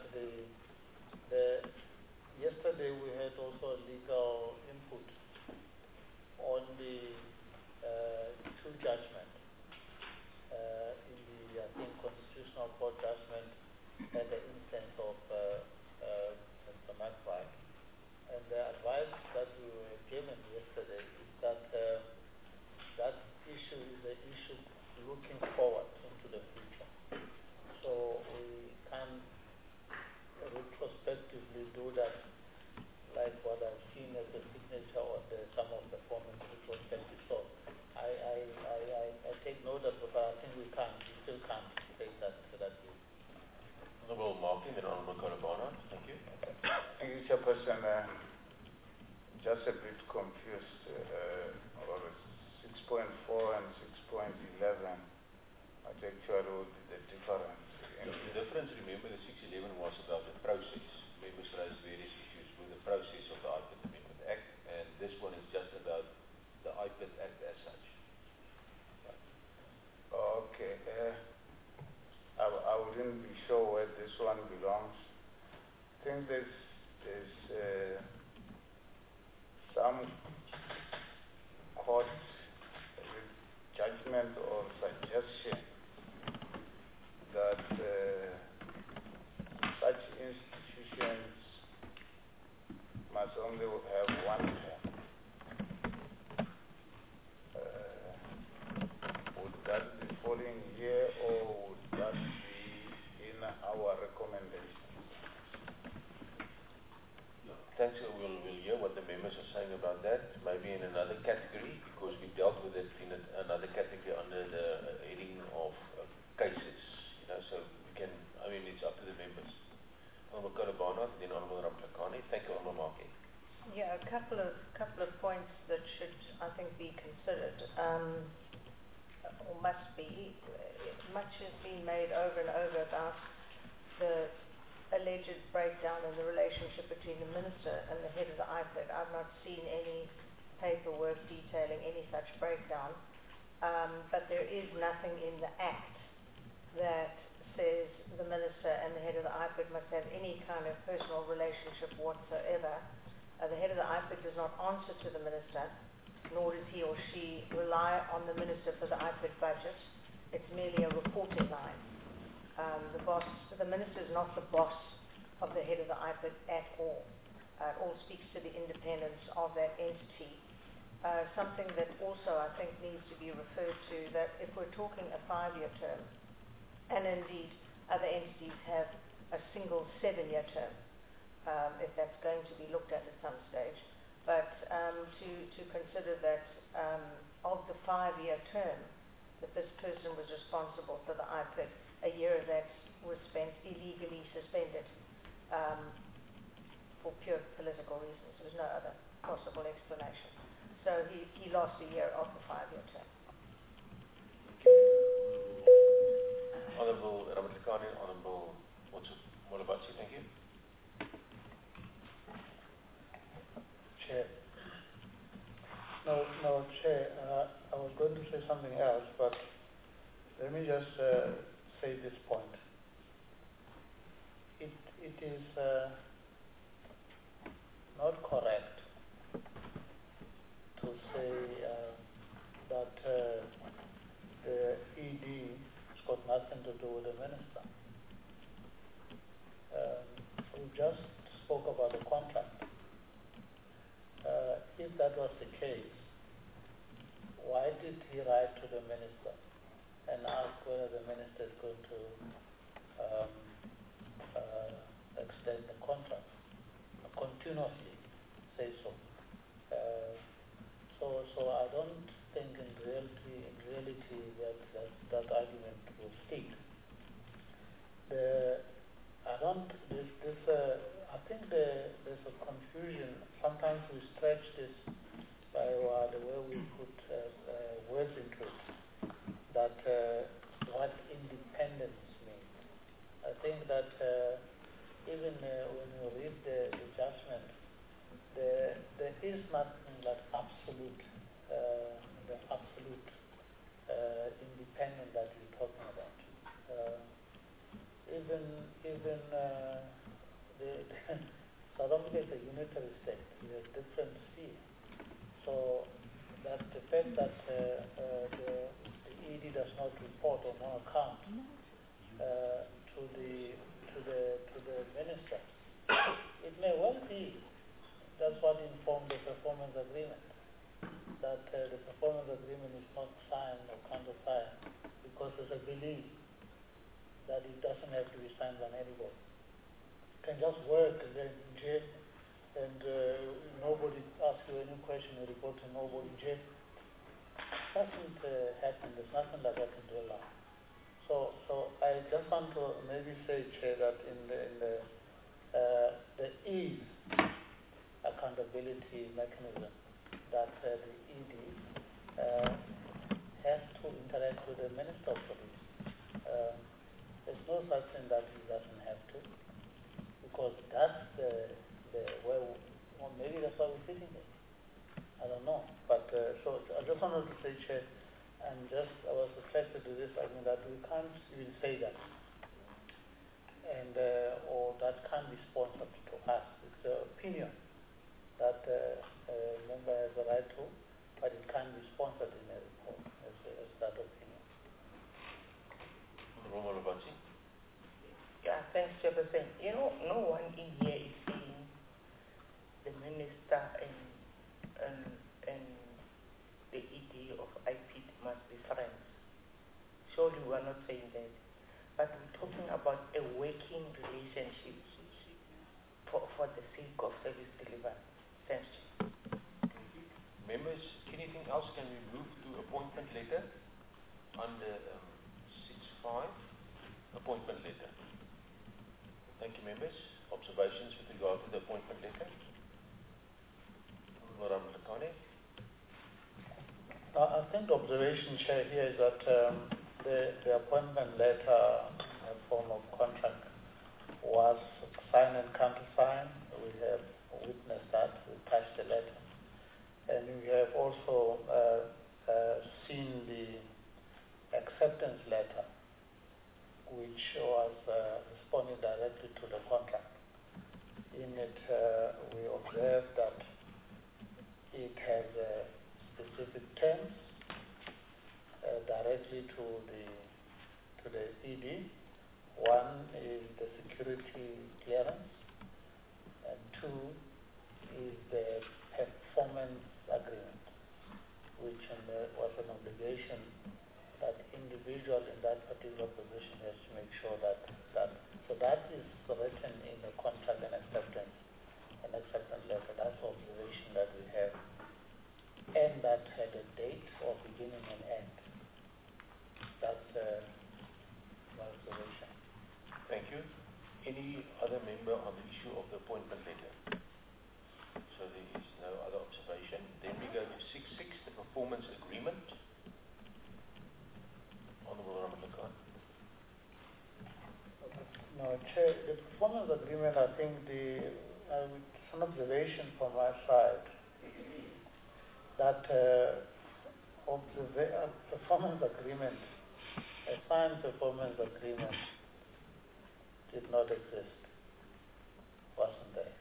Speaker 5: yesterday we had also legal input on the two judgment in the, I think, Constitutional Court judgment at the instance of Mr. McBride. And the advice that we were given yesterday is that that issue is an issue looking forward into the future. So we can retrospectively do that, like what I've seen as a signature on some of the forms retrospective. So I take note of it, but I think we still can't take that view.
Speaker 1: Honourable Martin, then Honourable Kolobana. Thank you.
Speaker 8: Thank you, Chairperson. Just a bit confused about 6.4 and 6.11. What actually would be the difference?
Speaker 1: The difference, remember, the 611 was about the process. Members raised various issues with the process of the iPad Amendment Act, and this one is just about the iPad Act as such.
Speaker 8: Okay. I wouldn't be sure where this one belongs. I think there's some court judgment or suggestion that such institutions must only have one term. coming here, or would that be in our recommendation?
Speaker 1: Thanks. We'll hear what the members are saying about that. Maybe in another category, because we dealt with it in another category under the heading of cases. So we can. I mean, it's up to the members. Honourable Kolobana, then Honourable Ramlakane. Thank you, Honourable Markie.
Speaker 6: Yeah, a couple of points that should, I think, be considered, or must be. Much has been made over and over about the alleged breakdown in the relationship between the minister and the head of the IPID. I've not seen any paperwork detailing any such breakdown, but there is nothing in the Act that says the minister and the head of the IPID must have any kind of personal relationship whatsoever. The head of the IPID does not answer to the minister, nor does he or she rely on the minister for the IPID budget. It's merely a reporting line. The minister is not the boss of the head of the IPID at all. It all speaks to the independence of that entity. Something that also I think needs to be referred to, that if we're talking a 5-year term, and indeed other entities have a single 7-year term, if that's going to be looked at some stage, but to consider that of the 5-year term, that this person was responsible for the IPID, a year of that was spent illegally suspended for pure political reasons. There was no other possible explanation. So he lost a year of the 5-year term.
Speaker 1: Honourable Ramlakane, Honourable Molabasi, thank you.
Speaker 5: Chair. No, Chair. I was going to say something else, but let me just say this point. It is not correct to say that the ED has got nothing to do with the minister. We just spoke about the contract. If that was the case, why did he write to the minister and ask whether the minister is going to extend the contract? Continuously say so. So I don't think in reality that argument will stick. I think there's a confusion. Sometimes we stretch this by the way we put words into it, that what independence means. I think that even when you read the judgment, there is nothing like absolute, the absolute independence that you're talking about. Even South Africa is a unitary state. We have different spheres. So that the fact that the ED does not report on no account to the minister, it may well be that's what informed the performance agreement. That the performance agreement is not signed or countersigned because there's a belief that it doesn't have to be signed by anybody. It can just work and then in jail, and nobody asks you any question, you report to nobody in jail. Doesn't happen. There's nothing like that in real life. So I just want to maybe say, Chair, that in the ease accountability mechanism that the ED has to interact with the Minister of Police. There's no such thing that he doesn't have to, because that's the way, or maybe that's why we're sitting there. I don't know. But so I just wanted to say, Chair, and I was attracted to this argument that we can't even say that, and or that can't be sponsored to us. It's an opinion that a member has a right to, but it can't be sponsored in a report as that opinion.
Speaker 7: Yeah, thanks, Chairperson. No one in here is saying the minister and the ED of IPID must be friends. surely we are not saying that. But we're talking about a working relationship for the sake of service delivery. Thanks.
Speaker 1: Members, anything else can we move to appointment letter under 6.5 appointment letter? Thank you, members. Observations with regard to the appointment letter? Madam Lekane?
Speaker 5: I think the observation, Chair, here is that the appointment letter in the form of contract was signed and countersigned. We have witnessed that. We touched the letter. And we have also seen the acceptance letter, which was responding directly to the contract. In it, we observed that it has specific terms directly to the ED. One is the security clearance, and two is the performance agreement, which was an obligation that individual in that particular position has to make sure that so that is written in the contract and acceptance letter. That's the observation that we have, and that had a date of beginning and end. That's my observation.
Speaker 1: Thank you. Any other member on the issue of the appointment letter? So there is no other observation. Then we go to 6.6, the performance agreement. Honourable Ramatlakane.
Speaker 5: No, Chair, the performance agreement, I think an observation from my side that performance agreement, a signed performance agreement did not exist, wasn't there.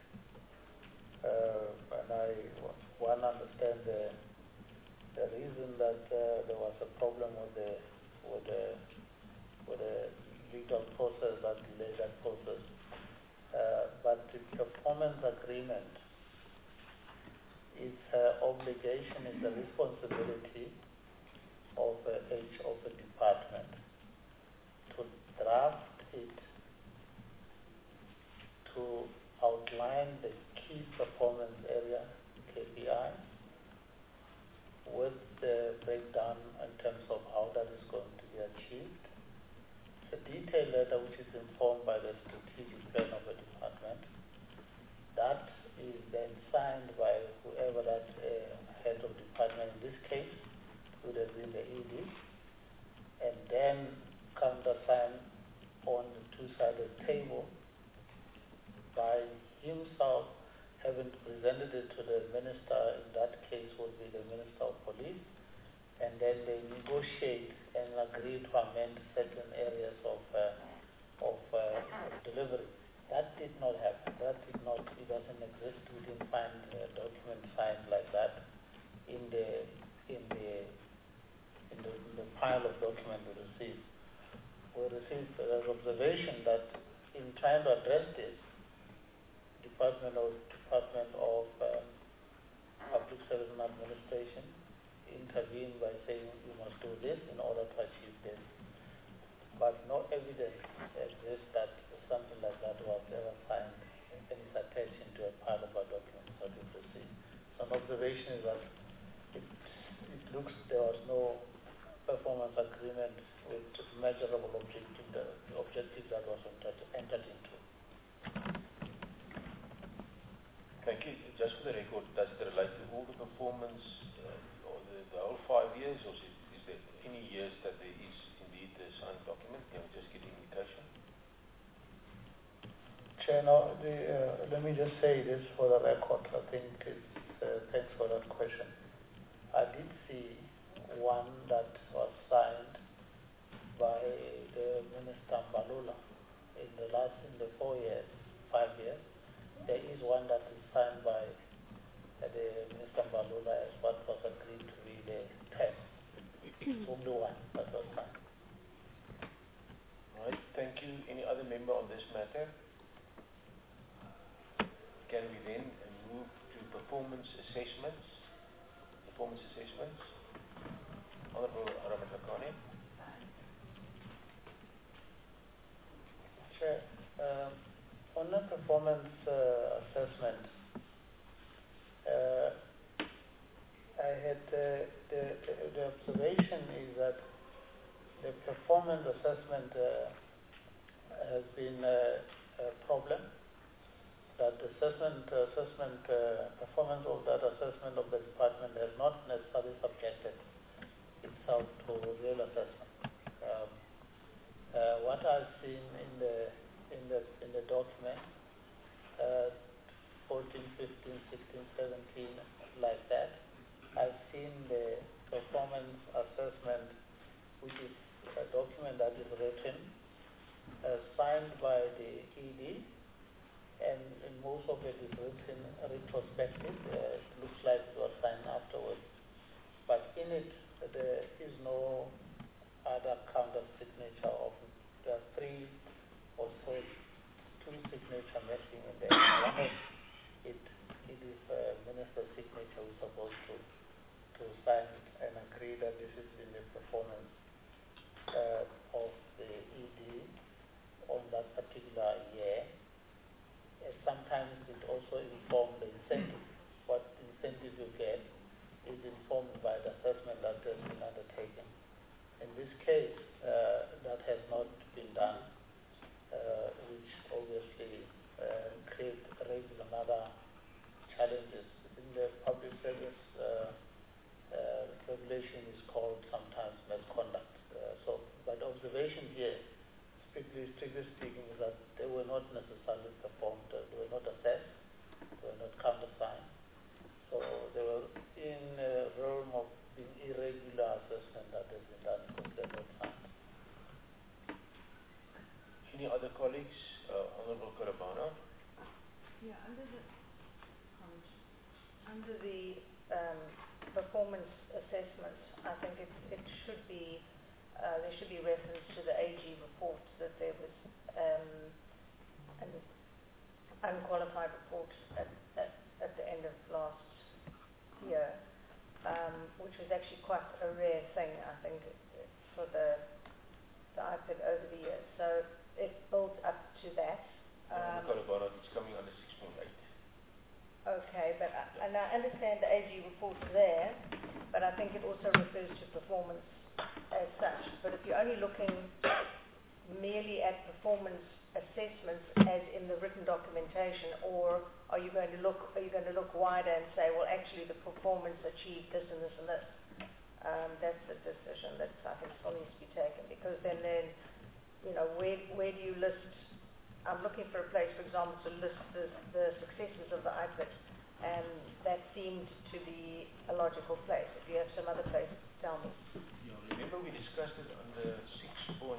Speaker 5: And I understand the reason that there was a problem with the legal process that delayed that process. But the performance agreement is obligation, is the responsibility of a department to draft it, to outline the key performance area, KPI, with the breakdown in terms of how that is going to be achieved. It's a detailed letter which is informed by the strategic plan of the department. That is then signed by whoever that head of department in this case would have been the ED, and then countersigned on the two-sided table by himself, having presented it to the minister. In that case would be the Minister of Police, and then they negotiate and agree to amend certain areas of delivery. That did not happen. It doesn't exist. We didn't find a document signed like that in the pile of documents we received. We received an observation that in trying to address this, Department of Public Service and Administration intervened by saying you must do this in order to achieve this. But no evidence exists that something like that was ever signed and is attached into a part of our documents that we've received. So an observation is that it looks there was no performance agreement with measurable objective that was entered into.
Speaker 1: Thank you. Just for the record, does it relate to all the performance or the whole 5 years, or is there any years that there is indeed a signed document? Can we just get an indication?
Speaker 5: Chair, no, let me just say this for the record. I think thanks for that question. I did see one that was signed by the Minister Mbalula in the 4 years, 5 years. There is one that is signed by the Minister Mbalula as what was agreed to be the test. Only one that was signed.
Speaker 1: Right, thank you. Any other member on this matter? Can we then move to performance assessments? Honourable Ramatlakane.
Speaker 5: Chair, on the performance assessment, I had the observation is that the performance assessment has been a problem. That performance of that assessment of the department has not necessarily subjected itself to real assessment. What I've seen in the document, 14, 15, 16, 17, like that, I've seen the performance assessment, which is a document that is written, signed by the ED, and most of it is written retrospective. It looks like it was signed afterwards. But in it, there is no other counter signature of the three or so, two signature missing in there. One is it is a minister's signature who's supposed to sign and agree that this is in the performance of the ED on that particular year. Sometimes it also informs the incentive. What incentive you get is informed by the assessment that has been undertaken. In this case, that has not been done, which obviously raises another challenges. In the public service regulation is called sometimes misconduct. But observation here, strictly speaking, is that they were not necessarily performed, they were not assessed, they were not countersigned. So they were in a realm of being irregular assessment that has been done because they were not signed.
Speaker 1: Any other colleagues? Honorable Karabana?
Speaker 6: Yeah, under the performance assessment, I think it should be there should be reference to the AG report that there was an unqualified report at the end of last year, which was actually quite a rare thing, I think, for the IPID over the years. So it built up to that.
Speaker 1: It's coming under 6.8.
Speaker 6: Okay, but and I understand the AG report there, but I think it also refers to performance as such. But if you're only looking merely at performance assessments as in the written documentation, or are you going to look wider and say, well, actually the performance achieved this and this and this? That's the decision that I think still needs to be taken, because then where do you list? I'm looking for a place, for example, to list the successes of the IPID, and that seemed to be a logical place. If you have some other place, tell me.
Speaker 1: Yeah, remember we discussed it under 6.3,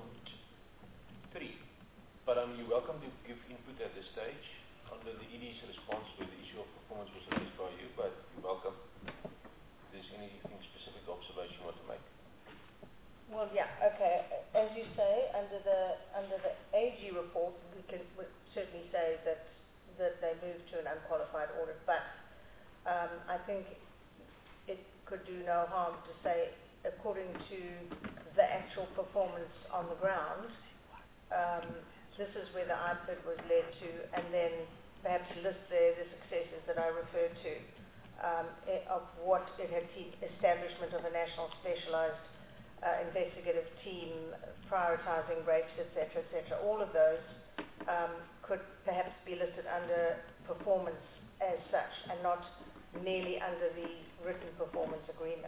Speaker 1: but you're welcome to give input at this stage under the ED's response where the issue of performance was raised by you, but you're welcome. If there's anything specific observation you want to make.
Speaker 6: Well, yeah, okay. As you say, under the AG report, we certainly say that they moved to an unqualified audit, but I think it could do no harm to say, according to the actual performance on the ground, this is where the IPID was led to, and then perhaps list there the successes that I referred to, of what it had seen: establishment of a national specialized investigative team, prioritizing rates, etc., etc. All of those could perhaps be listed under performance as such, and not merely under the written performance agreement.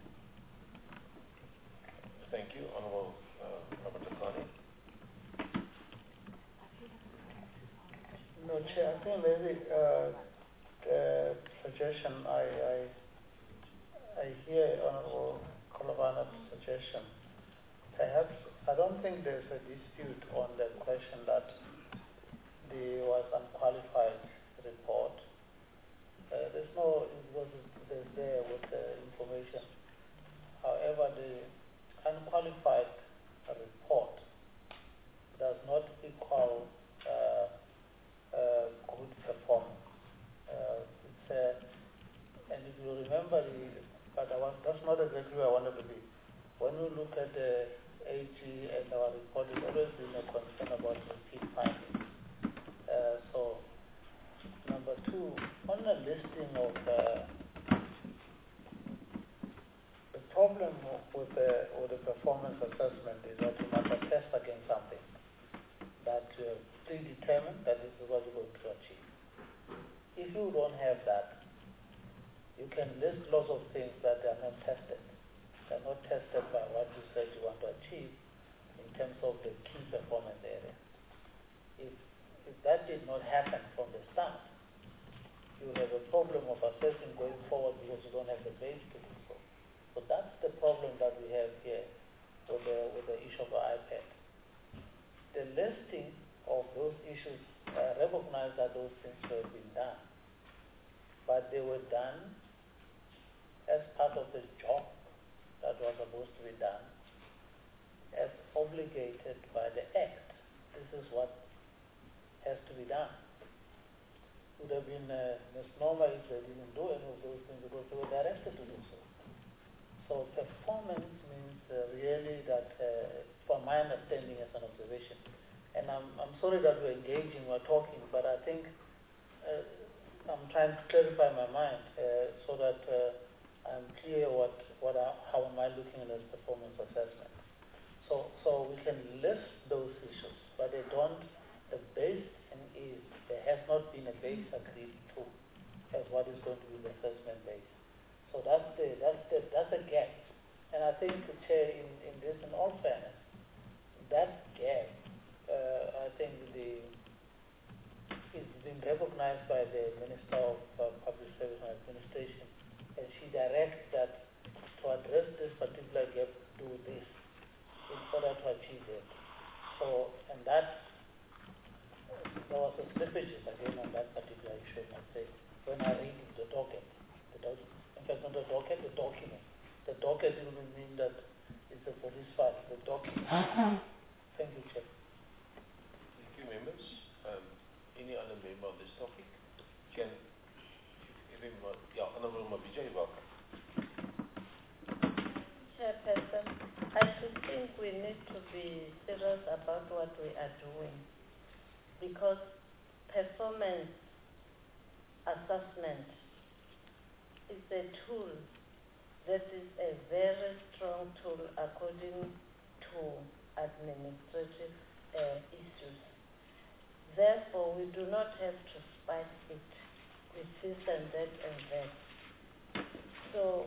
Speaker 1: Thank you. Honorable Robert Akani.
Speaker 5: No, Chair, I think maybe the suggestion I hear Honorable Kolobana's suggestion. Perhaps I don't think there's a dispute on the question that there was unqualified report. There's no, it wasn't there with the information. However, the unqualified report does not equal good performance. And if you remember, that's not exactly where I wanted to be. When you look at the AG and our report has always been a concern about repeat findings. So, number two, on the listing of the problem with the performance assessment is that you must assess against something that you have predetermined that this is what you're going to achieve. If you don't have that, you can list lots of things that are not tested. They're not tested by what you said you want to achieve in terms of the key performance area. If that did not happen from the start, you have a problem of assessing going forward because you don't have the base to do so. So that's the problem that we have here with the issue of the iPad. The listing of those issues recognize that those things have been done, but they were done as part of the job that was supposed to be done, as obligated by the Act. This is what has to be done. It would have been a misnomer if they didn't do any of those things because they were directed to do so. So performance means really that, from my understanding as an observation, and I'm sorry that we're engaging, we're talking, but I think I'm trying to clarify my mind so that I'm clear how am I looking at this performance assessment. So we can list those issues, but they don't. The base is there has not been a base agreed to as what is going to be the assessment base. So that's a gap, and I think, Chair, in this, in all fairness, that gap, I think it's been recognized by the Minister of Public Service and Administration, and she directs that to address this particular gap, do this in order to achieve it. So, and that there was a slippages again on that particular issue, I say, when I read the docket. In fact, not the docket, the document. The docket will mean that it's a police file, the document. Thank you, Chair.
Speaker 1: Thank you, members. Any other member on this topic? Honourable Mabija, you're welcome.
Speaker 7: Chairperson, I should think we need to be serious about what we are doing, because performance assessment is a tool that is a very strong tool according to administrative issues. Therefore, we do not have to spice it with this and that and that. So,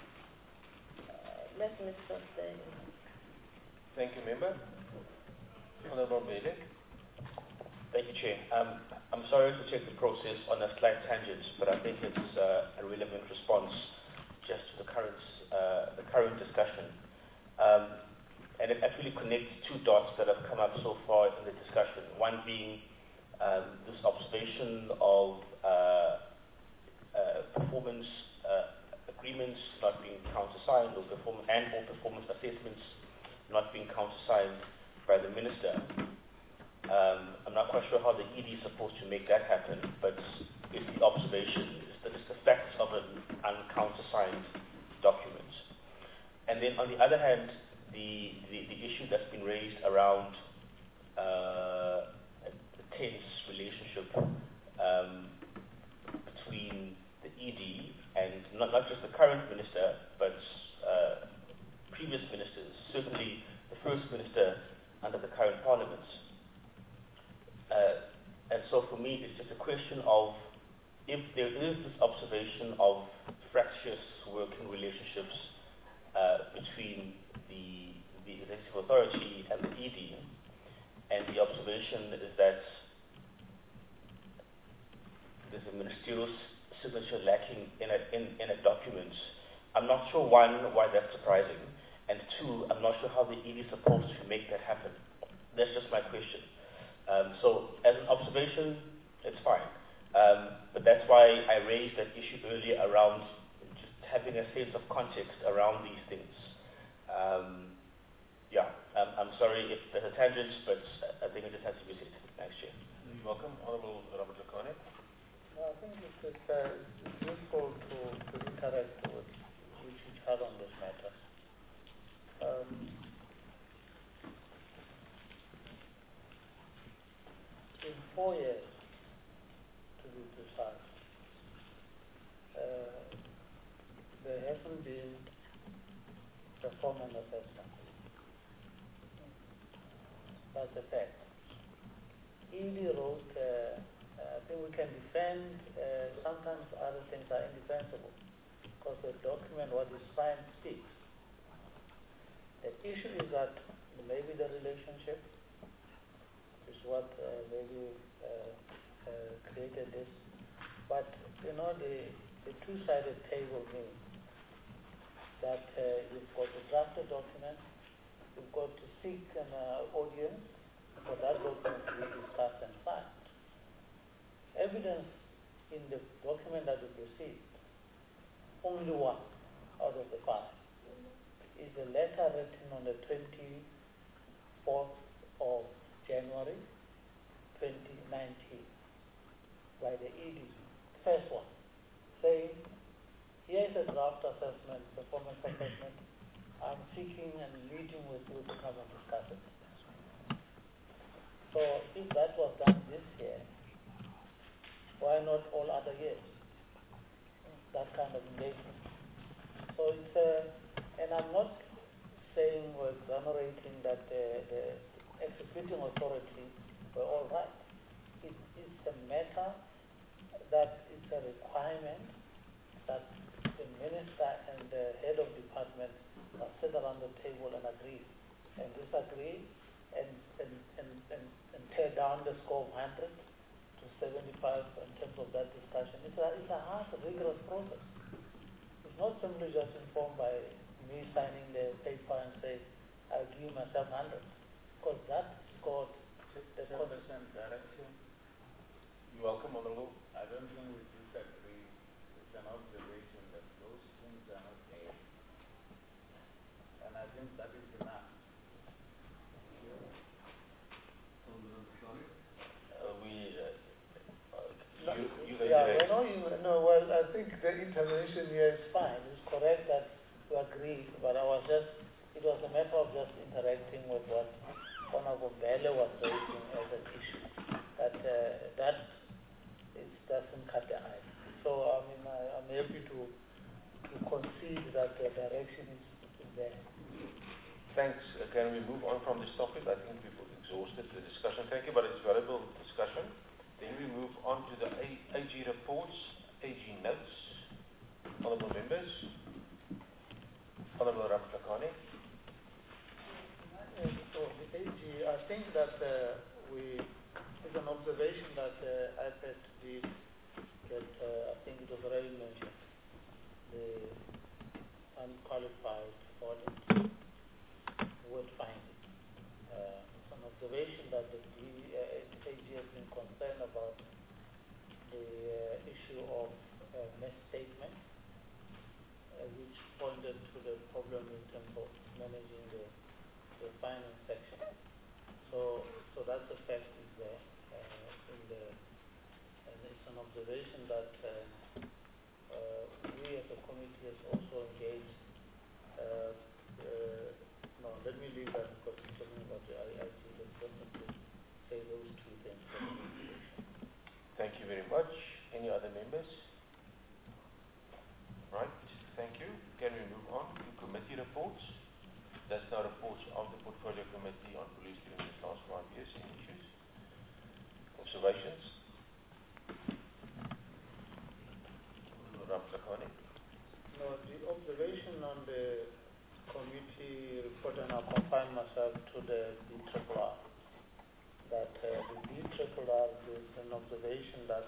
Speaker 7: let me stop there.
Speaker 1: Thank you, member. Honourable Mbele.
Speaker 4: Thank you, Chair. I'm sorry to take the process on a slight tangent, but I think it's a relevant response just to the current discussion. And it actually connects two dots that have come up so far in the discussion. One being this observation of performance agreements not being countersigned, or performance assessments not being countersigned by the Minister. I'm not quite sure how the ED is supposed to make that happen, but it's the observation, it's the facts of an uncountersigned document. And then on the other hand, the issue that's been raised around a tense relationship between the ED and not just the current minister, but previous ministers, certainly the first minister under the current parliament. And so for me, it's just a question of if there is this observation of fractious working relationships between the executive authority and the ED, and the observation is that there's a ministerial signature lacking in a document. I'm not sure, one, why that's surprising, and two, I'm not sure how the ED is supposed to make that happen. That's just my question. So as an observation, it's fine. But that's why I raised that issue earlier around just having a sense of context around these things. I'm sorry if there's a tangent, but I think it just has to be said. Thanks, Chair.
Speaker 1: You're welcome. Honourable Robert Lekone.
Speaker 5: I think it's useful to interact with each other on this matter. 4 years, to be precise, there hasn't been performance assessment. That's a fact. ED wrote, I think we can defend, sometimes other things are indefensible because the document, what is signed, speaks. The issue is that maybe the relationship is what maybe created this. But, you know, the two-sided table means that you've got to draft a document, you've got to seek an audience for that document to be discussed and signed. Evidence in the document that you've received, only one out of the 5, is a letter written on the 24th of January 2019 by the ED. First one, saying, here is a draft assessment, performance assessment. I'm seeking and meeting with you to come and discuss it. So if that was done this year, why not all other years? That kind of engagement. So it's and I'm not saying or exonerating that the executing authority were all right. It's a matter that it's a requirement that the minister and the head of department must sit around the table and agree and disagree and tear down the score of 100 to 75 in terms of that discussion. It's a hard, rigorous process. It's not simply just informed by me signing the paper and say, I give myself 100. Because that scored the
Speaker 8: direction.
Speaker 3: You're welcome, Honorable.
Speaker 8: I don't think we disagree. It's an observation that those things are not there. And I think that is enough.
Speaker 5: Well, I think the intervention here is fine. It's correct that we agree, but it was a matter of just interacting with what Honorable Bele was raising as an issue. That doesn't cut the ice. So, I mean, I'm happy to concede that the direction is there.
Speaker 1: Thanks. Can we move on from this topic? I think we've exhausted the discussion. Thank you, but it's valuable discussion. Then we move on to the AG reports, AG notes. Honourable members. Honourable Ramhlakane.
Speaker 5: So the AG, I think that it's an observation that IPET did that I think it was already mentioned, the unqualified audit word finding. It's an observation that the AG has been concerned about the issue of misstatement, which pointed to the problem in terms of managing the finance section. So that's the fact is there and it's an observation that we as a committee has also engaged. No, let me leave that because we're talking about the IIT. Let's definitely say those two things.
Speaker 1: Thank you very much. Any other members? Right, thank you. Can we move on to committee reports? That's now reports of the Portfolio Committee on Police during the last 5 years. Any issues? Observations? Ramhlakane?
Speaker 5: No, the observation on the committee report, and I'll confine myself to the BRRR, that the BRRR is an observation that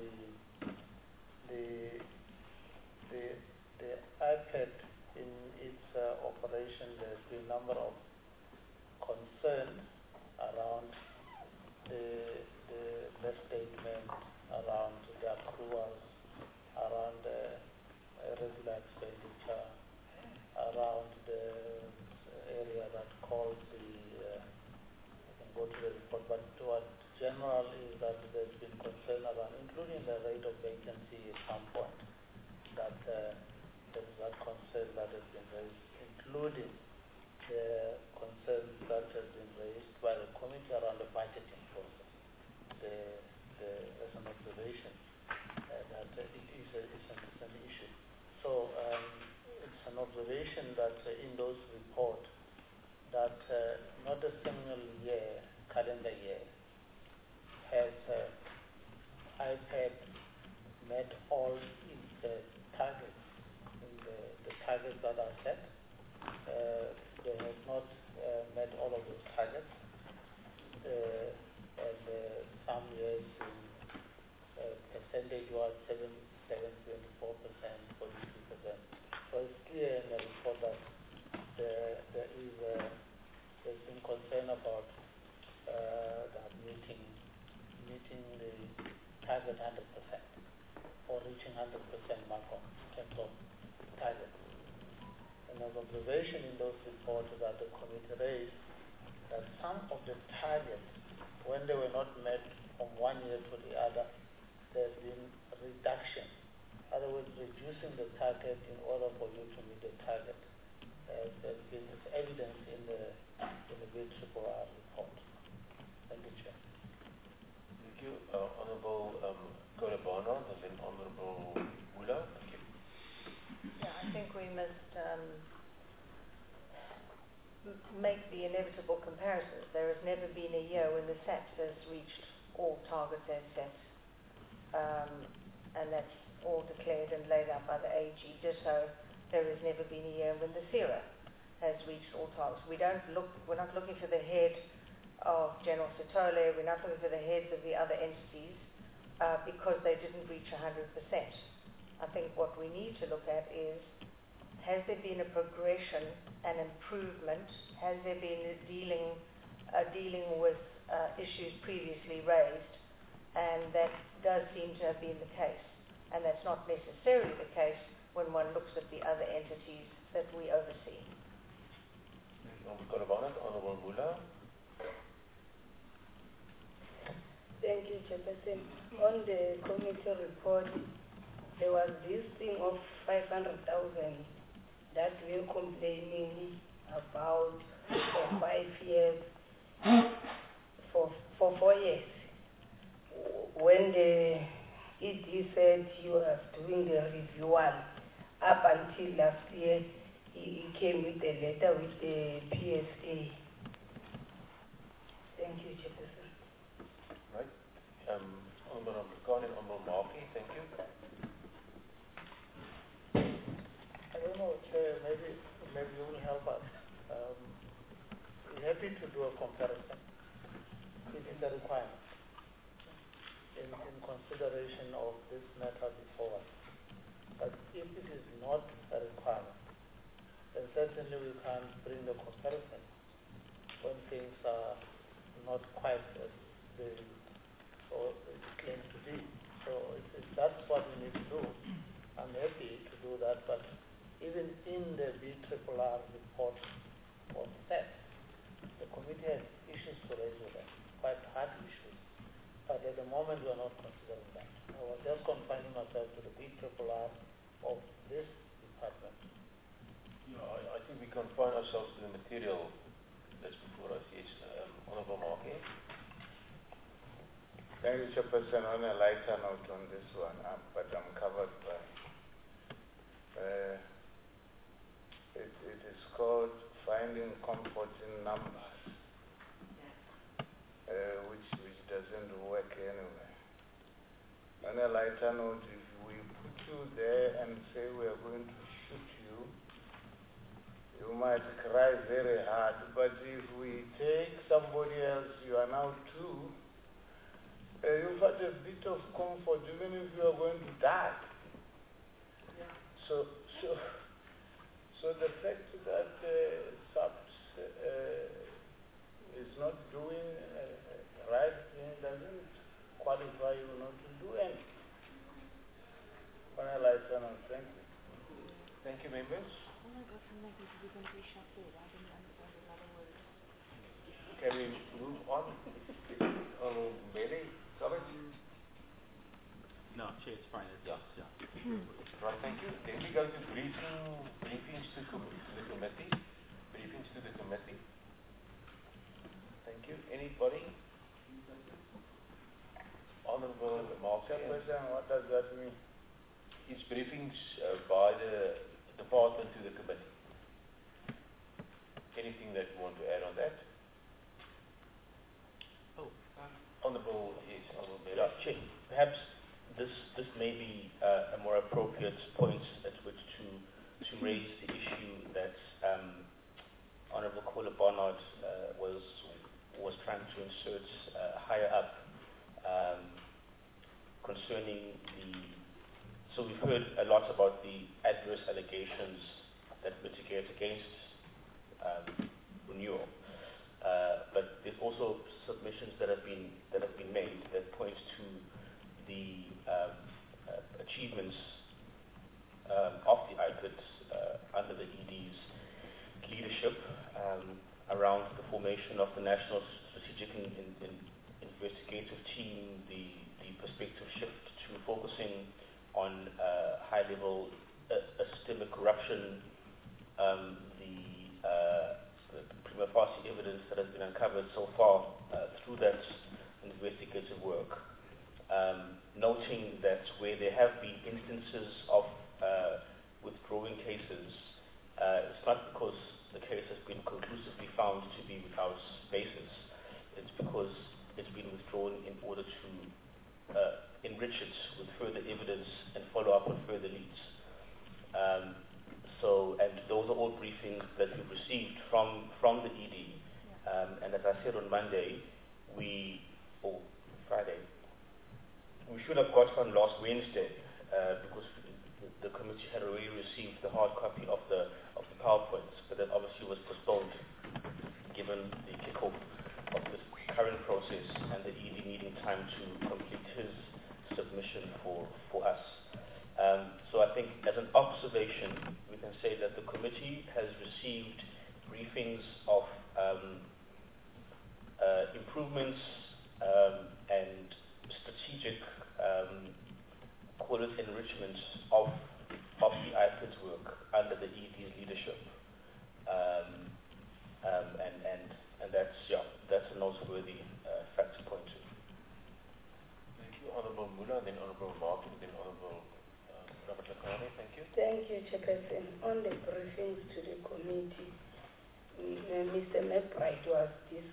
Speaker 5: the IPET in its operation, there's been a number of concerns around the misstatement, around the accruals, around the regular expenditure, around the area that calls I can go to the report, but what general is that there's been concern around, including the rate of vacancy at some point, that there's that concern that has been raised, including the concerns that have been raised by the committee around the budgeting process. as an observation that it's an issue. So it's an observation that in those reports that not a single year, calendar year, has IPEP met all its targets, the targets that are set. They have not met all of those targets, and some years in percentage was 7, 24%, 42%. So it's clear in the report that there's been concern about that meeting the target 100% or reaching 100% mark in terms of target. And an observation in those reports that the committee raised that some of the targets, when they were not met from one year to the other, there's been a reduction. In other words, reducing the target in order for you to meet the target. There's been evidence in the BRRR report. Thank you, Chair.
Speaker 1: Thank you. Honorable Kolobana, and then Honorable Mula. Thank you.
Speaker 6: Yeah, I think we must make the inevitable comparisons. There has never been a year when the SAPS has reached all targets as set, and that's all declared and laid out by the AG. Just so there has never been a year when the CERA has reached all targets. We're not looking for the head of General Sitole, we're not looking for the heads of the other entities because they didn't reach 100%. I think what we need to look at is, has there been a progression and improvement? Has there been a dealing with issues previously raised? And that does seem to have been the case. And that's not necessarily the case when one looks at the other entities that we oversee.
Speaker 1: Honorable Kolobana, Honorable Mula.
Speaker 9: Thank you, Chairperson. On the committee report, there was this thing of 500,000 that we're complaining about for 5 years, for 4 years. When the ED said he was doing the review up until last year, he came with a letter with the PSA. Thank you, Chairperson.
Speaker 1: Right. Honorable Khan and Honorable Markey, thank you.
Speaker 5: I don't know, Chair, maybe you will help us. We're happy to do a comparison. It is a requirement in consideration of this matter before us. But if it is not a requirement, then certainly we can't bring the comparison when things are not quite as they claim to be. So if that's what we need to do, I'm happy to do that. But even in the BRRR report on that, the committee has issues to raise with them, quite hard issues. But at the moment, we are not considering that. I was just confining myself to the BRRR of this department.
Speaker 1: Yeah, I think we confine ourselves to the material that's before us. Yes, Honorable Markey.
Speaker 8: Thank you, Chairperson. On a lighter note on this one, but I'm covered by. It is called finding comfort in numbers, which doesn't work anyway. On a lighter note, if we put you there and say we are going to shoot you, you might cry very hard. But if we take somebody else, you are now two, you've had a bit of comfort, even if you are going to die. So the fact that SAPS is not doing right thing doesn't qualify you not to do anything. Thank you.
Speaker 1: Thank you, members. Can we move on? Bailey, comment?
Speaker 11: No, Chair, it's fine.
Speaker 1: Yeah. Right, thank you. Then we go to briefings to the committee. Briefings to the committee. Thank you. Anybody? Honorable Mark.
Speaker 8: Chairperson, what does that mean?
Speaker 1: It's briefings by the department to the committee. Anything that you want to add on that? Honorable, yes, Honorable Mayor.
Speaker 4: Yeah, Chair, perhaps this may be a more appropriate point at which to raise the issue that Honorable Kola Barnard was trying to insert higher up concerning so we've heard a lot about the adverse allegations that mitigate against renewal. But there's also submissions that have been made that point to the achievements of the IPID under the ED's leadership around the formation of the National Strategic Investigative Team, the perspective shift to focusing on high-level systemic corruption, the prima facie evidence that has been uncovered so far through that investigative work, noting that where there have been instances of withdrawing cases, it's not because the case has been conclusively found to be without basis. It's because it's been withdrawn in order to enrich it with further evidence and follow up on further leads. And those are all briefings that we've received from the ED. And as I said on Monday, Friday, we should have got one last Wednesday because the committee had already received the hard copy of the PowerPoints, but that obviously was postponed given the kickoff of this current process and the ED needing time to complete his submission for us. So I think as an observation, we can say that the committee has received briefings of improvements and strategic quality enrichment of the IPID's work under the ED's leadership. And that's a noteworthy fact to point to.
Speaker 1: Thank you, Honorable Mula, then Honorable Martin, then Honorable Robert Lekane. Thank you.
Speaker 9: Thank you, Chairperson. On the briefings to the committee, Mr. McBride was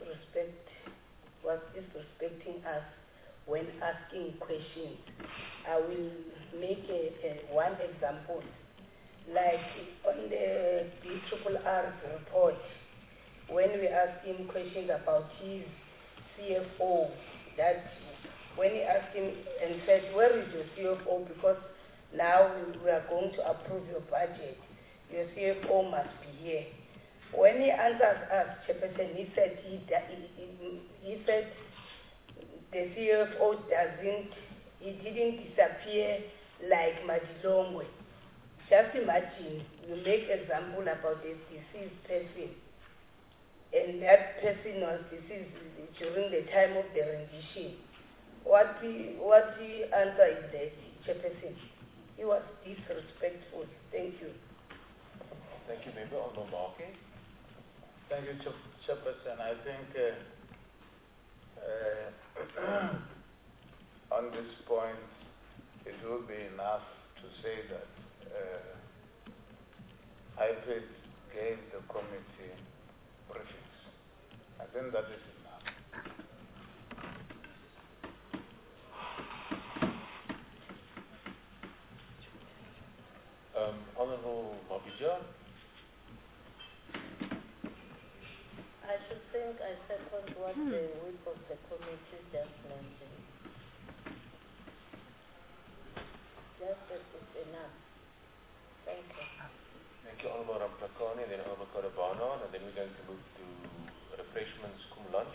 Speaker 9: disrespecting us when asking questions. I will make one example. Like on the BRRR's report, when we asked him questions about his CFO, that when he asked him and said, where is your CFO? Because now we are going to approve your budget. Your CFO must be here. When he answered us, Chairperson, he said the CFO didn't disappear like Madilongwe. Just imagine, you make example about a deceased person, and that person was deceased during the time of the rendition. What the answer is that, Chairperson? He was disrespectful. Thank you.
Speaker 1: Thank you, Member. Honorable Marke.
Speaker 8: Thank you, Chairperson. I think on this point, it will be enough to say that IPID gave the committee briefings. I think that is enough.
Speaker 1: Honorable Mabija.
Speaker 7: I should think I second what the whip of the committee just mentioned. Just that it's enough. Thank you.
Speaker 1: Thank you, Honorable Ramplakane, then Honorable Korobana, and then we're going to move to refreshments, lunch.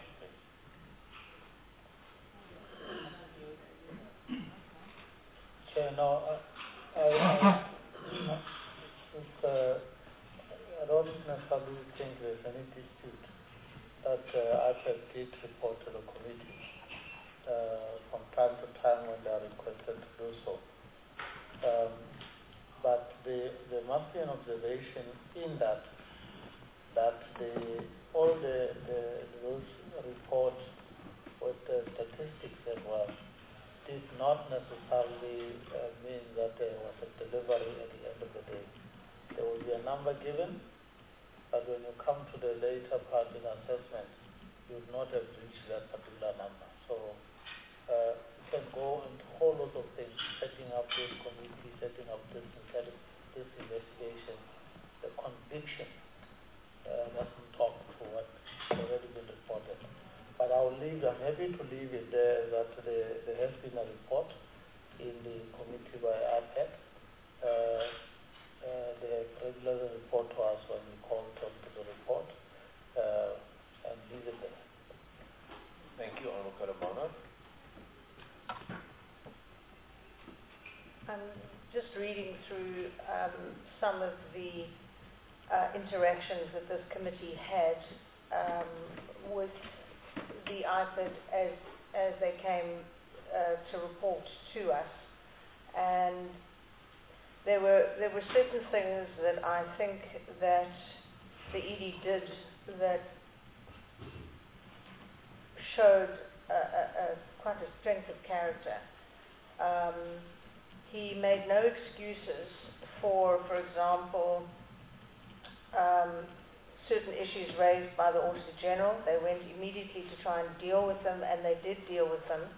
Speaker 5: Chair, no, I don't necessarily think there's any dispute that IPID did report to the committee from time to time when they are requested to do so. But there must be an observation in that all those reports with the statistics as well did not necessarily mean that there was a delivery at the end of the day. There will be a number given, but when you come to the later part in assessment, you would not have reached that particular number. So you can go into a whole lot of things, setting up this committee, setting up this investigation. The conviction mustn't talk to what's already been reported. But I'm happy to leave it there that there has been a report in the committee by APEC. They regularly report to us when we call them to the report, and leave it there.
Speaker 1: Thank you, Honourable Kalabana.
Speaker 6: I'm just reading through some of the interactions that this committee had with the IFID as they came to report to us, and there were certain things that I think that the ED did that showed quite a strength of character. He made no excuses for example, certain issues raised by the Auditor General. They went immediately to try and deal with them, and they did deal with them.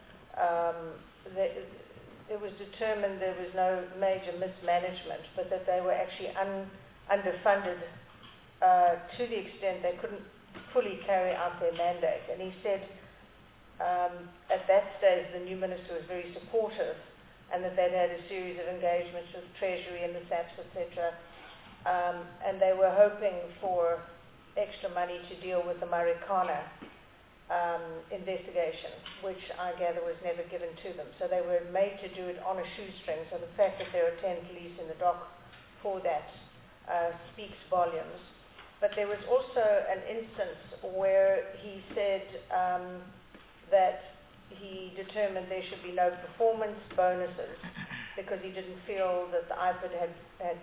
Speaker 6: It was determined there was no major mismanagement, but that they were actually underfunded to the extent they couldn't fully carry out their mandate. And he said at that stage the new minister was very supportive, and that they'd had a series of engagements with Treasury and the SAPS, etc. And they were hoping for extra money to deal with the Marikana investigation, which I gather was never given to them. So they were made to do it on a shoestring. So the fact that there are 10 police in the dock for that speaks volumes. But there was also an instance where he said that he determined there should be no performance bonuses because he didn't feel that the IFID had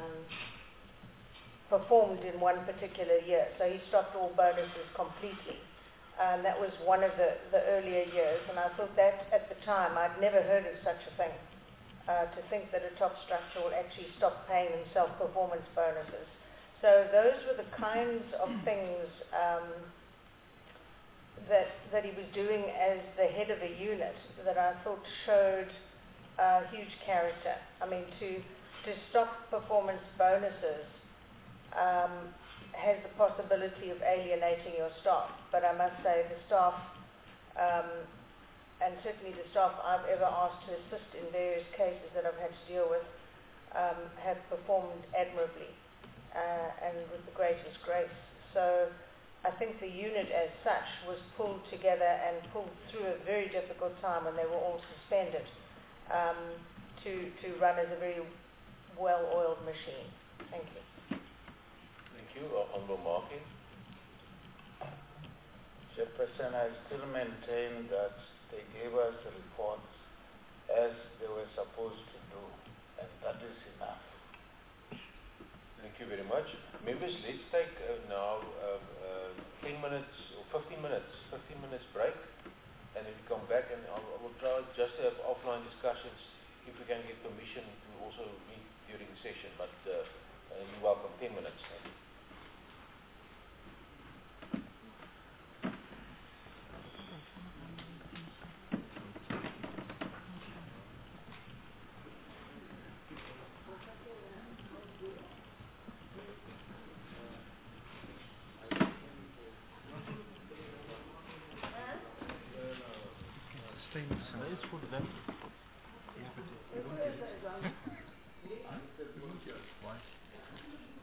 Speaker 6: performed in one particular year. So he stopped all bonuses completely. That was one of the earlier years, and I thought that at the time, I'd never heard of such a thing, to think that a top structure will actually stop paying themselves performance bonuses. So those were the kinds of things that he was doing as the head of a unit that I thought showed huge character. I mean, to stop performance bonuses has the possibility of alienating your staff. But I must say the staff, and certainly the staff I've ever asked to assist in various cases that I've had to deal with, have performed admirably and with the greatest grace. So I think the unit as such was pulled together and pulled through a very difficult time when they were all suspended to run as a very well-oiled machine. Thank you.
Speaker 1: Thank you. Honourable Markin.
Speaker 8: Chairperson, I still maintain that they gave us the reports as they were supposed to do, and that is enough.
Speaker 1: Thank you very much. Members, let's take now 10 minutes or 15 minutes break, and then we come back, and I will try just to have offline discussions if we can get permission to also meet during the session, but you're welcome. 10 minutes.
Speaker 11: Why?